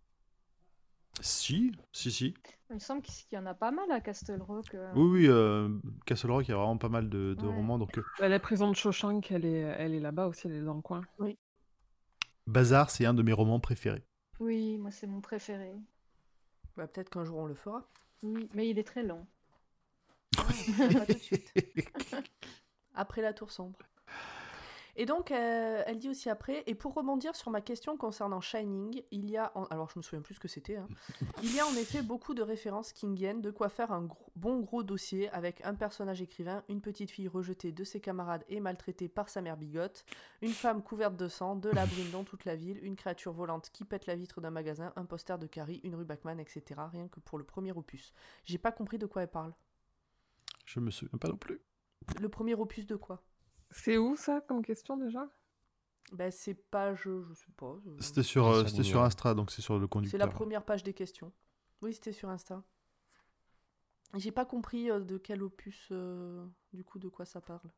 Speaker 4: Si.
Speaker 5: Il me semble qu'il y en a pas mal à Castle Rock.
Speaker 4: Oui, Castle Rock, il y a vraiment pas mal de
Speaker 5: Ouais.
Speaker 4: romans. Donc
Speaker 3: La prison de Shawshank, elle est là-bas aussi, elle est dans le coin.
Speaker 4: Bazar, c'est un de mes romans préférés.
Speaker 5: Oui, moi c'est mon préféré.
Speaker 2: Bah, peut-être qu'un jour on le fera.
Speaker 5: Oui, mais il est très long.
Speaker 2: Pas tout de suite. Après la tour sombre. Et donc, elle dit aussi après, et pour rebondir sur ma question concernant Shining, il y a, alors je me souviens plus ce que c'était, hein. Il y a en effet beaucoup de références kingiennes, de quoi faire un bon gros dossier avec un personnage écrivain, une petite fille rejetée de ses camarades et maltraitée par sa mère bigote, une femme couverte de sang, de la brume dans toute la ville, une créature volante qui pète la vitre d'un magasin, un poster de Carrie, une rue Bachman, etc. Rien que pour le premier opus. J'ai pas compris de quoi elle parle.
Speaker 4: Je me souviens pas non plus.
Speaker 2: Le premier opus de quoi?
Speaker 3: C'est où ça comme question déjà?
Speaker 2: Ben, c'est page, je sais pas.
Speaker 4: C'était
Speaker 6: Ça
Speaker 4: sur
Speaker 6: m'ignore.
Speaker 4: Insta, donc c'est sur le
Speaker 2: C'est
Speaker 4: conducteur.
Speaker 2: la première page des questions. Oui, c'était sur Insta. J'ai pas compris de quel opus, du coup, de quoi ça parle.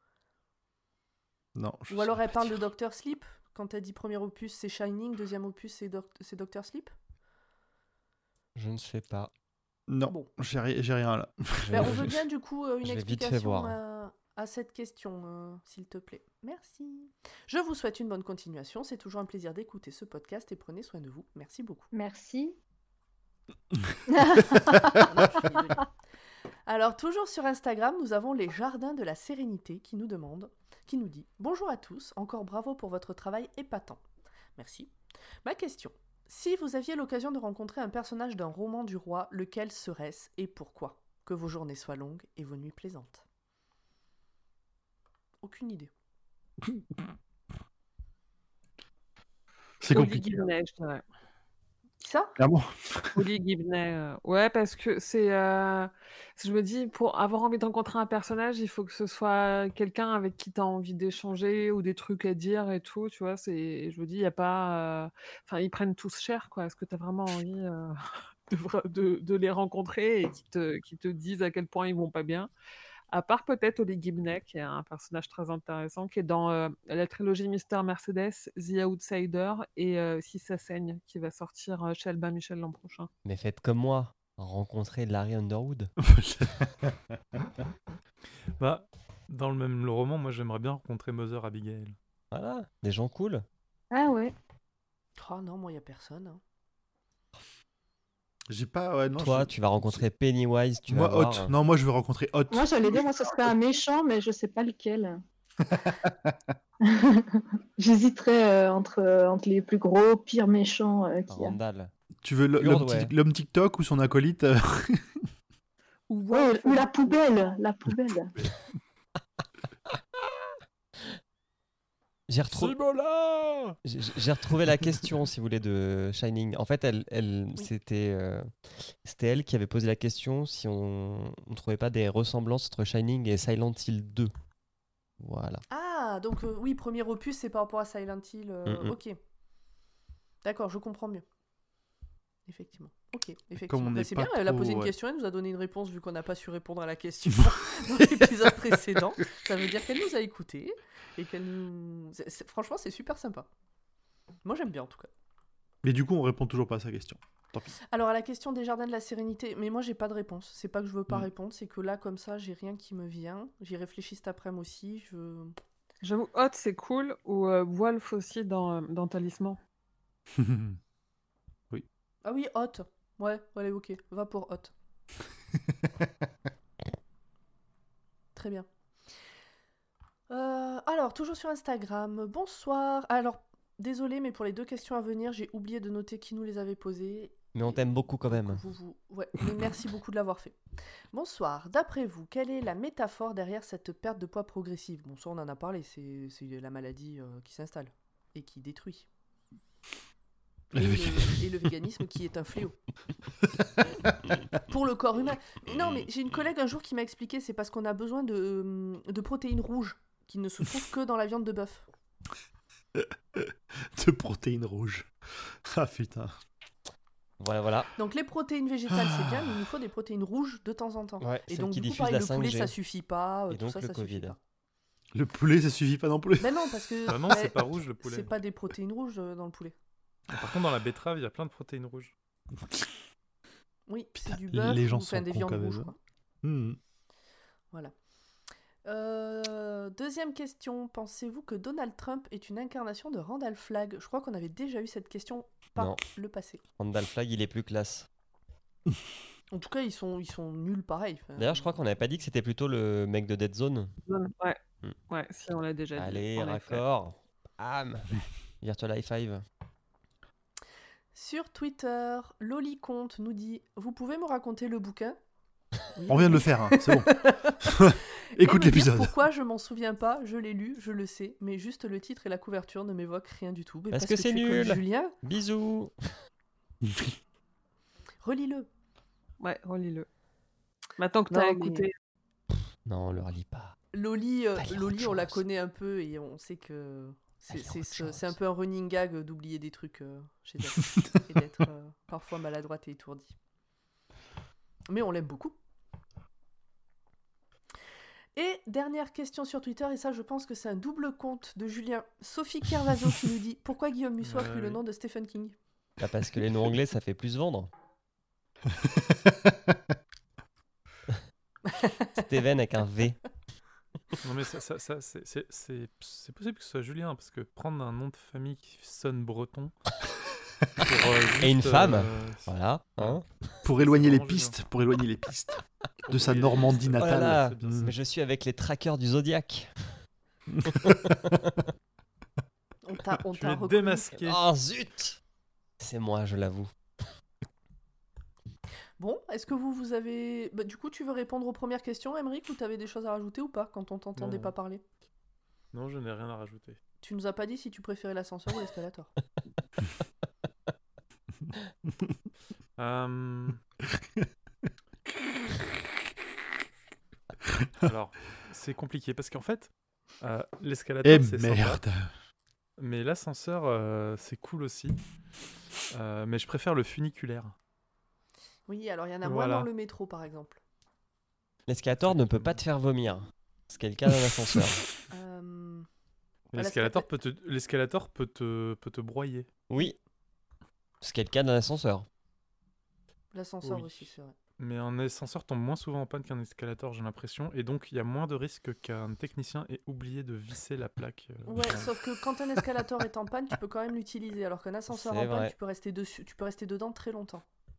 Speaker 4: Non. je
Speaker 2: Ou alors
Speaker 4: saurais
Speaker 2: elle
Speaker 4: pas
Speaker 2: parle
Speaker 4: dire.
Speaker 2: de Doctor Sleep. Quand elle dit premier opus, c'est Shining. Deuxième opus, c'est Doctor Sleep.
Speaker 6: Je ne sais pas.
Speaker 4: Non,
Speaker 2: Bon.
Speaker 4: j'ai rien là.
Speaker 2: Ben, on veut bien, du coup, une
Speaker 6: je vais vite fait
Speaker 2: explication
Speaker 6: voir.
Speaker 2: à cette question, s'il te plaît. Merci. Je vous souhaite une bonne continuation. C'est toujours un plaisir d'écouter ce podcast et prenez soin de vous. Merci beaucoup.
Speaker 5: Merci.
Speaker 2: Ah non, je suis désolée. Alors, toujours sur Instagram, nous avons les Jardins de la Sérénité qui nous dit « Bonjour à tous, encore bravo pour votre travail épatant. » Merci. Ma question. Si vous aviez l'occasion de rencontrer un personnage d'un roman du roi, lequel serait-ce et pourquoi? Que vos journées soient longues et vos nuits plaisantes. Aucune idée.
Speaker 4: C'est
Speaker 3: Oli
Speaker 4: compliqué.
Speaker 3: Guillenet, je dirais.
Speaker 2: Qui ça?
Speaker 4: Clairement.
Speaker 3: Holly Gibney. Ouais, parce que je me dis, pour avoir envie de rencontrer un personnage, il faut que ce soit quelqu'un avec qui tu as envie d'échanger ou des trucs à dire et tout, tu vois. Je me dis, il n'y a pas. Enfin, ils prennent tous cher, quoi. Est-ce que tu as vraiment envie de les rencontrer et qui te disent à quel point ils vont pas bien? À part peut-être Holly Gibney, qui est un personnage très intéressant, qui est dans la trilogie Mister Mercedes, The Outsider et Si ça saigne, qui va sortir chez Albin Michel l'an prochain.
Speaker 6: Mais faites comme moi, rencontrez Larry Underwood.
Speaker 1: Bah, dans le même roman, moi j'aimerais bien rencontrer Mother Abigail.
Speaker 6: Voilà, des gens cool.
Speaker 5: Ah ouais.
Speaker 2: Oh non, moi, il n'y a personne. Hein.
Speaker 4: J'ai pas. Ouais, non,
Speaker 6: Toi, tu vas rencontrer Pennywise, tu
Speaker 4: Moi,
Speaker 6: vas
Speaker 4: Hot.
Speaker 6: voir.
Speaker 4: Non, moi, je veux rencontrer Hot.
Speaker 5: Moi, j'allais dire, moi, ça serait un méchant, mais je sais pas lequel. J'hésiterais entre les plus gros, pires méchants qu'il y a.
Speaker 6: Randall.
Speaker 4: Tu veux
Speaker 6: Urdway.
Speaker 4: l'homme TikTok ou son acolyte
Speaker 5: Ouais, ou la poubelle, la poubelle.
Speaker 6: J'ai retrouvé...
Speaker 1: Cibola
Speaker 6: J'ai retrouvé la question, si vous voulez, de Shining. En fait, c'était elle qui avait posé la question si on ne trouvait pas des ressemblances entre Shining et Silent Hill 2. Voilà.
Speaker 2: Ah, donc oui, premier opus, c'est par rapport à Silent Hill. Ok. D'accord, je comprends mieux. Effectivement. Ok, effectivement.
Speaker 4: Comme on
Speaker 2: Bah,
Speaker 4: n'est
Speaker 2: c'est
Speaker 4: pas
Speaker 2: bien, elle a
Speaker 4: trop,
Speaker 2: posé une
Speaker 4: ouais.
Speaker 2: question, elle nous a donné une réponse vu qu'on n'a pas su répondre à la question dans l'épisode précédent. Ça veut dire qu'elle nous a écoutés et qu'elle nous... Franchement, c'est super sympa. Moi, j'aime bien en tout cas.
Speaker 4: Mais du coup, on répond toujours pas à sa question. Tant pis.
Speaker 2: Alors, à la question des jardins de la sérénité, mais moi, j'ai pas de réponse. C'est pas que je veux pas
Speaker 4: Mm.
Speaker 2: répondre, c'est que là, comme ça, j'ai rien qui me vient. J'y réfléchis cet après-midi aussi.
Speaker 3: J'avoue, Hot, c'est cool, ou Wolf aussi dans Talisman.
Speaker 2: Ah oui, hot. Ouais, allez, ok. Va pour hot. Très bien. Alors, toujours sur Instagram. Bonsoir. Alors, désolé, mais pour les 2 questions à venir, j'ai oublié de noter qui nous les avait posées.
Speaker 6: Mais on t'aime beaucoup quand même.
Speaker 2: Ouais, mais merci beaucoup de l'avoir fait. Bonsoir. D'après vous, quelle est la métaphore derrière cette perte de poids progressive? Bon, ça, on en a parlé. C'est la maladie qui s'installe et qui détruit. Et le véganisme qui est un fléau. Pour le corps humain. Mais non, mais j'ai une collègue un jour qui m'a expliqué, c'est parce qu'on a besoin de protéines rouges qui ne se trouvent que dans la viande de bœuf.
Speaker 4: De protéines rouges. Ah putain.
Speaker 6: Voilà.
Speaker 2: Donc les protéines végétales, c'est bien, mais il nous faut des protéines rouges de temps en temps.
Speaker 6: Ouais,
Speaker 2: Et
Speaker 6: celles
Speaker 2: donc
Speaker 6: qui
Speaker 2: du coup,
Speaker 6: diffusent
Speaker 2: pareil,
Speaker 6: la
Speaker 2: le poulet,
Speaker 6: 5G.
Speaker 2: ça suffit pas.
Speaker 6: Et
Speaker 2: Tout
Speaker 6: donc
Speaker 2: ça,
Speaker 6: le
Speaker 2: ça suffit
Speaker 6: Covid.
Speaker 2: pas.
Speaker 4: Le poulet, ça suffit pas non plus.
Speaker 2: Ben non, parce que...
Speaker 1: Bah non, c'est pas rouge le poulet.
Speaker 2: C'est pas des protéines rouges dans le poulet.
Speaker 1: Par contre, dans la betterave, il y a plein de protéines rouges.
Speaker 2: Oui,
Speaker 4: Putain,
Speaker 2: c'est du bœuf
Speaker 4: les gens
Speaker 2: ou enfin,
Speaker 4: sont
Speaker 2: des
Speaker 4: cons
Speaker 2: viandes
Speaker 4: quand même,
Speaker 2: rouges.
Speaker 4: hein.
Speaker 2: Quoi.
Speaker 4: Hmm.
Speaker 2: Voilà. Deuxième question. Pensez-vous que Donald Trump est une incarnation de Randall Flagg? Je crois qu'on avait déjà eu cette question par
Speaker 6: Non.
Speaker 2: le passé.
Speaker 6: Randall Flagg, il est plus classe.
Speaker 2: En tout cas, ils sont nuls pareil. Enfin,
Speaker 6: D'ailleurs, je crois qu'on n'avait pas dit que c'était plutôt le mec de Dead Zone.
Speaker 3: Ouais.
Speaker 6: Mm.
Speaker 3: Ouais, si on l'a déjà dit.
Speaker 6: Allez,
Speaker 3: en effet.
Speaker 6: raccord. Virtual High Five.
Speaker 2: Sur Twitter, Loli Comte nous dit: vous pouvez me raconter le bouquin? Oui,
Speaker 4: On vient de le faire, hein, c'est bon.
Speaker 2: Et
Speaker 4: Écoute
Speaker 2: me dire
Speaker 4: l'épisode.
Speaker 2: Pourquoi je m'en souviens pas? Je l'ai lu, je le sais, mais juste le titre et la couverture ne m'évoquent rien du tout. Mais
Speaker 6: Parce que c'est
Speaker 2: tu es comme
Speaker 6: nul.
Speaker 2: Julien,
Speaker 6: Bisous.
Speaker 2: relis-le.
Speaker 3: Ouais, relis-le. Maintenant que
Speaker 2: Non,
Speaker 3: t'as
Speaker 2: mais-
Speaker 3: écouté.
Speaker 6: Non, on le relit pas.
Speaker 2: Loli,
Speaker 6: Va lire
Speaker 2: Loli
Speaker 6: autre
Speaker 2: on la
Speaker 6: chose.
Speaker 2: connaît un peu et on sait que
Speaker 6: Va lire autre chose.
Speaker 2: c'est un peu un running gag d'oublier des trucs chez elle et d'être parfois maladroite et étourdie. Mais on l'aime beaucoup. Et dernière question sur Twitter, et ça je pense que c'est un double compte de Julien. Sophie Kervazo qui nous dit: pourquoi Guillaume Musso a pris le
Speaker 1: oui.
Speaker 2: nom de Stephen King?
Speaker 6: Bah, parce que les noms anglais, ça fait plus vendre. Steven avec un V.
Speaker 1: Non, mais c'est possible que ce soit Julien, parce que prendre un nom de famille qui sonne breton.
Speaker 6: Et une femme. Voilà. Hein.
Speaker 4: Pour éloigner
Speaker 1: C'est
Speaker 4: les
Speaker 1: vraiment
Speaker 4: pistes, pour éloigner les pistes de sa
Speaker 1: Oui,
Speaker 4: Normandie
Speaker 1: c'est-
Speaker 4: natale.
Speaker 6: Voilà.
Speaker 1: c'est bien ça.
Speaker 6: Mais je suis avec les trackers du Zodiac.
Speaker 2: On t'a
Speaker 1: Tu l'as
Speaker 2: reconnu.
Speaker 1: démasqué.
Speaker 6: Oh zut. C'est moi, je l'avoue.
Speaker 2: Bon, est-ce que vous avez... Bah, du coup, tu veux répondre aux premières questions, Emeric, ou t'avais des choses à rajouter ou pas quand on t'entendait
Speaker 1: Non.
Speaker 2: pas parler?
Speaker 1: Non, je n'ai rien à rajouter.
Speaker 2: Tu nous as pas dit si tu préférais l'ascenseur ou l'escalator.
Speaker 1: Euh, Alors, c'est compliqué parce qu'en fait, l'escalator, c'est sympa,
Speaker 4: merde.
Speaker 1: mais l'ascenseur, c'est cool aussi. Mais je préfère le funiculaire.
Speaker 2: Oui, alors il y en a moins
Speaker 1: Voilà.
Speaker 2: dans le métro, par exemple.
Speaker 6: L'escalator ne peut pas te faire vomir. Ce qui est le cas d'un ascenseur.
Speaker 2: Euh,
Speaker 1: Mais
Speaker 2: Voilà,
Speaker 1: l'escalator peut te broyer.
Speaker 6: Oui. Ce qui est le cas d'un ascenseur.
Speaker 2: L'ascenseur
Speaker 1: Oui.
Speaker 2: aussi, c'est vrai.
Speaker 1: Mais un ascenseur tombe moins souvent en panne qu'un escalator, j'ai l'impression, et donc il y a moins de risques qu'un technicien ait oublié de visser la plaque.
Speaker 2: Ouais, sauf que quand un escalator est en panne, tu peux quand même l'utiliser, alors qu'un ascenseur
Speaker 6: C'est
Speaker 2: en panne,
Speaker 6: vrai.
Speaker 2: tu peux rester dessus, tu peux rester dedans très longtemps.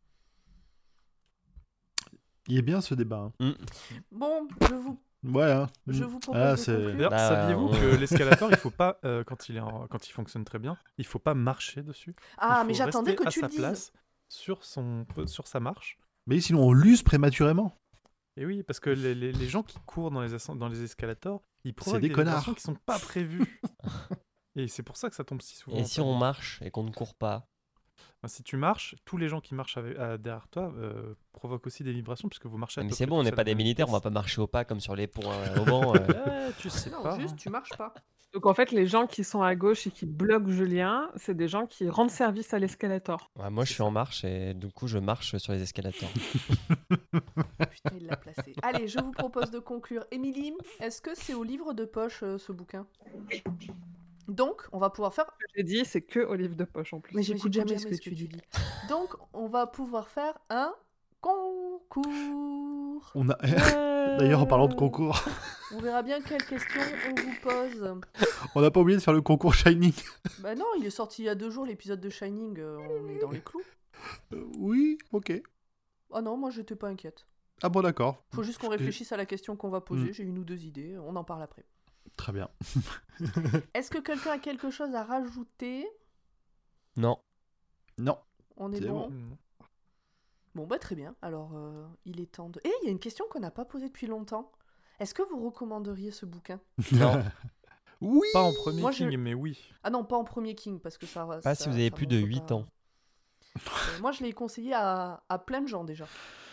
Speaker 4: Il est bien ce débat. Hein.
Speaker 2: Bon,
Speaker 4: Ouais. Hein.
Speaker 2: je vous propose
Speaker 4: Ah,
Speaker 2: de
Speaker 4: c'est-
Speaker 2: conclure.
Speaker 1: D'ailleurs,
Speaker 6: Bah,
Speaker 1: saviez-vous
Speaker 6: on-
Speaker 1: que l'escalator, il faut pas, quand il fonctionne très bien, il faut pas marcher dessus.
Speaker 2: Ah,
Speaker 1: Il
Speaker 2: mais
Speaker 1: faut
Speaker 2: j'attendais
Speaker 1: rester
Speaker 2: que
Speaker 1: à
Speaker 2: tu
Speaker 1: sa
Speaker 2: le dises.
Speaker 1: place sur sa marche.
Speaker 4: Mais sinon, on l'use prématurément.
Speaker 1: Et oui, parce que les gens qui courent dans les escalators, ils provoquent
Speaker 4: des
Speaker 1: des
Speaker 4: connards.
Speaker 1: vibrations qui sont pas prévues. Et c'est pour ça que ça tombe si souvent.
Speaker 6: Et
Speaker 1: en
Speaker 6: si
Speaker 1: panne.
Speaker 6: on marche et qu'on ne court pas?
Speaker 1: Enfin, si tu marches, tous les gens qui marchent derrière toi provoquent aussi des vibrations puisque vous marchez à
Speaker 6: Mais
Speaker 1: peu
Speaker 6: c'est
Speaker 1: près
Speaker 6: bon, on
Speaker 1: tous
Speaker 6: n'est
Speaker 1: à
Speaker 6: pas
Speaker 1: la
Speaker 6: des
Speaker 1: même
Speaker 6: militaires, on va
Speaker 1: vitesse.
Speaker 6: pas marcher au pas comme sur les ponts au banc.
Speaker 1: Tu sais
Speaker 2: Non,
Speaker 1: pas.
Speaker 2: juste,
Speaker 1: hein.
Speaker 2: tu marches pas.
Speaker 3: Donc en fait, les gens qui sont à gauche et qui bloquent Julien, c'est des gens qui rendent service à l'escalator.
Speaker 6: Ouais, moi, je
Speaker 1: C'est
Speaker 6: suis
Speaker 1: ça.
Speaker 6: en marche et du coup, je marche sur les escalators.
Speaker 2: Putain, il l'a placé. Allez, je vous propose de conclure. Émilie, est-ce que c'est au livre de poche, ce bouquin? Donc, on va pouvoir faire...
Speaker 3: Ce que j'ai dit, c'est que au livre de poche en plus.
Speaker 2: Mais j'écoute jamais ce que tu dis. Donc, on va pouvoir faire un concours.
Speaker 4: On a... D'ailleurs, en parlant de concours,
Speaker 2: On verra bien quelles questions on vous pose.
Speaker 4: on n'a pas oublié de faire le concours Shining.
Speaker 2: Bah non, il est sorti il y a 2 jours, l'épisode de Shining. On est dans les clous.
Speaker 4: Oui, ok.
Speaker 2: Ah non, moi, j'étais pas inquiète.
Speaker 4: Ah bon, d'accord.
Speaker 2: Faut juste qu'on réfléchisse à la question qu'on va poser. J'ai 1 ou 2 idées. On en parle après.
Speaker 4: Très bien.
Speaker 2: Est-ce que quelqu'un a quelque chose à rajouter?
Speaker 6: Non.
Speaker 4: Non.
Speaker 2: On est
Speaker 4: C'est
Speaker 2: bon.
Speaker 1: Mm.
Speaker 2: Bon, bah très bien. Alors, il est temps de... Eh, il y a une question qu'on n'a pas posée depuis longtemps. Est-ce que vous recommanderiez ce bouquin?
Speaker 6: Non.
Speaker 4: Oui.
Speaker 1: Pas en premier
Speaker 2: Moi,
Speaker 1: King, mais oui.
Speaker 2: Ah non, pas en premier King, parce que ça...
Speaker 6: Pas si vous avez plus de 8 ans.
Speaker 2: Moi, je l'ai conseillé à plein de gens, déjà.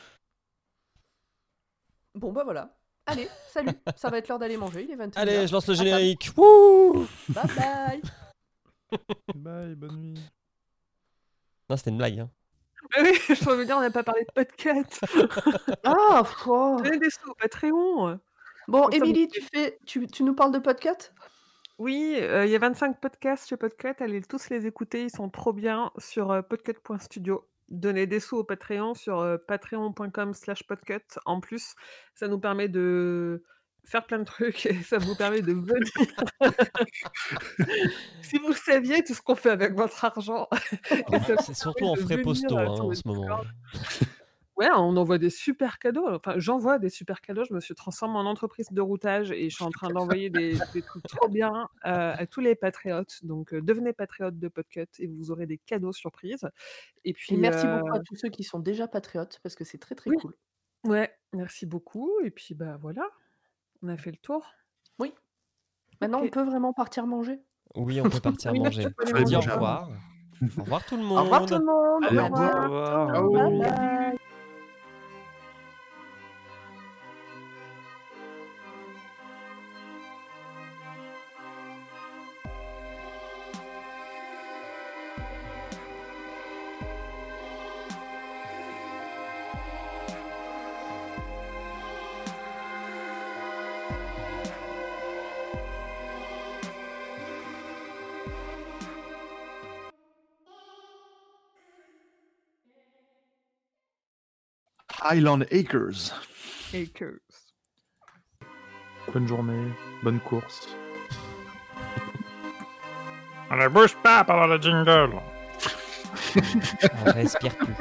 Speaker 2: Bon, bah voilà. Allez, salut. Ça va être l'heure d'aller manger, il est 21h.
Speaker 6: Allez, je lance le
Speaker 2: À table.
Speaker 6: générique. Wouh!
Speaker 2: Bye bye.
Speaker 1: Bye, bonne nuit.
Speaker 6: Non, c'était une blague. Hein.
Speaker 3: Mais oui, je veux dire, on n'a pas parlé de podcast.
Speaker 2: Ah, oh.
Speaker 3: Donnez des sous au Patreon.
Speaker 2: Bon,
Speaker 3: Comme ça,
Speaker 2: Émilie, tu nous parles de podcast?
Speaker 3: Oui, il y a 25 podcasts chez Podcut, allez tous les écouter, ils sont trop bien sur podcut.studio. Donnez des sous au Patreon sur patreon.com/podcut. En plus, ça nous permet de faire plein de trucs et ça vous permet de venir. Si vous saviez tout ce qu'on fait avec votre argent. Et ça
Speaker 6: C'est
Speaker 3: vous
Speaker 6: surtout
Speaker 3: permet
Speaker 6: en
Speaker 3: de
Speaker 6: frais
Speaker 3: venir,
Speaker 6: postaux hein,
Speaker 3: sur
Speaker 6: en
Speaker 3: le
Speaker 6: ce moment.
Speaker 3: Discord. Ouais, on envoie des super cadeaux. Enfin, j'envoie des super cadeaux. Je me suis transformée en entreprise de routage et je suis en train d'envoyer des trucs trop bien à tous les patriotes. Donc, devenez patriote de Podcut et vous aurez des cadeaux surprises. Et puis,
Speaker 2: Et merci beaucoup à tous ceux qui sont déjà patriotes, parce que c'est très très
Speaker 3: oui.
Speaker 2: cool.
Speaker 3: Ouais, merci beaucoup. Et puis, bah voilà, on a fait le tour.
Speaker 2: Oui. Maintenant,
Speaker 3: Ok.
Speaker 2: on peut vraiment partir manger.
Speaker 6: Oui, on peut partir
Speaker 3: Oui,
Speaker 6: manger.
Speaker 3: tu peux
Speaker 6: Je
Speaker 3: aller
Speaker 6: vous dis au
Speaker 4: manger
Speaker 6: revoir. Au revoir tout le monde.
Speaker 2: Au revoir tout le monde.
Speaker 4: Allez,
Speaker 2: À
Speaker 4: au revoir.
Speaker 1: Au revoir.
Speaker 2: bientôt.
Speaker 1: Bonne
Speaker 2: Bye
Speaker 1: nuit.
Speaker 2: bye.
Speaker 4: Highland Acres.
Speaker 3: Acres.
Speaker 1: Bonne journée, bonne course. On ne bouge pas pendant le jingle.
Speaker 6: On respire plus.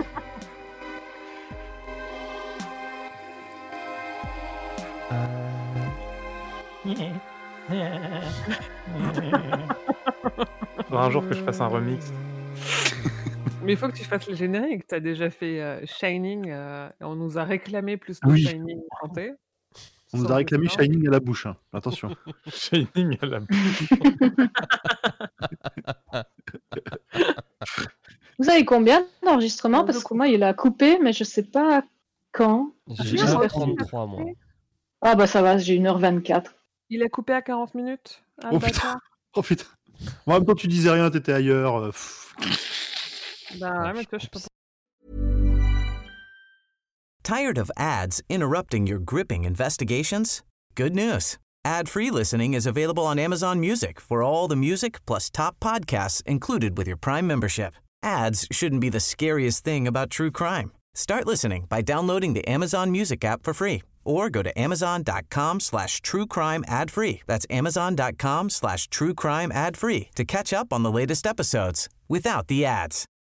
Speaker 1: Faudra un jour que je fasse un remix.
Speaker 3: Mais il faut que tu fasses le générique. Tu as déjà fait Shining. Et on nous a réclamé plus de
Speaker 4: Oui.
Speaker 3: Shining chanté.
Speaker 4: On nous
Speaker 3: Ça
Speaker 4: a
Speaker 3: aurait été
Speaker 4: réclamé
Speaker 3: bien.
Speaker 4: Shining à la bouche. Hein. Attention.
Speaker 1: Shining à la
Speaker 5: Vous avez combien d'enregistrements? Parce que moi, il a coupé, mais je sais pas quand.
Speaker 6: J'ai
Speaker 5: Ah,
Speaker 6: 1h33, moi.
Speaker 5: Ah bah ça va, j'ai 1h24.
Speaker 3: Il a coupé à 40 minutes. Ah,
Speaker 4: Oh
Speaker 3: le
Speaker 4: putain.
Speaker 3: bâtard.
Speaker 4: Oh putain. En même temps, tu disais rien, t'étais ailleurs.
Speaker 3: Bah ouais, mais toi, je sais pas.
Speaker 7: Tired of ads interrupting your gripping investigations? Good news. Ad-free listening is available on Amazon Music for all the music plus top podcasts included with your Prime membership. Ads shouldn't be the scariest thing about true crime. Start listening by downloading the Amazon Music app for free or go to amazon.com/truecrime ad-free. That's amazon.com/truecrime ad-free to catch up on the latest episodes without the ads.